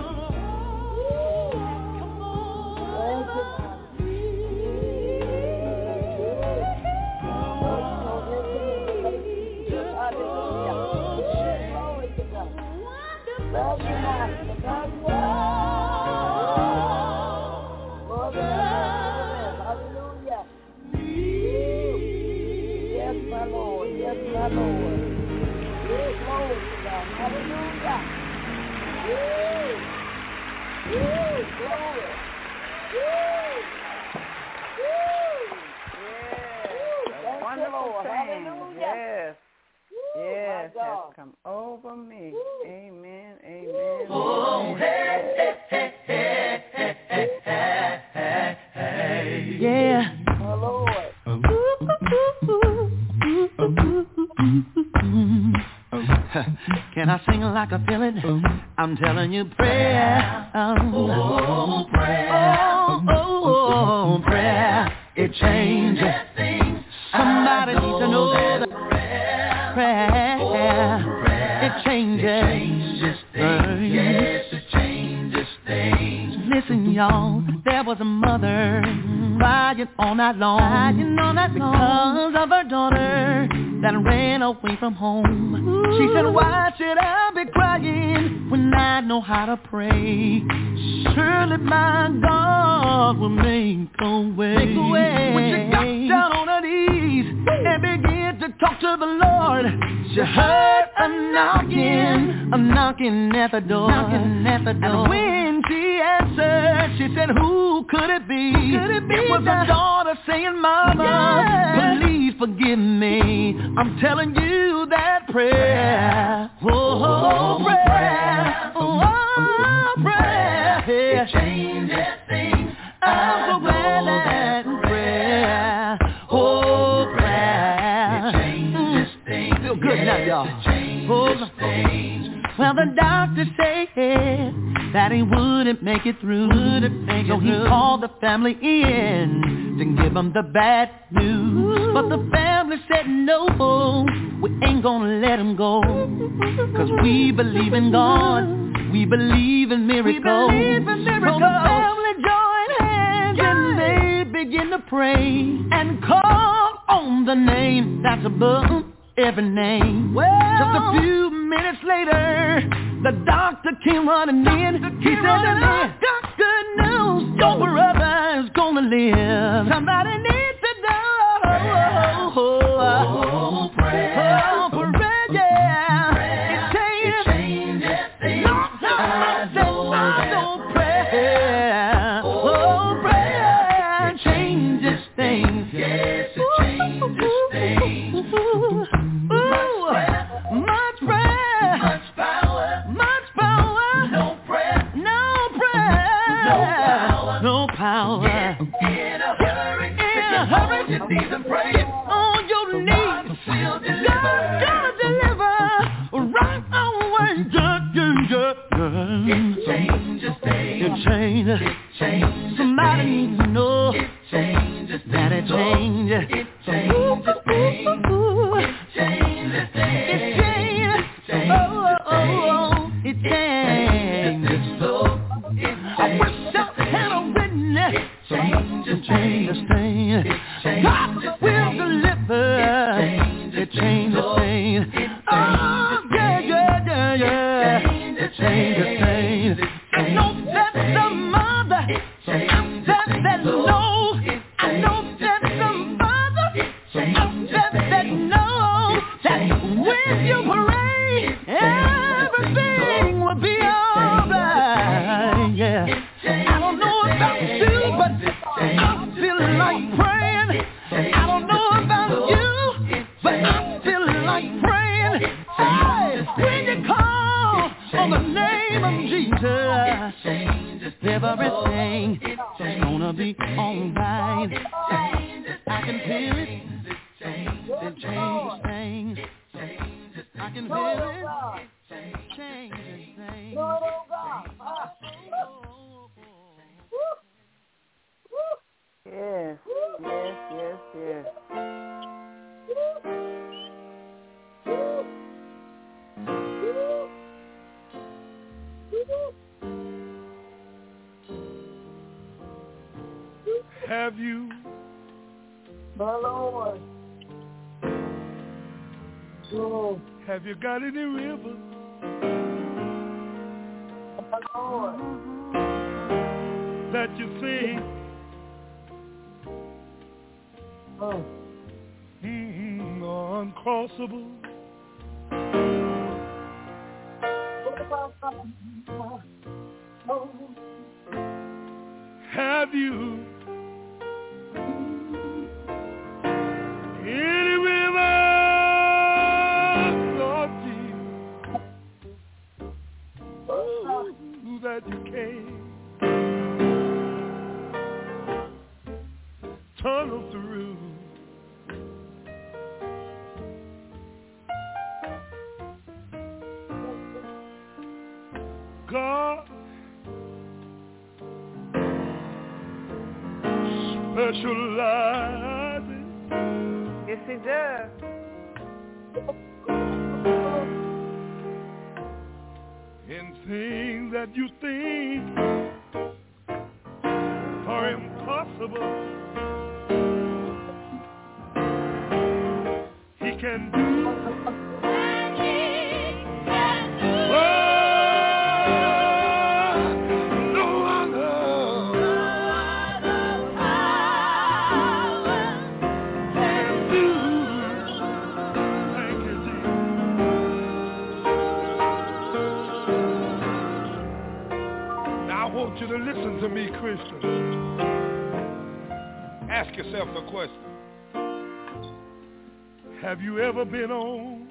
Come on. Thank you, God. Hallelujah. Glory to God. Love you, Master. Love you. Glory, hallelujah. Yes, my Lord. Yes, my Lord. Glory to God. Hallelujah. Woo. Woo. Glory. Woo. Woo. Yes. Wonderful Lord. thing. Hallelujah. Yes. Woo, Yes, my has God. come over me. Woo. Amen. Amen. Oh, amen. hey, hey, hey, hey, hey, hey, hey, yeah. My Lord. Can I sing like I feel it? I'm telling you, prayer. Oh, prayer. Oh, oh, oh, prayer. It changes things. Somebody needs to know that prayer. Prayer. It changes. It changes things. Yes, it changes things. Listen, y'all, there was a mother crying all night long, crying all night long because of her daughter that ran away from home. Ooh. She said, why should I be crying when I know how to pray? Surely my God will make a way. Make a way. When she got down on her knees and began to talk to the Lord, she heard a knocking, a knocking at the door. Knocking at the door. And when she answered, she said, who could it be? Who could it be? It was the daughter saying, Mama, yeah, please forgive me. I'm telling you that prayer, oh, oh, prayer, oh, oh, prayer, it changes things. I'm so glad that prayer, oh, prayer, it changes things. Feel good now, y'all. Oh, things. Well, the doctor said that he wouldn't make it through, wouldn't make so it he through. Called the family in to give them the bad news. Ooh. But the family said no, we ain't gonna let him go, cause we believe in God, we believe in miracles. We believe in miracles. So the family joined hands, yeah, and they begin to pray and call on the name that's above every name. Well, just a few minutes later, the doctor came running in. He said, I got good news, your brother is gonna live. Somebody needs to know. Oh, oh, prayer. Oh, prayer, yeah. It changes things. I know I know prayer. Oh, prayer. It changes things. Yes, it changes things. Ooh, much prayer, much power, much power. No prayer, no prayer, no power, no power. In a hurry, in a hurry, you need to pray on your knees. God gonna deliver right away. It changes things. It changes. It changes. Somebody needs to know. It changes that it changes. It changes things. It changes things. It changes. Oh, oh, oh, it changes. So I wish I had a witness. It changes things. God will deliver. It changes things. Oh, yeah, yeah, yeah, yeah. It changes things. I know that's the mother. That that knows. I know that's the mother. That that knows that when you pray, everything will be alright. Yeah. I don't know about you, but I feel like praying. I don't know about you, but I feel like praying. Hey, when you call on the name of Jesus, everything is gonna be alright. I can feel it. It changes things. I can feel it. It changes things. Lord, oh God. Yes, yes, yes, yes. Have you, my Lord, oh, have you got any river, my Lord, that you think oh, mm, are uncrossable? oh, Have you any river, Lord Jesus, oh, that you can't tunnel through? God specializes. Yes, he does. In things that you think are impossible, he can do. You to listen to me, Christian. Ask yourself the question. Have you ever been on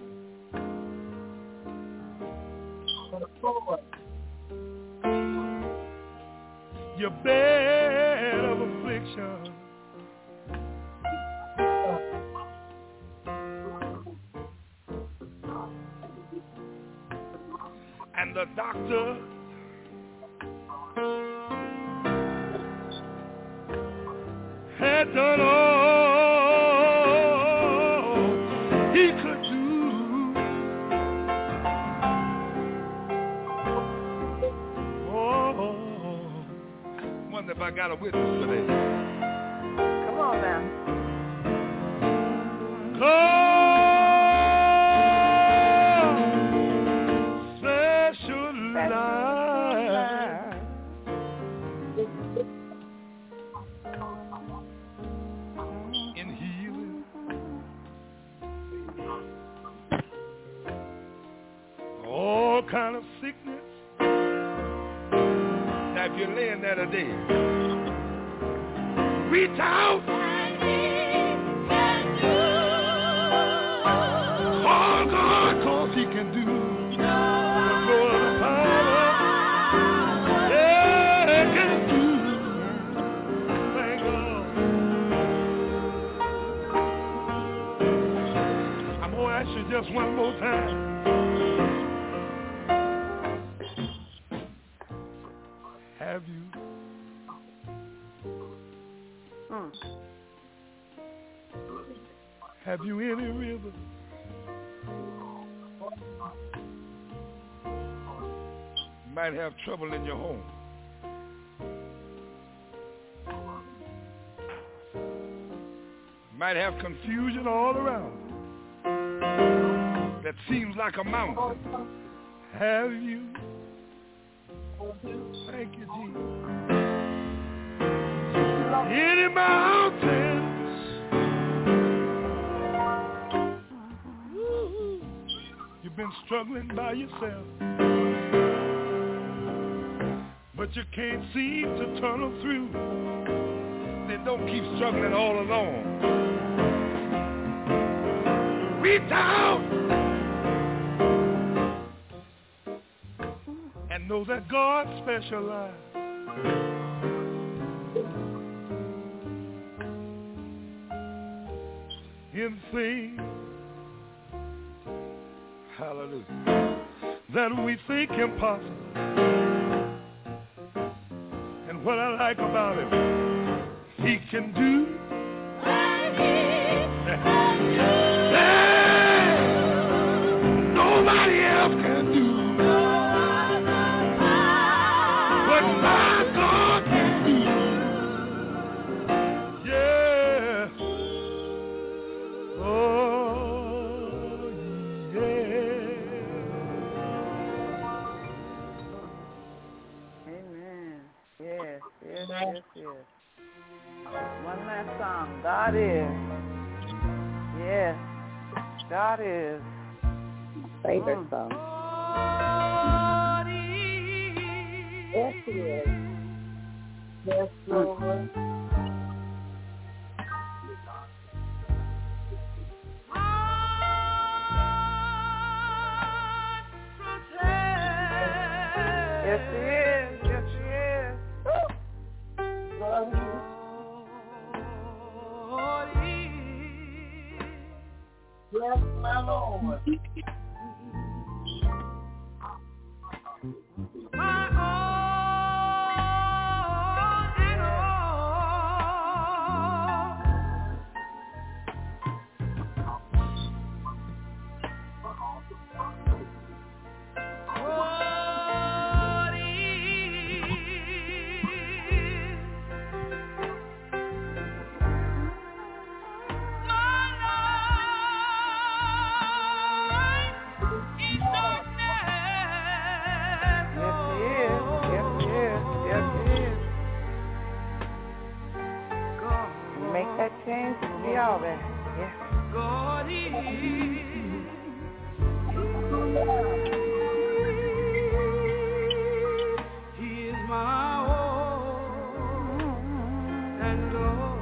your bed of affliction? And the doctor had done all he could do. Oh, wonder if I got a witness today. Come on now. God specializes in healing all kind of sickness. Now if you're laying there today, reach out. All God, cause he can do. No other power, yeah, can do. Thank God. I'm gonna ask you just one more time. Have you? Hmm. Have you any river? You might have trouble in your home. You might have confusion all around that seems like a mountain. Have you? Thank you, Jesus. Any mountains you've been struggling by yourself, but you can't seem to tunnel through. Then don't keep struggling all alone. Reach out and know that God specializes in things, hallelujah, that we think impossible. And what I like about him, he can do that nobody else can do. What my God can do. One last song. God is. Yes. God is. My favorite mm. song. Yes, He is. Yes, Lord. Yes, He is. Yes, He is. Lord, yes, my Lord. My all and all. Make that change and be all that. Yeah. God is. He is my all and all.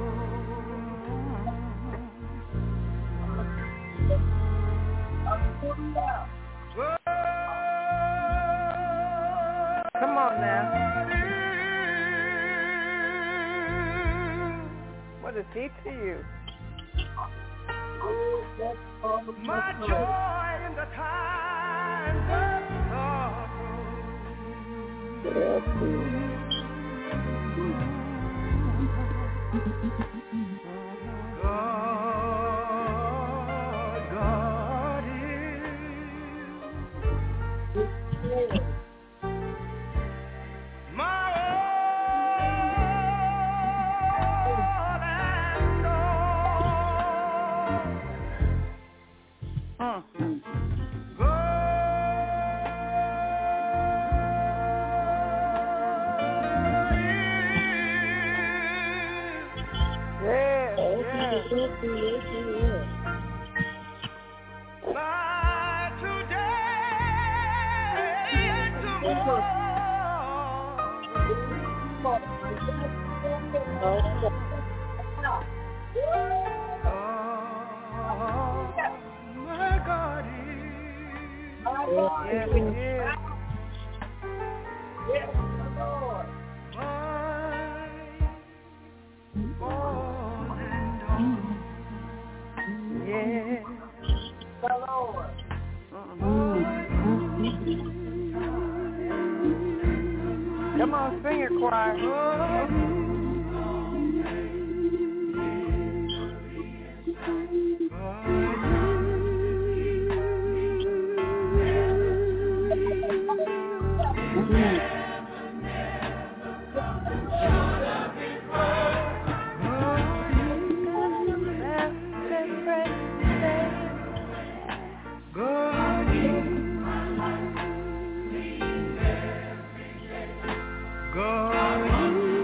Come on now. What is He to you? My joy in the times of God, God is my my today and tomorrow. My God is. Yes, He is. Yes, my Lord. My all and all. Yes. My Lord. Come on, sing it, choir. God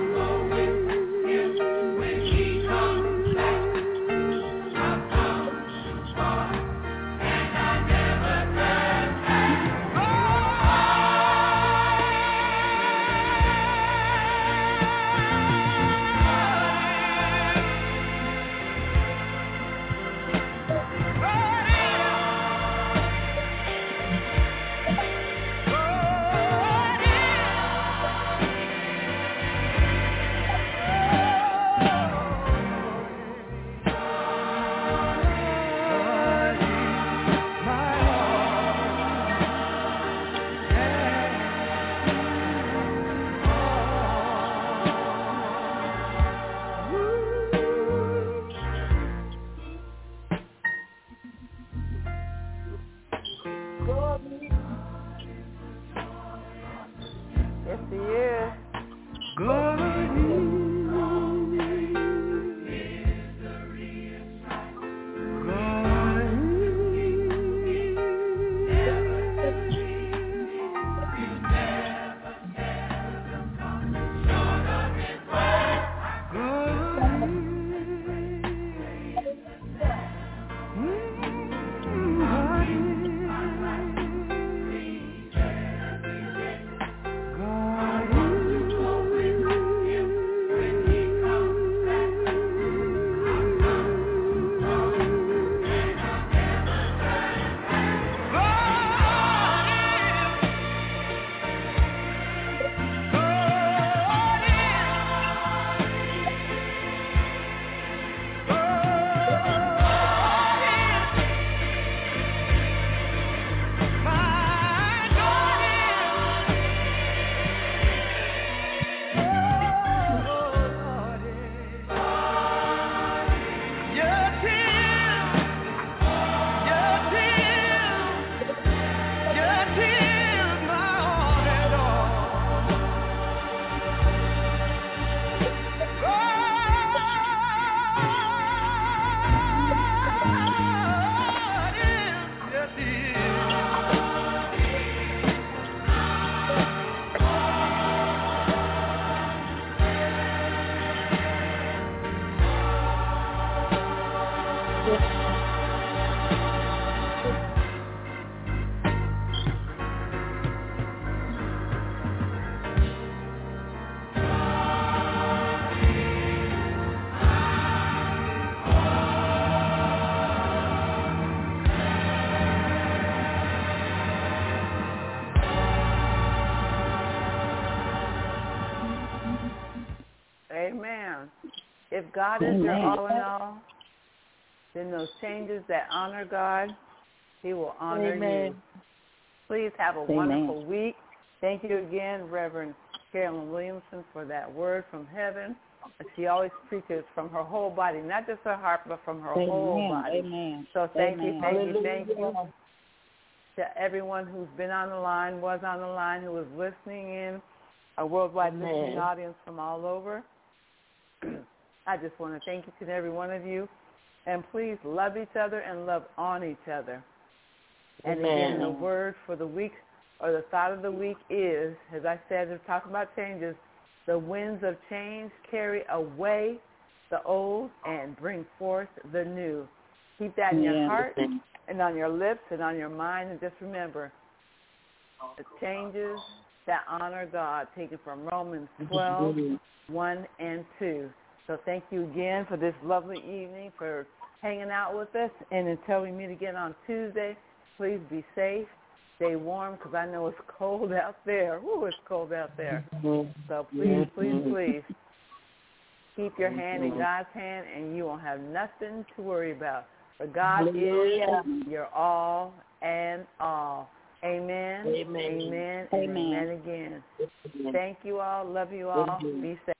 Amen. If God is your all in all, then those changes that honor God, He will honor Amen. You. Please have a Amen. Wonderful week. Thank you again, Reverend Carolyn Williamson, for that word from heaven. She always preaches from her whole body, not just her heart, but from her Amen. Whole body. Amen. So thank Amen. You, thank Hallelujah. You, thank you to everyone who's been on the line, was on the line, who was listening in, a worldwide Amen. Listening audience from all over. I just want to thank each and every one of you. And please love each other and love on each other. And Amen. Again, the word for the week or the thought of the week is, as I said, we're talking about changes, the winds of change carry away the old and bring forth the new. Keep that in yeah. your heart and on your lips and on your mind. And just remember, the changes that honor God, taken from Romans twelve, one and two. So thank you again for this lovely evening, for hanging out with us. And until we meet again on Tuesday, please be safe, stay warm, because I know it's cold out there. Ooh, it's cold out there. So please, please, please keep your hand in God's hand, and you won't have nothing to worry about. For God Hallelujah. Is your all and all. Amen. Amen. Amen. Amen. Amen again. Thank you all. Love you all. Be safe.